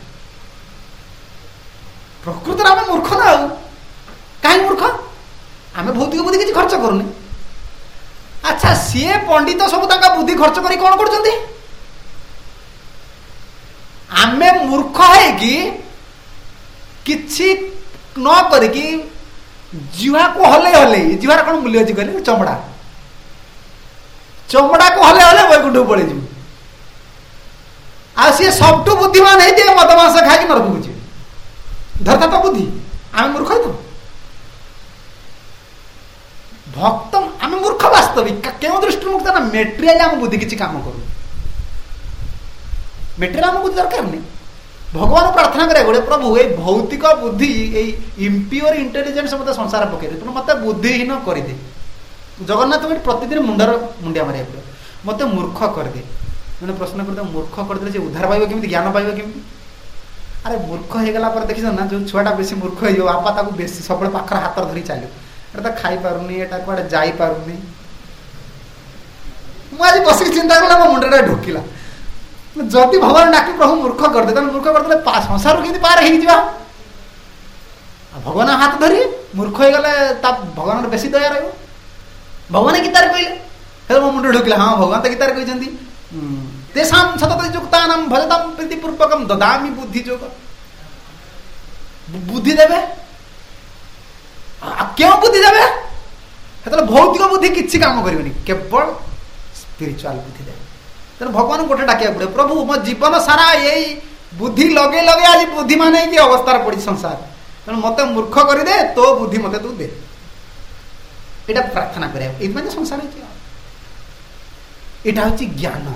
प्रकृत आम मूर्ख ना कहीं मूर्ख आम भौतिक बुद्धि किसी खर्च करूनी अच्छा सी पंडित सब बुद्धि खर्च कर कौन कर आमे मूर्ख है कि किछि न करके जीवा को हले हले जीवार कौन मूल्य अच्छी कहले चमड़ा चमड़ा को हले हले वैकुंठ पड़े जी आ सी सबटू बुद्धिमान है मद मांस खाई नरक को जी धरता तो बुद्धि आम मूर्ख है तो भक्त आम मूर्ख वास्तविक क्यों दृष्टि मुक्त ना मेटेरियल आम बुद्धि किसी काम करूँ मेटेरियल आम बुद्धि दरकार नहीं भगवान प्रार्थना करे गोटे प्रभु ये भौतिक बुद्धि इम्प्योर इंटेलिजेंस मत संसार पकड़े तेणु मत बुद्धिहीन करदे जगन्नाथ प्रतिदिन मुंडर मुंडिया मारे मत मूर्ख करदे मैंने प्रश्न करते मूर्ख करदे से उद्धार पाइब केमी ज्ञान पाइब केमी अरे मूर्ख हो गला देखी ना जो छुआटा बेसी मूर्ख हो बापा ताको बेसी सब पाखर हाथ धरी चलो एटा तो खाई पारुनी एटा कुआडे जाई पारुनी मु आज बस चिंता कला मो मुंडा ढुकिला जदि भगवान डाकी प्रभु मूर्ख करदे मूर्ख करदे संसार के पार हो भगवान हाथ धरी मूर्ख हो गले भगवान बेसी दया रही भगवान गीतार कहले मो मुंड ढुकिला हाँ भगवान तो गीतार कहते तेषां सतत युक्तानां भजतां प्रीतिपूर्वकं ददामि बुद्धि जोग बुद्धि देवे क्यों बुद्धि देवे हेतले भौतिक बुद्धि किछि काम करिवनी केवल स्पिरिचुअल बुद्धि देवे तेणु भगवान गोटे डाकिया पड़े प्रभु मो जीवन सारा यही बुद्धि लगे लगे आज बुद्धिमान है कि अवस्था पड़ी संसार तेणु मत मूर्ख करदे तो बुद्धि मत तू दे ये प्रार्थना कर संसार यहाँ हूँ ज्ञान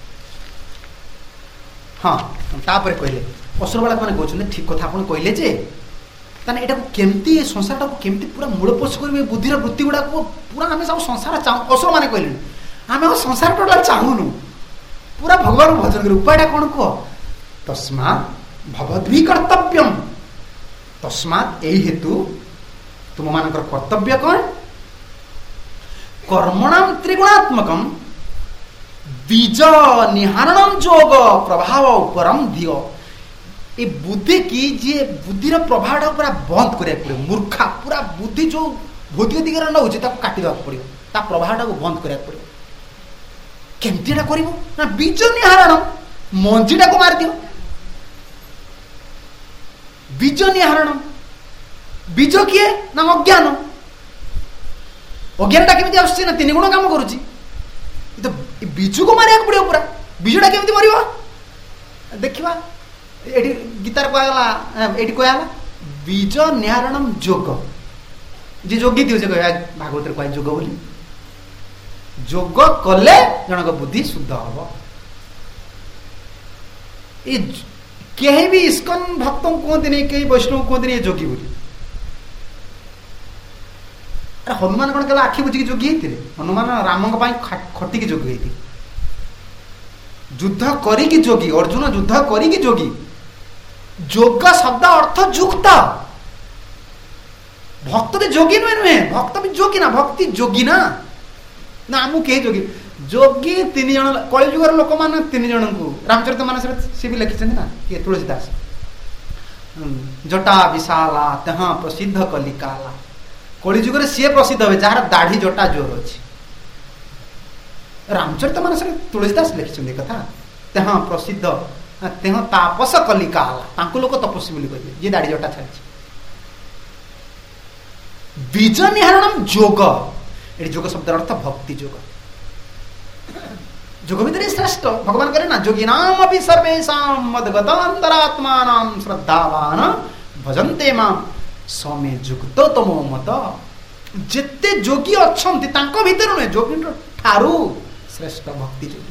हाँ तापर कहले असुर बालक मैंने कहते ठीक कथा आप कहले जे यहाँ केमती संसार टाक केमती पूरा मूलपोष करेंगे बुद्धिर वृत्ति गुड़ा पूरा आम सब संसार चाहूँ असुर मैंने कहले आम संसार टोटाल चाहूनु पूरा भगवान भजन कर उपायटा कौन कह तस्मात् भवद्भि कर्तव्यम तस्मात् यही हेतु तुम मानकर कर्तव्य कौन कर्मणाम त्रिगुणात्मकम बीज निहारणम जोग प्रभाव उपरम दियो ये बुद्धि की जे बुद्धिर प्रभाव पूरा बंद करा पड़े मूर्खा पूरा बुद्धि जो भौतिक दिगरे नौ काटि पड़ो ता प्रभाव बंद करा पड़ो केमती कर बीज निहारण मंजीटा को मार दियो बीज निहारण बीज किए ना अज्ञान अज्ञानटा केमती आसुची ना तीन गुण काम करुची तो बीजू को मारिया पड़ो पूरा बीजटा केमती मर देखा ये गीतार कहला ये कहला बीज निहारणम जोग जी जोगी थी से कह भागवत कह जोग बोली जोग कले जनक बुद्धि शुद्ध हम कहीं भी इस्कन भक्त कहते नहीं कहीं वैष्णव कहते नहीं जोगी बोली अरे हनुमान कौन कहला आखि बुझी जोगी होते हनुमान राम खटिकी जोगी होती युद्ध करी जोगी अर्जुन युद्ध करी जोगी जोग शब्द अर्थ युक्त भक्त तो जोगी नुहे नुहे भक्त भी जोगी ना भक्ति जोगी ना ना आमु के जोगी जोगी तीन जन कलिजुगर लोक मान तीन जन को रामचरित मानस सी भी लिखिं ना किए तुलसीदास जटा विशाला तहाँ प्रसिद्ध कलिकाला कलिजुगर सी प्रसिद्ध हे जार दाढ़ी जटा जोर अच्छी रामचरित मानस तुलसीदास लिखिं कथा तहाँ प्रसिद्ध तेह तापस कलिकाला लोक तपस्वी बोली कहे जी दाढ़ी जटा छाड़ी बीज निहारणम जोग ये जोग शब्द अर्थ भक्ति जोग जोग भीतर श्रेष्ठ भगवान करे ना जोगी नाम अभी सर्वेशा मदगत अंतरात्मान श्रद्धावान भजन्ते माम सौम्य जुक्तो तमो मत ଯେତେ ଯୋଗୀ ଅଛନ୍ତି ତାଙ୍କ ଭିତରେ ନୁହେଁ, ଯୋଗୀ ଠାରୁ ଶ୍ରେଷ୍ଠ ଭକ୍ତି ଯୋଗୀ।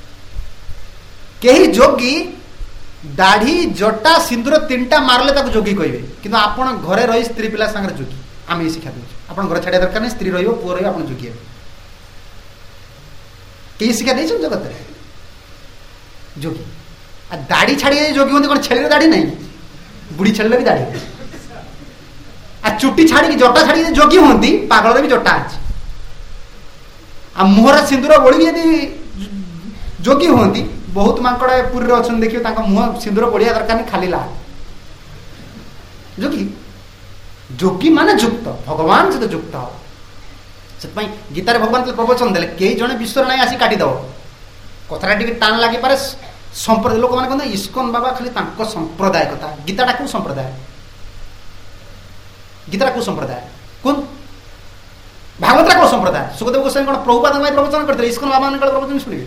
କେହି ଯୋଗୀ ଦାଢି ଜଟା ସିନ୍ଦୁର ତିନିଟା ମାରିଲେ ତାକୁ ଯୋଗୀ କହିବେ, କିନ୍ତୁ ଆପଣ ଘରେ ରହି ସ୍ତ୍ରୀ ପିଲା ସାଙ୍ଗରେ ଯୋଗୀ। ଆମେ ଏ ଶିକ୍ଷା ଦେଉଛୁ, ଆପଣ ଘର ଛାଡ଼ିବା ଦରକାର ନାହିଁ, ସ୍ତ୍ରୀ ରହିବ ପୁଅ ରହିବ ଆପଣ ଯୋଗୀ ହେବେ। କେହି ଶିକ୍ଷା ଦେଇଛନ୍ତି ଜଗତରେ? ଯୋଗୀ ଆଉ ଦାଢି ଛାଡ଼ି ଯୋଗୀ ହୁଅନ୍ତି କଣ? ଛେଳିର ଦାଢି ନାହିଁ, ବୁଢୀ ଛେଳିର ବି ଦାଢି। ଆଉ ଚୁଟି ଛାଡ଼ିକି ଜଟା ଛାଡ଼ିକି ଯୋଗୀ ହୁଅନ୍ତି, ପାଗଳର ବି ଜଟା ଅଛି। ଆଉ ମୁହଁରେ ସିନ୍ଦୁର ବୋଳିକି ଯଦି ଯୋଗୀ ହୁଅନ୍ତି, ବହୁତ ମାଙ୍କଡ ପୁରୀରେ ଅଛନ୍ତି ଦେଖିବେ, ତାଙ୍କ ମୁହଁ ସିନ୍ଦୁର ବୋଳିବା ଦରକାର ନାହିଁ, ଖାଲି ଲାଲ ଯୋଗୀ। ଯୋଗୀ ମାନେ ଯୁକ୍ତ, ଭଗବାନ ସହିତ ଯୁକ୍ତ ହବ। ସେଥିପାଇଁ ଗୀତାରେ ଭଗବାନ ପ୍ରବଚନ ଦେଲେ, କେହି ଜଣେ ବିଶ୍ୱରେ ନାହିଁ ଆସି କାଟିଦବ। କଥାଟା ଟିକେ ଟାଣ ଲାଗିପାରେ, ସମ୍ପ୍ରଦାୟ ଲୋକମାନେ କହନ୍ତି ଇସ୍କନ ବାବା ଖାଲି ତାଙ୍କ ସମ୍ପ୍ରଦାୟ କଥା। ଗୀତାଟା କୋଉ ସମ୍ପ୍ରଦାୟ? ଗୀତାଟା କୋଉ ସମ୍ପ୍ରଦାୟ କୁହ? ଭାଗବତଟା କୋଉ ସମ୍ପ୍ରଦାୟ? ସୁଖଦେବ ଗୋସ୍ୱାମୀ କଣ ପ୍ରଭୁପାଦଙ୍କ ପାଇଁ ପ୍ରବଚନ କରିଥିଲେ? ଇସ୍କନ ବାବା ମାନଙ୍କର ପ୍ରବଚନ ଶୁଣିବେ?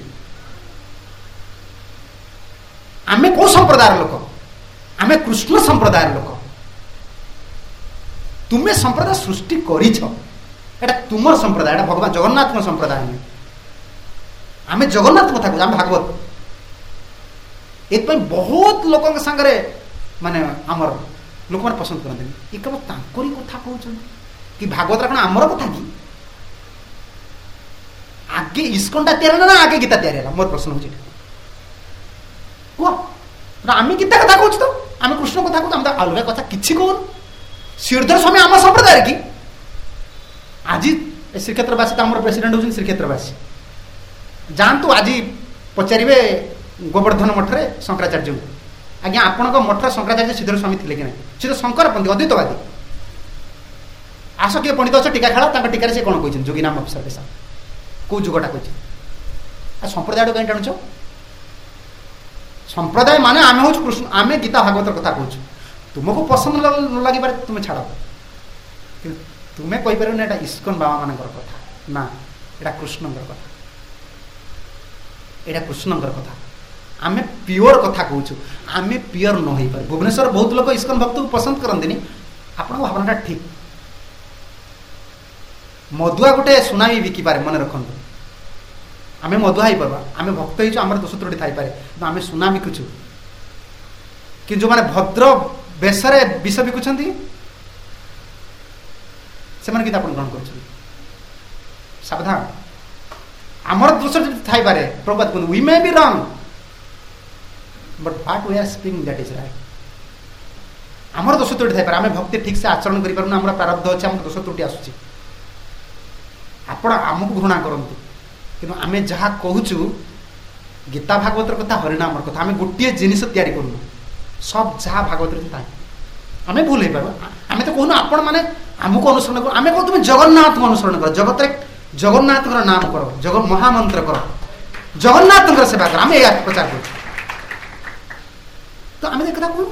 ଆମେ କୋଉ ସମ୍ପ୍ରଦାୟର ଲୋକ? ଆମେ କୃଷ୍ଣ ସମ୍ପ୍ରଦାୟର ଲୋକ। ତୁମେ ସମ୍ପ୍ରଦାୟ ସୃଷ୍ଟି କରିଛ, ଏଟା ତୁମର ସମ୍ପ୍ରଦାୟ, ଏଟା ଭଗବାନ ଜଗନ୍ନାଥଙ୍କ ସମ୍ପ୍ରଦାୟ ନୁହେଁ। ଆମେ ଜଗନ୍ନାଥ କଥା କହୁଛୁ, ଆମେ ଭାଗବତ। ଏଥିପାଇଁ ବହୁତ ଲୋକଙ୍କ ସାଙ୍ଗରେ ମାନେ ଆମର ଲୋକମାନେ ପସନ୍ଦ କରନ୍ତିନି, ଏ କେବଳ ତାଙ୍କରି କଥା କହୁଛନ୍ତି କି ଭାଗବତଟା କଣ ଆମର କଥା କି? ଆଗେ ଇସ୍କନଟା ତିଆରି ହେଲା ନା ଆଗେ ଗୀତା ତିଆରି ହେଲା? ମୋର ପ୍ରଶ୍ନ ହଉଛି କୁହ। ଆମେ ଗୀତା କଥା କହୁଛୁ, ତ ଆମେ କୃଷ୍ଣ କଥା କହୁଛୁ, ଆମେ ତ ଅଲଗା କଥା କିଛି କହୁନୁ। ଶ୍ରୀଧର ସ୍ୱାମୀ ଆମ ସମ୍ପ୍ରଦାୟରେ କି? ଆଜି ଶ୍ରୀକ୍ଷେତ୍ରବାସୀ ତ ଆମର ପ୍ରେସିଡେଣ୍ଟ ହଉଛନ୍ତି ଶ୍ରୀକ୍ଷେତ୍ରବାସୀ। ଯାଆନ୍ତୁ ଆଜି ପଚାରିବେ ଗୋବର୍ଦ୍ଧନ ମଠରେ ଶଙ୍କରାଚାର୍ଯ୍ୟଙ୍କୁ, ଆଜ୍ଞା ଆପଣଙ୍କ ମଠର ଶଙ୍କରାଚାର୍ଯ୍ୟ ଶ୍ରୀଧର ସ୍ୱାମୀ ଥିଲେ କି ନାହିଁ? ସେ ତ ଶଙ୍କରପନ୍ଥୀ ଅଦ୍ୱୈତବାଦୀ। ଆସ କିଏ ପଣ୍ଡିତ ଅଛ ଟୀକା ଖେଳ, ତାଙ୍କ ଟୀକାରେ ସେ କ'ଣ କହିଛନ୍ତି? ଯୋଗୀ ନାମ ଅଫିସର ବେଶା କୋଉ ଯୁଗଟା କହିଛି? ଆଉ ସମ୍ପ୍ରଦାୟଠୁ କାହିଁ ଟାଣୁଛ? ସମ୍ପ୍ରଦାୟ ମାନେ ଆମେ ହଉଛୁ କୃଷ୍ଣ, ଆମେ ଗୀତା ଭାଗବତର କଥା କହୁଛୁ। ତୁମକୁ ପସନ୍ଦ ନ ଲାଗିପାରେ ତୁମେ ଛାଡ଼, କିନ୍ତୁ ତୁମେ କହିପାରିବନି ଏଇଟା ଇସ୍କନ ବାବା ମାନଙ୍କର କଥା। ନା, ଏଇଟା କୃଷ୍ଣଙ୍କର କଥା, ଏଇଟା କୃଷ୍ଣଙ୍କର କଥା। ଆମେ ପିଓର କଥା କହୁଛୁ, ଆମେ ପିଓର ନ ହେଇପାରୁ। ଭୁବନେଶ୍ୱର ବହୁତ ଲୋକ ଇସ୍କନ ଭକ୍ତକୁ ପସନ୍ଦ କରନ୍ତିନି, ଆପଣଙ୍କ ଭାବନାଟା ଠିକ। ମଦୁଆ ଗୋଟେ ସୁନାମି ବିକିପାରେ, ମନେ ରଖନ୍ତୁ। ଆମେ ମଦୁଆ ହେଇପାରିବା, ଆମେ ଭକ୍ତ ହେଇଛୁ, ଆମର ଦୋଷ ତ୍ରୁଟି ଥାଇପାରେ, କିନ୍ତୁ ଆମେ ସୁନା ବିକୁଛୁ। କିନ୍ତୁ ଯେଉଁମାନେ ଭଦ୍ର ବେଶରେ ବିଷ ବିକୁଛନ୍ତି ସେମାନେ କିନ୍ତୁ ଆପଣ ଗ୍ରହଣ କରୁଛନ୍ତି। ସାବଧାନ, ଆମର ଦୋଷ ଥାଇପାରେ। ପ୍ରଭୁପାଦ କୁହନ୍ତୁ, we may be wrong but what we are speaking that is right। ଆମର ଦୋଷ ତ୍ରୁଟି ଥାଇପାରେ, ଆମେ ଭକ୍ତି ଠିକ ସେ ଆଚରଣ କରିପାରୁନୁ, ଆମର ପ୍ରାରବ୍ଧ ଅଛି, ଆମର ଦୋଷ ତ୍ରୁଟି ଆସୁଛି। ଆପଣ ଆମକୁ ଘୃଣା କରନ୍ତୁ, କିନ୍ତୁ ଆମେ ଯାହା କହୁଛୁ ଗୀତା ଭାଗବତର କଥା, ହରିନାମର କଥା, ଆମେ ଗୋଟିଏ ଜିନିଷ ତିଆରି କରୁନୁ। ସବ ଯାହା ଭାଗବତରେ ଥାଏ ଆମେ ଭୁଲ ହେଇପାରୁ। ଆମେ ତ କହୁନୁ ଆପଣ ମାନେ ଆମକୁ ଅନୁସରଣ କର, ଆମେ କହୁ ତୁମେ ଜଗନ୍ନାଥଙ୍କୁ ଅନୁସରଣ କର, ଜଗତରେ ଜଗନ୍ନାଥଙ୍କର ନାମ କର, ଜଗ ମହାମନ୍ତ୍ର କର, ଜଗନ୍ନାଥଙ୍କର ସେବା କର, ଆମେ ଏହା ପ୍ରଚାର କରୁଛୁ। ତ ଆମେ କଥା କହୁନୁ।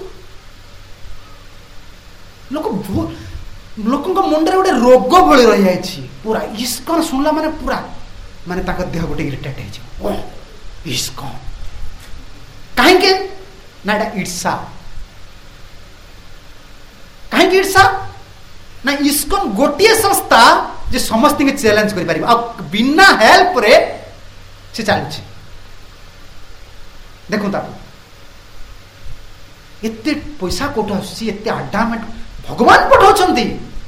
ଲୋକ ଲୋକଙ୍କ ମୁଣ୍ଡରେ ଗୋଟେ ରୋଗ ଭଳି ରହିଯାଇଛି, ପୁରା ଇସ୍କନ ଶୁଣିଲା ମାନେ ପୁରା ମାନେ ତାଙ୍କ ଦେହ ଗୋଟେ ଇରିଟେଟ୍ ହେଇଯିବ। ଓ ଇସ୍କନ କାହିଁକି ନା? ଏଟା ଇର୍ଷା। କାହିଁକି ଇର୍ଷା? ନା ଇସ୍କନ ଗୋଟିଏ ସଂସ୍ଥା ଯେ ସମସ୍ତଙ୍କୁ ଚ୍ୟାଲେଞ୍ଜ କରିପାରିବ, ଆଉ ବିନା ହେଲ୍ପରେ ସେ ଚାଲୁଛି। ଦେଖନ୍ତୁ ଆପଣ ଏତେ ପଇସା କୋଉଠୁ ଆସୁଛି, ଏତେ ଆଡାମେଣ୍ଟ ଭଗବାନ ପଠାଉଛନ୍ତି,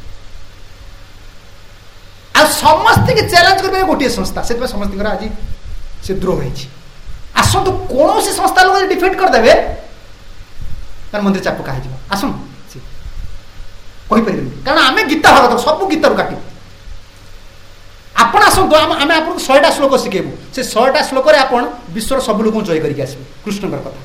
ଆଉ ସମସ୍ତଙ୍କୁ ଚ୍ୟାଲେଞ୍ଜ କରିପାରିବ ଗୋଟିଏ ସଂସ୍ଥା। ସେଥିପାଇଁ ସମସ୍ତଙ୍କର ଆଜି ସେ ଦ୍ରୋହ ହେଇଛି। ଆସନ୍ତୁ କୌଣସି ସଂସ୍ଥା ଲୋକ ଡିଫେକ୍ଟ କରିଦେବେ, ତାର ମନ୍ଦିର ଚାପକା ହେଇଯିବ। ଆସନ୍ତୁ କହିପାରିବେନି, କାରଣ ଆମେ ଗୀତା ଭାଗବତ ସବୁ ଗୀତାରୁ କାଟିବୁ। ଆପଣ ଆସନ୍ତୁ, ଆମେ ଆପଣଙ୍କୁ ଶହେଟା ଶ୍ଲୋକ ଶିଖେଇବୁ, ସେ ଶହେଟା ଶ୍ଲୋକରେ ଆପଣ ବିଶ୍ୱର ସବୁ ଲୋକଙ୍କୁ ଜୟ କରିକି ଆସିବେ କୃଷ୍ଣଙ୍କର କଥା।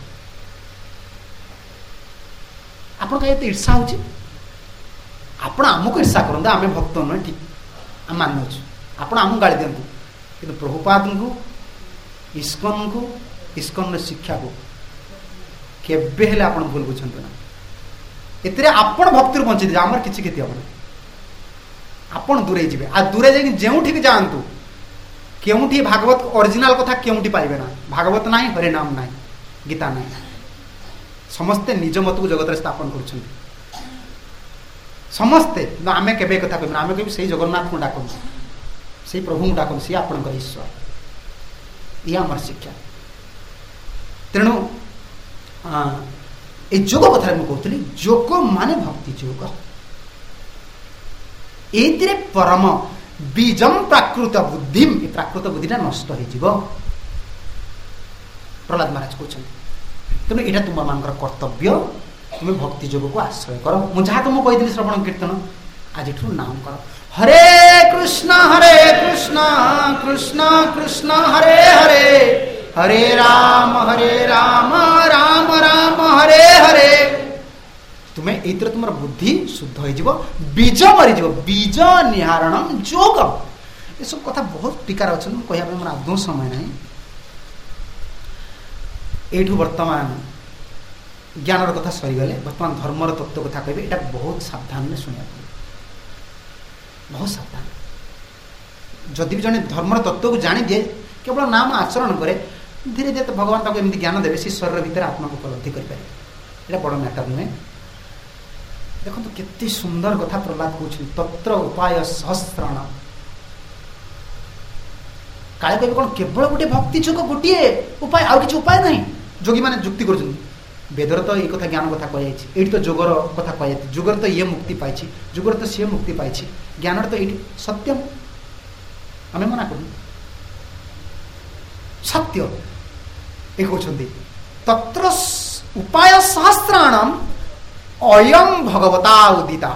ଆପଣ କାହିଁ ଏତେ ଇର୍ଷା ହଉଛି? ଆପଣ ଆମକୁ ଇର୍ଷା କରନ୍ତୁ, ଆମେ ଭକ୍ତ ନୁହେଁ, ଠିକ ଆମେ ମାନୁଛୁ, ଆପଣ ଆମକୁ ଗାଳି ଦିଅନ୍ତୁ, କିନ୍ତୁ ପ୍ରଭୁପାଦଙ୍କୁ, ଇସ୍କନକୁ, ଇସ୍କନର ଶିକ୍ଷାକୁ କେବେ ହେଲେ ଆପଣ ଭୁଲ ବୁଝନ୍ତୁ ନା। ଏଥିରେ ଆପଣ ଭକ୍ତିରୁ ବଞ୍ଚିଯିବେ, ଆମର କିଛି କ୍ଷତି ହବନି। ଆପଣ ଦୂରେଇ ଯିବେ, ଆଉ ଦୂରେଇ ଯାଇକି ଯେଉଁଠିକି ଯାଆନ୍ତୁ, କେଉଁଠି ଭାଗବତ ଅରିଜିନାଲ କଥା କେଉଁଠି ପାଇବେ ନା। ଭାଗବତ ନାହିଁ, ହରିନାମ ନାହିଁ, ଗୀତା ନାହିଁ, ସମସ୍ତେ ନିଜ ମତକୁ ଜଗତରେ ସ୍ଥାପନ କରୁଛନ୍ତି। समस्ते आमे केबे कथा कहबे आमे कहबे सेई जगन्नाथ को डाकन सेई प्रभु को डाकन सी आपन का ईश्वर ये हमर शिक्षा तेणु ए जोग कथा मैं कहती जोग माने भक्ति जोग एतिरे परम बीजम प्राकृत बुद्धि प्राकृत बुद्धिटा नष्ट हो प्रहलाद महाराज कहते तेणु यहाँ तुम मान कर्तव्य तुम्हें भक्ति जोग को आश्रय कर मुझे जहाँ तुमको कही श्रवण कीर्तन आज नाम कर हरे कृष्ण हरे कृष्ण कृष्ण कृष्ण हरे हरे हरे राम हरे राम राम राम हरे हरे तुम्हें ये तुम बुद्धि शुद्ध हो बीज मरीज बीज निहारणम जोग ये सब कथा बहुत टीकार अच्छे कहना मोर आदौ समय ना एठू वर्तमान ज्ञानर कथा सरीगले वर्तमान धर्मर तत्व कथा कहे यहाँ बहुत सावधान में शुणा बहुत सावधान जदि भी जड़े धर्मर तत्व को जानी दिए केवल नाम आचरण करे धीरे धीरे भगवान ताको एमती ज्ञान देवे से शरीर भीतर आत्मा को उपलब्धि करें यहाँ बड़ मैटर नुहे देखो तो केते सुंदर कथा प्रहलाद कहते तत्र उपाय सहस्राण काले कहे कौन केवल गोटे भक्ति जोग गोटे उपाय आउ किसी उपाय नहीं जोगी मैंने जुक्ति कर वेदर तो ये कथा ज्ञान कथा कह ये तो जोगर कथा कह जोगर तो ये मुक्ति पाई जोगर तो सी मुक्ति पाई ज्ञान तो ये सत्यम आम मना कर सत्य ये कहते तत्र उपाय सहस्राणम अयम भगवता उदिता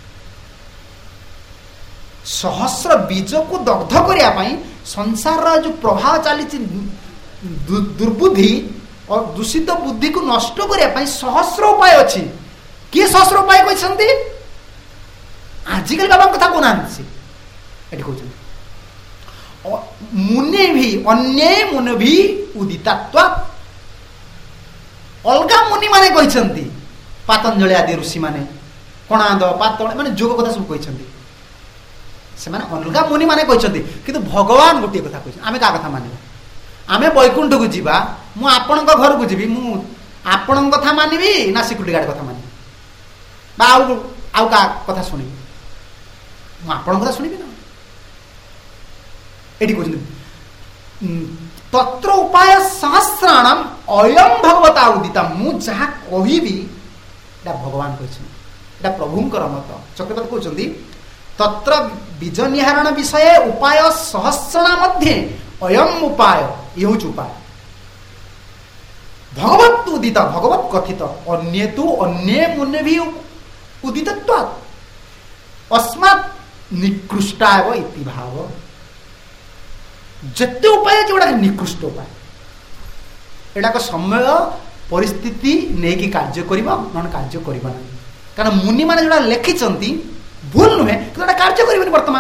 सहस्र बीज को दग्ध करने संसार जो प्रभाव चली दुर्बुद्धि और दूषित बुद्धि को नष्ट करने सहस्र उपाय अच्छी किए सहस्र उपाय कहते आजिकल बाबा कथा कहना कहते मुने भी अन्य मुने भी उदिता अलगा मुनि माने कहते पातंजलि आदि ऋषि माने कणाद पातल माने जोग कथा सब कहते से माने अलगा मुनि माने कहते किंतु भगवान गोटे कथा कहते आमे का कथा मानिबा आमे वैकुंठ को जीवा मु आपण घर को जीवी मु आपण कथा मानिबी ना सिक्युरिटी गार्ड कथा मानिबी बा आउ आउ का कथा सुनिबी मु आपण कथा सुनिबी ना एटी कहते तत्र उपाय सहस्राणाम अयम भगवता उदिता मु जहाँ कहबी भगवान कहते प्रभुंकर मत चक्रवर्ती कहते तत्र बीज निहारण विषय उपाय सहस्रण मध्य अयम उपाय ये हूँ उपाय भगवत उदित भगवत कथित अन्य तो अन्य मुन्ने भी उदित अस्मात् निकृष्टा इति भाव जिते उपाय जोड़ा निकृष्ट उपाय एटा समय परिस्थिति नहीं कार्य करना कार्य करना कारण मुनि मैंने जोड़ा लिखिं भूल नुहे तो कार्य करें बर्तमान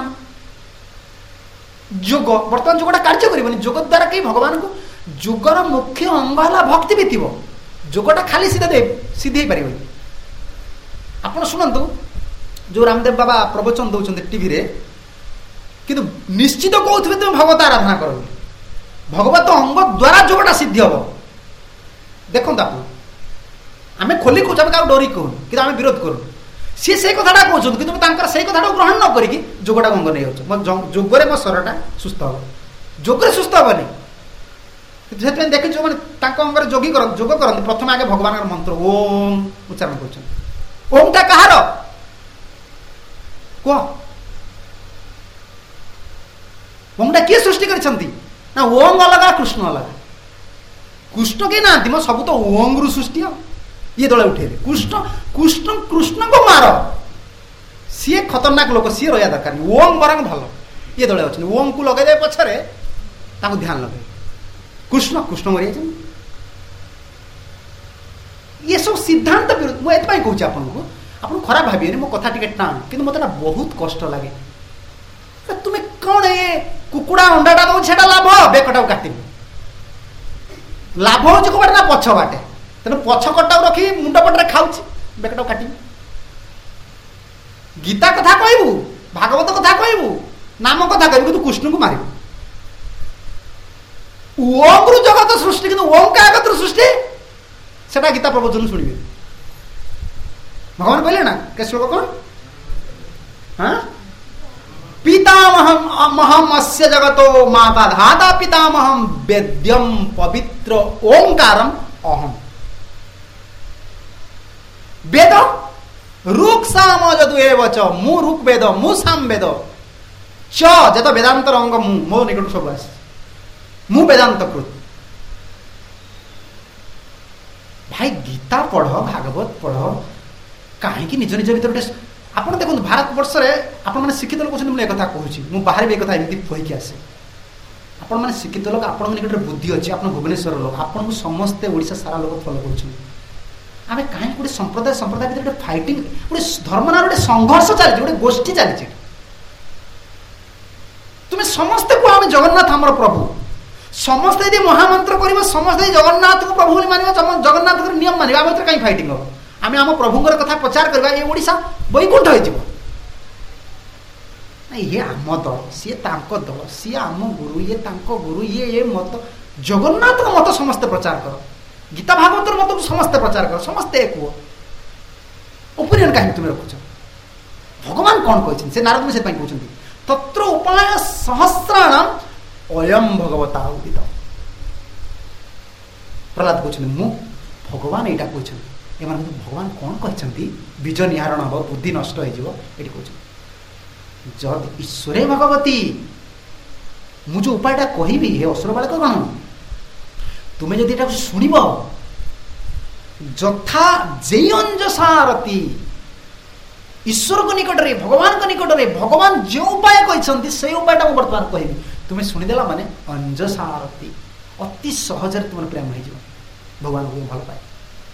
जोग बर्तमान जोगटा कार्य करें जोग द्वारा कहीं भगवान को जोगर मुख्य अंग है भक्ति भी थी जोगटा खाली सीधा दे सीधे ही पार आप शुणु जो रामदेव बाबा प्रवचन दौरान टीवी रे किंतु निश्चित कहते तुम भगवत आराधना कर भगवत अंग द्वारा जोगटा सिद्धि हम देखो आप आम खोली कौच आम डरी कहूँ कि आम विरोध करूँ सी से कथाटा कहते कि से कथा ग्रहण न करी जोगटा अंग नहीं जाऊँ जोगरे मो शरीरटा सुस्थ हम जोगरे सुस्थ हेनी से देखी जो मैंने अंगर जोगी कर जोग करते प्रथम आगे भगवान मंत्र ओम उच्चारण कर ओमटा कहार कह ओमटा किए सृष्टि कर ओम अलग कृष्ण अलग कृष्ण के ना मो सब तो ओम रु सृष्टि ये दले उठे कृष्ण कृष्ण कृष्ण को मार सी खतरनाक लोक सी रहा दरकार ओम बरंग भल ये दले अच्छे ओम को लगे पछरे ध्यान लगे कृष्ण कृष्ण मरी जाए ये सब सिद्धांत विरुद्ध मुझे कहूँ आपको आप खराब भावी मो कथा टे टाण कि मत बहुत कष्ट लगे तुम्हें कौन ये कुकुड़ा अंडाटा दो लाभ बेकटा काट लाभ हो कौटे ना पछ बाटे तेना पछ कटा रखी मुंड पटे खाऊ बेकटा काट गीता कथा कहबू भागवत कथा कहबू नाम कथा कहबू कि कृष्ण को मारू ओम रु जगत सृष्टि किंतु ओम क्या सृष्टि से गीता प्रवचन शुणे भगवान कहले ना के श्लोक कौन हाँ पितामहम महम अस्य जगतो माता धाता पितामहम वेद्यम पवित्र ओंकारम अहम। वेद ऋक् साम यदु एव च मु ऋक् वेद मु साम वेद च जत वेदांतर अंग मु मो निकट सब आस मु वेदांत कृत। भाई गीता पढ़ भागवत पढ़ कहीं निज निज भर आप देखो भारत वर्ष में आपण मैंने शिक्षित लोग मुझे एक कहूँ बाहर भी एक एमती कहीकि आसे आपण मैंने शिक्षित लोग आपण निकट बुद्धि अच्छी आप भुवनेश्वर लोग आपको समस्ते ओडिशा सारा लोग फॉलो कर आम कहीं गोटे संप्रदाय संप्रदाय भर गोटे फाइटिंग गोटे धर्म ना गोटे संघर्ष चलती गोटे गोष्ठी चलती तुम्हें समस्ते को आम जगन्नाथ आमर प्रभु समस्ते यदि महामंत्र कर समस्ते जगन्नाथ को प्रभु मान जगन्नाथ नियम मान आम कहीं फाइटिंग हम आम आम प्रभुंर कथा प्रचार करवा ये ओडिशा बैकुंठ हो ये आम दल सी दल सी आम गुरु ये गुरु ये ये मत जगन्नाथ मत समस्ते प्रचार कर गीता भागवत मत को समस्ते प्रचार कर समस्ते एक ओपिनियन कहीं तुम रखुच भगवान कौन कहते से नारद मुनि कहते तत्र उपाय सहस्राणाम अयम भगवता उदित। प्रहलाद कहते मु भगवान यहाँ कहते एम भगवान कौन कहते बीज निहारण हम बुद्धि नष्ट हो कहते जद ईश्वरे भगवती मु जो उपायटा कहबी हे असुर बालक गण तुम्हें जदि एटा शुणिब जथा जे अंजसारती ईश्वर को निकट रे भगवान को निकट रे भगवान जो उपाय कहते से उपायटा मुझे बर्तमान कहबी तुम्हें शुणिदेला माने अंजसारती अति सहज तुम प्रेम हो भगवान को भल पाए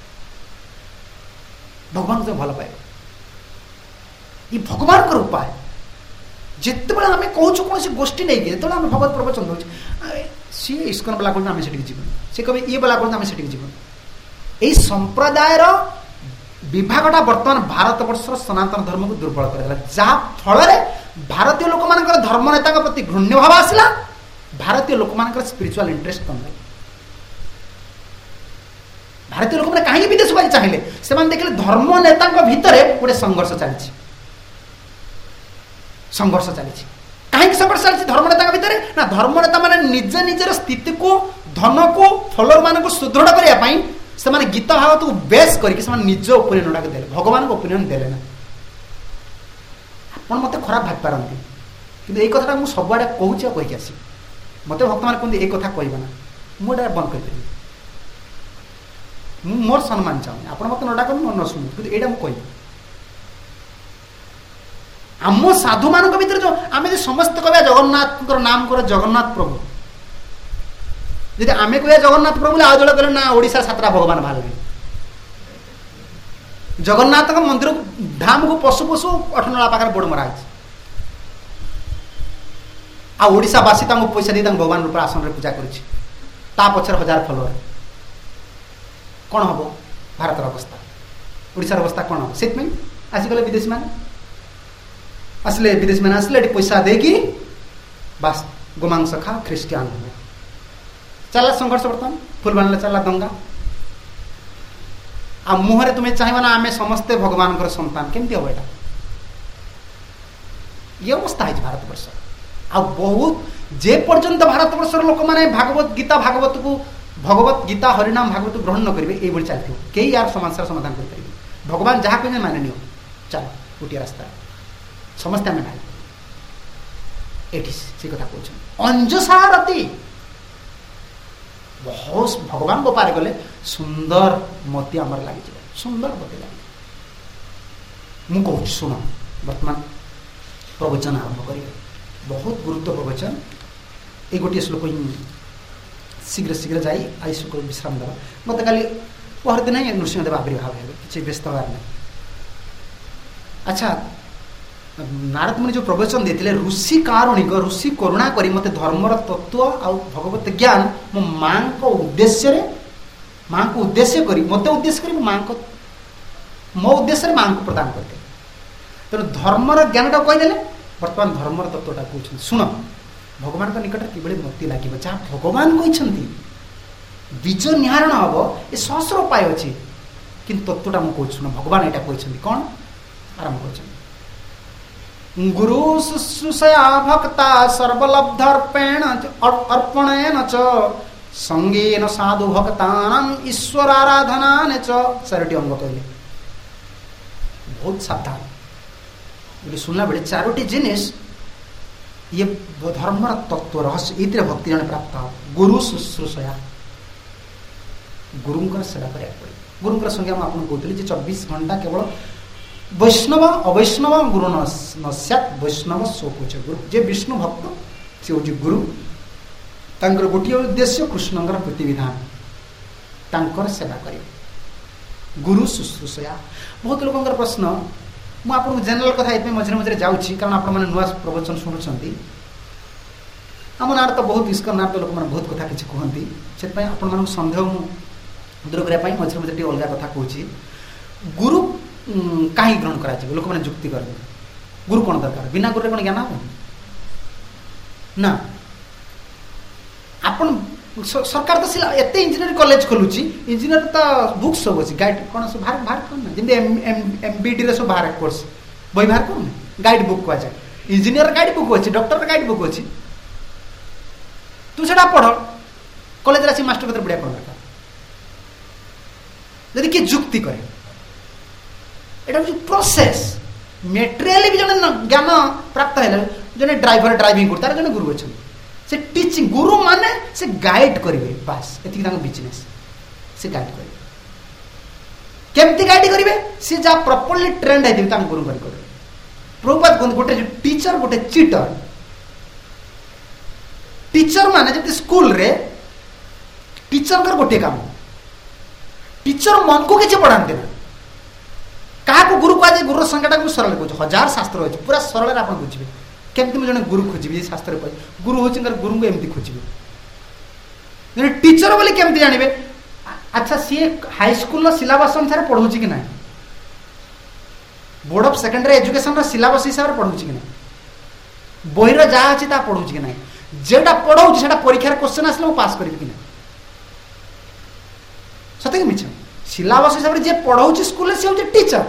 भगवान को भल पाए ये भगवान का उपाय जिते बड़े आम कहूँ कौन गोष्ठी नहीं जो आम भगवत प्रवचन दौर सी इस्कन बाला कहते आम से जीवन सी कहे ये बाला कहते आम से जीवन यही संप्रदायर विभागटा बर्तमान भारत वर्षर सनातन धर्म को दुर्बल कर जहाँ फल भारतीय लोक मान धर्म नेता प्रति घृण्य भाव आसला भारतीय लोक मान स्पिरिचुअल इंटरेस्ट कम लगे भारतीय लोक मैंने कहीं विदेश को चाहिए से देखिले धर्म नेता भितर गोटे संघर्ष चली संघर्ष चली कहीं संघर्ष चली धर्म नेता भितर ना धर्म नेता मैंने निज निजर स्थिति को धन को फलोर मान सुदृढ़ करने से गीता भागवत को बेस करके निज ओपिनियन गुड़ाक दे भगवान को ओपिनियन देले ना आप मत खराब भाग पारती कि यही कथा मुझे सबुआड़े कहूँ कहीकि आसी मत भक्त मैंने कहते ये कथा कहना मुझे बंद कर मोर सम्मान चाहूँ आप मत न डाक न शुणु कि यहाँ मुझे आम साधु मान भर जो आम समस्त कह जगन्नाथ नाम कर जगन्नाथ प्रभु यदि आम कह जगन्नाथ प्रभु आज जड़े कहले ना ओडिशा सातटा भगवान बाहर जगन्नाथ मंदिर धाम को पशु पशु अठनला पाखे बोर्ड मरा आशावासी पैसा दे भगवान रूप आसन में पूजा कर हजार फलोअर कौन हम भारत अवस्था ओडिशार अवस्था कौन हम से आसिगले विदेशी मान आसले विदेशी मैंने आसले पैसा देकी बास गोमांस खा ख्रीस्टियान हो चला संघर्ष बर्तमान फुलबाणी चला दंगा आ मुहरे तुम्हें चाहिए ना आम समस्ते भगवान संतान केमती हम यहाँ ये अवस्था है भारत वर्ष आ बहुत जे पर्यंत भारत वर्षर लोक मैंने भागवत गीता भागवत को भगवत गीता हरिनाम भागवत को ग्रहण न करेंगे ये चलते कई यार समस्या समाधान करेंगे भगवान जहाँ कहें माने नियो चल गोटे रास्ता समस्ते आम ना ये से कथा कहते अंजसारती बहुत भगवान को पार गले सुंदर मती आमर लगे सुंदर मती लगे मुझे कहूँ शुण बर्तमान प्रवचन आरंभ करें बहुत गुरुत्व प्रवचन ये गोटे श्लोक शीघ्र शीघ्र जाई आई शुक्र विश्राम देवा मत काली पहर दिन नृसिंहदेव आविर्भाव है किसी व्यस्त हबार नहीं। अच्छा नारद मुनि जो प्रवचन देते ऋषि कारुणिक ऋषि करुणा करी मत धर्मर तत्व आ भगवत ज्ञान मो माँ को उद्देश्य माँ को उद्देश्य करी मत उद्देश्य करी माँ को मो उद्देश्य माँ को प्रदान करते तेणु धर्मर ज्ञानटा कहीदेले बर्तमान धर्मर तत्वटा कहते शुण भगवान निकट कि मती लगे जहाँ भगवान कहते बीज निहारण हम ये सहस्र उपाय अच्छी कि तत्वटा मुझे कहूँ शुण भगवान यहाँ कहते कौन आरंभ कर गुरु शुश्रूषया भक्ता सर्वलब्धर्पेण अर्पणेन च संगेन साधु भक्तानां ईश्वर आराधनान च चारोटी अंग कहले बहुत सावधान ये सुनला बेले चारोटी जिनिस ये धर्म तत्व रहस्य ये भक्ति जन प्राप्त हो गुरु शुश्रूषया गुरुंकर सेवा करा पड़े गुरुंकर संगे हम आपको कहते चौबीस घंटा केवल वैष्णव अवैष्णव गुरु न सैत् वैष्णव सोकुच गुरु जे विष्णु भक्त से हूँ गुरु तांकर गोटे उद्देश्य कृष्णंकर प्रतिविधान तांकर सेवा कर गुरु शुश्रूषया बहुत लोकंर प्रश्न मुझे आपको जनरल कथा ये मझे मझे जाऊँगी कारण आप नुआ प्रवचन शुणुंट आम ना तो बहुत इस्कन ना तो लोक मैंने बहुत कथा किसी कहती से आपण सन्देह दूर करने मझे मझे अलग कथा कहूँ गुरु कहीं ग्रहण करा लोक मैंने जुक्ति करेंगे गुरु कौन दरकार बिना गुरु कौन ज्ञान हम ना आपण सरकार तो सिला एत इंजीनियरिंग कॉलेज खोलुची इंजीनियर तो बुक्स सब अच्छी गाइड कौन सब बाहर बाहर करना जमी एमबीडी सब बाहर कोर्स बही बाहर कर गाइड बुक कहुए इंजीनियर गाइड बुक अच्छी डॉक्टर गाइड बुक अच्छी तू से पढ़ कॉलेज आसी मास्टर कत पढ़ा कौन दरकार यदि किए जुक्ति करे एटा हूँ प्रोसेस मेटेरियल भी जन ज्ञान प्राप्त है जन ड्राइवर ड्राइविंग कर तार जन गुरु अच्छा से टीचिंग गुरु माने से गाइड करेंगे बास एति बिजनेस से गाइड करेंगे केमती गाइड करेंगे सी जहाँ प्रॉपर्ली ट्रेंड है गुरु गाइड करेंगे प्रभुपाद कहते गोटे टीचर गोटे चीटर टीचर माने जब स्कूल रे टीचर गोटे काम टीचर मन को किसी पढ़ाते ना क्या गुरु कह गुरु संज्ञा को सरल कह हजार शास्त्र अच्छे पूरा सरल आप बुझे केमती मुझे जन गुरु खोजी शास्त्र कह गुरु हूँ गुरु को एमती खोजे टीचर बोली केमती जानवे अच्छा सी हाईस्कल सिलेबस अनुसार पढ़ाऊँ कि ना board of secondary education syllabus हिसाब से पढ़ाऊँ कि ना बही जहाँ अच्छी पढ़ाऊँ कि ना जेटा पढ़ाऊँ से परीक्षार क्वेश्चन आसले पास करी कि ना सत्य कि मिछ सिलेबस हिसाब से पढ़ाऊँ स्कूल सी हूँ टीचर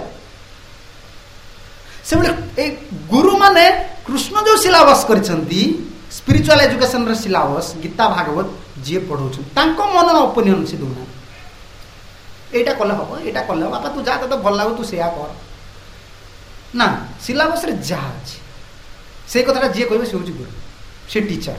से गुरु माने कृष्ण जो सिलेबस करिसेंती स्पिरिचुअल एजुकेशन रे सिलेबस गीता भागवत जी पढ़ाऊँ मन ओपिनियन से दूना एटा कले हम एटा कले बापा तू जा तो भल लगे तू से कर ना सिलेबस रे जहाँ अच्छे से कथा जी कह से हूँ गुरु से टीचर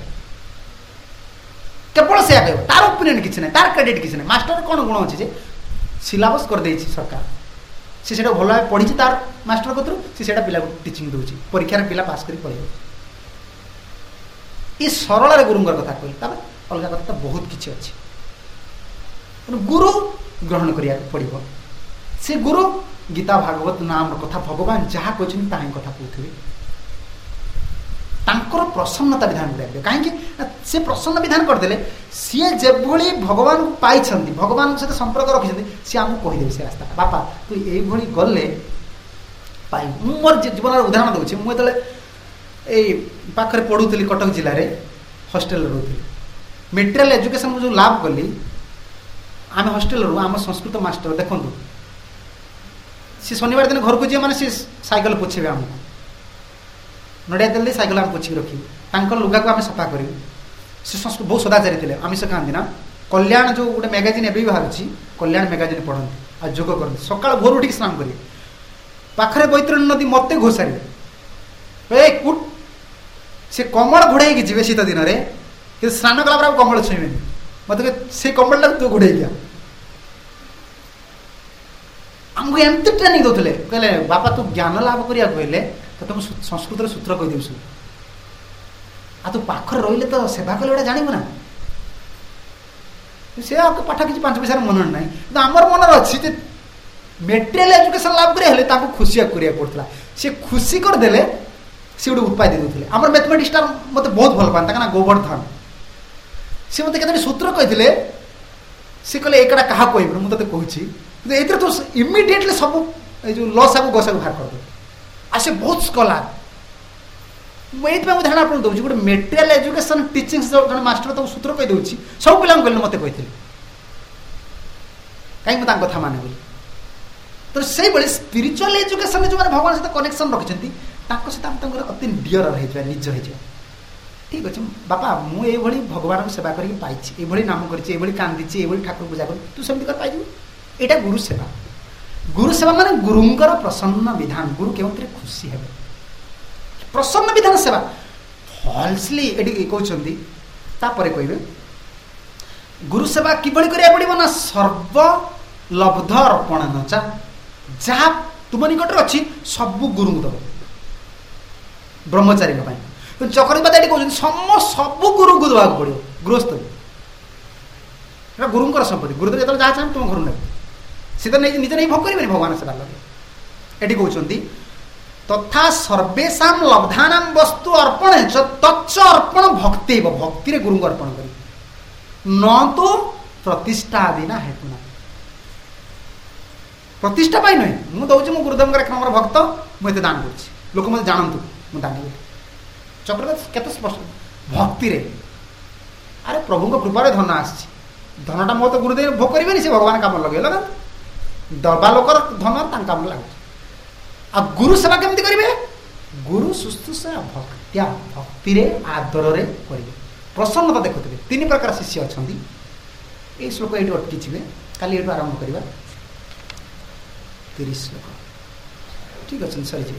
केवल से कह तार ओपिनियन किसी ना तार क्रेडिट किसी ना मास्टर कौन गुण अच्छे सिलेबस कर दे सरकार से भल भाव पढ़ी तार मास्टर कतु से पिला टीचिंग दूसरी परीक्षार पिला पास कर पढ़े ये सरल गुरुंर कथा कहली अलग कथा तो बहुत किसी अच्छे गुरु ग्रहण करा पड़ो से गुरु गीता भागवत नाम कथा भगवान जहाँ कहते कथा कहते तांकर प्रसन्नता विधान करेंगे कहीं से प्रसन्न विधान करदे सी जो भगवान को पाई भगवान सहित संपर्क रखी सी आमको कहीदेवी से रास्ता बापा तू ये गले पाई मोर जीवन उदाहरण दूसरी मुझे पाखे पढ़ुली कटक जिले में हस्टेल रोली मेटेरियल एजुकेशन जो लाभ कली आम हस्टेल रू आम संस्कृत मास्टर देखु सी शनिवार दिन घर को जी मैंने सी साइकेल पोछे आमको नड़िया तेल साइकेल आम पोछिक रखी लुगा को आम सफा कर बहुत सदाचारी थे आमिष खाती ना कल्याण जो गोटे मैगजीन एवं बाहर कल्याण मैगजीन पढ़ती आ जोग करते सकाल भोर उठ स्नान करेंगे पाखे बैतरणी नदी मत घोषारे कुट से कमल घोड़े जी शीत दिन में कि स्नान कला कमल छुईबे मत से कमल तू घोड़े दिया आमको एमती ट्रेनिंग दौले कहले बापा तू ज्ञान लाभ करा कहले तो तुम संस्कृत सूत्र कहीदेवी सब आ तू पाखर रही तो सेवा कले जानबू ना से पाठ किसी पांच पैसा मन ना कि आमर मन अच्छी मेटेरियल एजुकेशन लाभ करें खुशी करा पड़ता सी खुशी करदे सी गोटे उपाय दे दूसरे आम मैथमेटिक्स मत बहुत भल पाता ना गोवर्धन सी मत के सूत्र कही सी कहले एकटा क्या कह मुझे कहूँ ये तो इमिडिएटली सब जो लस आगे गसा बाहर कर दे आ से बहुत स्कलार मुझे ध्यान आप दूसरी गोटे मेटेरियल एजुकेशन टीचिंग जो मास्टर तो सूत्र कही दूसरी सब पिला कहले मत कही कहीं मुझे कथा माने बोली तो से स्पिरिचुअल एजुकेशन जो भगवान सहित कनेक्शन रखिंट सहित अति डियर हो निज हो ठीक अच्छे बापा मुझे भगवान सेवा करके पाई नाम कर कांदी ठाकुर पूजा कर तू सेमती कर पाइबू यहाँ गुरु सेवा गुरु सेवा माने गुरुंकर प्रसन्न विधान गुरु क्यों खुशी है प्रसन्न विधान सेवा फल्सली ये कहते कहे गुरु सेवा किभली करिया पड़िबो ना सर्व लब्ध अर्पण नचा जहाँ तुम निकट अच्छी सबू गुरु दब ब्रह्मचारी चक्रवर्ती ये कहते सम सबू गुरु को देवाक पड़ो गृहस्थ गुरुंकर संपत्ति गुरुदेव जो जहाँ चाहे तुम घर ने सी तो निजे नहीं भोग करेंगे भगवान सेवा लगे ये कहते तथा सर्वेशा लब्धाना वस्तु अर्पण तच्च अर्पण भक्ति भक्ति गुरु को अर्पण कर न तो प्रतिष्ठा आदि ना हेतु ना प्रतिष्ठा पाई नुहे मुझे दौर मो गुरुदेव मोर भक्त मुझे दान कर लोक मत जानतु मुझे दान कर चक्रवर्ती केत स्पष्ट भक्ति रे अरे प्रभु कृपार धन आसी धनटा मो तो गुरुदेव भोग करेंगे से भगवान काम लगे लगा दबा लोकर धन काम लगे आ गुरु सेवा केमती करेंगे गुरु शुश्रूषा भक्त्या भक्ति रे आदर रे करेंगे प्रसन्नता देखुए तीन प्रकार शिष्य अच्छा ये श्लोक ये अटकी काली ये आरंभ करवा तीस श्लोक ठीक अच्छे सरी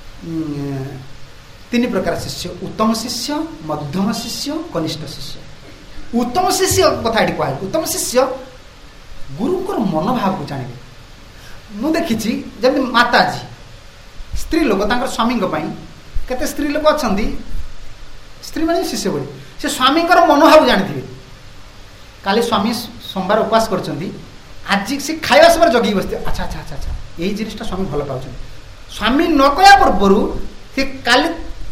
तीन प्रकार शिष्य उत्तम शिष्य मध्यम शिष्य कनिष्ठ शिष्य उत्तम शिष्य कथा ये कह उत्तम शिष्य गुरुंर मनोभाव को जाने मु देखी जमी माताजी स्त्री लोक स्वामी केते स्त्री लोक अच्छा स्त्री मैंने शिष्य बड़ी से स्वामी मनोभाव जानी काली स्वामी सोमवार उपवास कर आज से खाया समय जगि बस अच्छा अच्छा अच्छा अच्छा यही जिनिसटा स्वामी भल पाँच स्वामी न कया पूर्वर से काली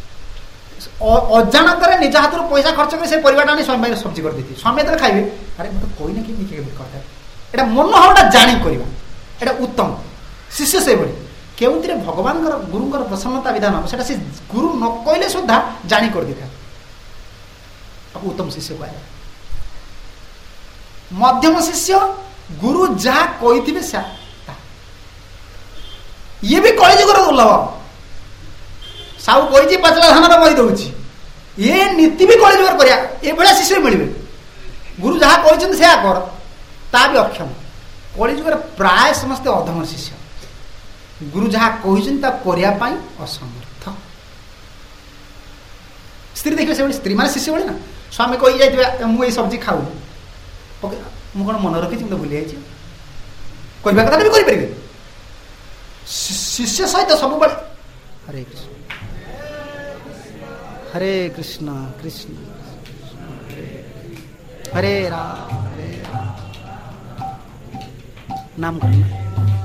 अजाणत निज हाथ पैसा खर्च कर परिवार स्वामी सब्जी कर दी स्वामी जो खाइबे अरे मतलब कोई ना कि करता मनोभावटा जाणी करवा उत्तम शिष्य से बड़ी केउंतिरे भगवान गुरुंकर प्रसन्नता विधान से गुरु न कहले सुधा जाणी कर देखा उत्तम शिष्य कह मध्यम शिष्य गुरु जहाँ कही ये भी कलिजुगर दुर्लभ साहू कही पाचला धान मई दौर ये नीति भी कलिजुगर कर शिष्य मिले गुरु जहाँ कहते से कर ता भी अक्षम कलिजुगर प्राय समस्ते अधम शिष्य गुरु जहाँ कहते असमर्थ स्त्री देखिए से स्त्री मान शिष्य भाई ना स्वामी कही जाइए मुझे सब्जी खाऊ मुझे कौन मन रखी तो भूली जाइए कहवा कथा भी करेंगे शिष्य सहित सब बड़े हरे कृष्ण हरे कृष्ण कृष्ण हरे राम हरे राम नाम करना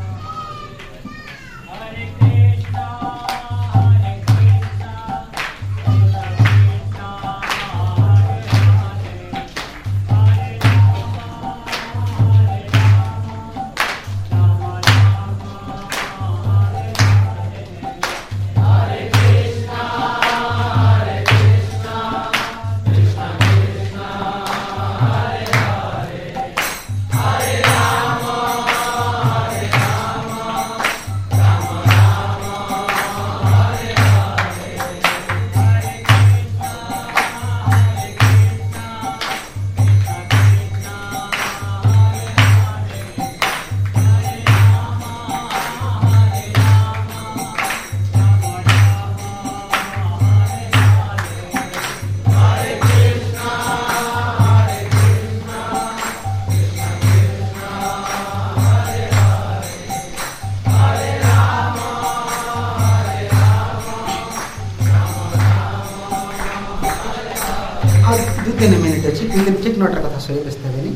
तीन मिनिट अच्छी तीन ठीक नोटर कथा सही व्यस्त हेनी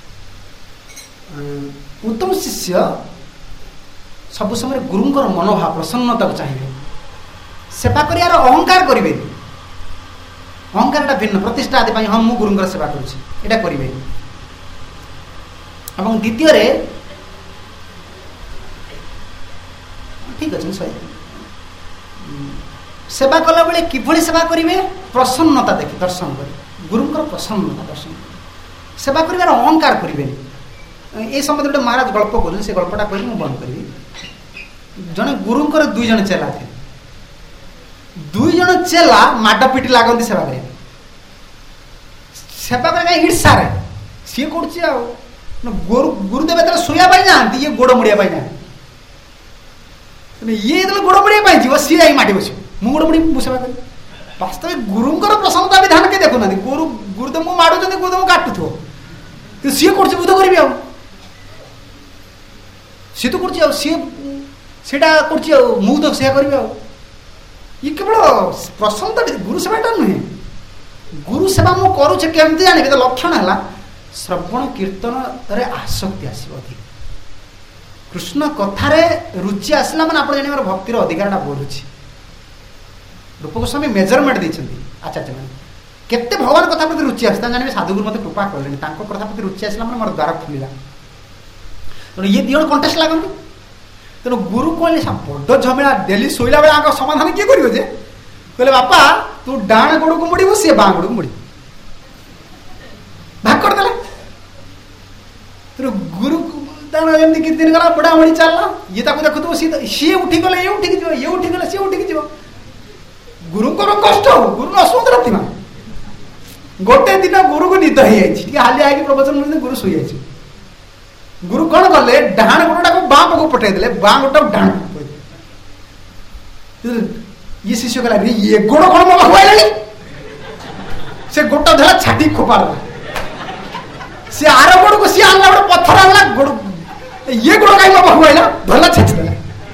उत्तम शिष्य सब समय गुरुंकर मनोभाव प्रसन्नता को चाहिए सेवा कर अहंकार करेंगे अहंकार भिन्न प्रतिष्ठा आदि हाँ मु गुरुंकर सेवा करुँचा करेंगे और द्वितीय ठीक अच्छे सही सेवा कला बेले किभली सेवा करेंगे प्रसन्नता देखी दर्शन कर गुरुंकर प्रसन्नता दर्शन सेवा कर अहंकार करेंगे ये समय गोटे महाराज गल्प कर से गल्पटा कह बंद करी जड़े गुरुंकर दुई जन चेला थे दुई जन चेला माडपिटी लगती सेवा कर सेवा कर ईर्षारे सी कर गुरु गुरुदेव जो शोया जाती ये गोड़ मुड़िया ये गोड़ मुड़िया जीव सी जा माटी बस मु गोड़ मुड़ी मु सेवा करी वास्तविक गुरुंकर प्रसन्नता विधान के देखुना गुरु गुरुदेव को माड़ुं गुरुदेव को काटुथो कि सी कर बुध करी आ सी तो कर सी कर से करी ये केवल प्रसन्नता गुरु सेवाटा नुहे गुरु सेवा मु करुचे केमती जानी तो लक्षण है श्रवण कीर्तन रे आसक्ति आसो अधिक कृष्ण कथारे रुचि आसला मैंने आप जान भक्तिर अधिकारटा बढ़ुची रूप गोस्वामी मेजरमेंट देते आचार्य मैंने केते भगवान कथा प्रति रुचि आस जाने साधुगुरु मत कृपा कले कथा प्रति रुचि आसला मैंने मोर द्वार खुलला तेणु ये दिज कंटेस्ट लगती तेणु गुरु कहले बड़ झमेला डेली शोला बेला समाधान किए कर कहले बापा तू डाण गोड़ को मुड़ू सी बाँ गोड़ को मुड़ी भाग करदे तेणु गुरु जमी कि दिन गला बुढ़ा बुढ़ी चलना ये देखु सी सी उठी गले ये उठिक जी ये उठी गले सी उठिक जी गुरु को कष्ट हो गुरु असमत राति मान गोटे दिन गुरु को निद हो हालिया प्रवचन गुरु शोई जाए गुरु कौन कले डाण गोटा को बाँ पक पठे देले बाँ गोटा डाण ये शिष्य कहला ये गोड़ कौन मो पाखु से गोटा धरा छाटी खोपा सी आर गोड़ को सी आनला गोटे पत्थर आनला गोड़ ये गोड़ कहीं मो पाखु आइला धरला छेच देला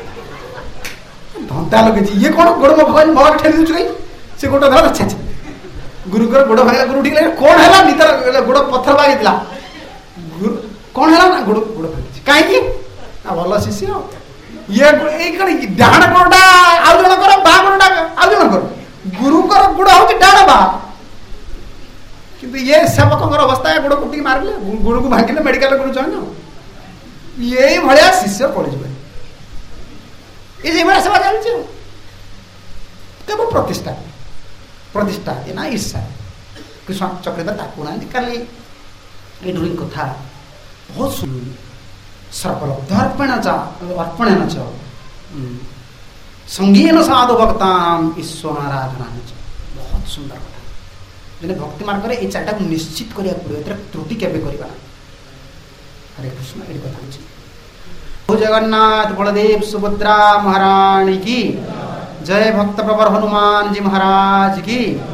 धंता लगे ये कौन गोड़ मो पाखु मग ठेली दूछ कहीं से गोटा धरा छेच गुरु कर गोड़ भागा गुरु ठीक लगे कौन है नितर गोड़ पत्थर बागिला गुरु कौन है ना गोड़ गोड़ भागी कहीं भल शिष्य ये डाण गोड़ा आउ जन कर बा गोड़ा आउ जन कर गुरु गोड़ हूँ डाण बा किंतु ये सेवक अवस्था गोड़ कुटी मारे गुरु को भांगिले मेडिकल गुरु जॉइन ये भाया शिष्य पड़े ये सेवा चलती केवल प्रतिष्ठा प्रतिष्ठा ना ईर्षा कृष्ण चक्र ताकू ना काली ये ड्रॉइंग कथा बहुत सुन सर्वलब्ध अर्पण अर्पण च संगीन साधु भक्ता ईश्वर आराधना बहुत सुंदर कथा जैसे भक्ति मार्ग में ये चार्टा को निश्चित करिया पड़े त्रुटि केबे करबा हरे कृष्ण ये कथा जगन्नाथ बलदेव सुभद्रा महारानी की जय भक्त प्रवर हनुमान जी महाराज की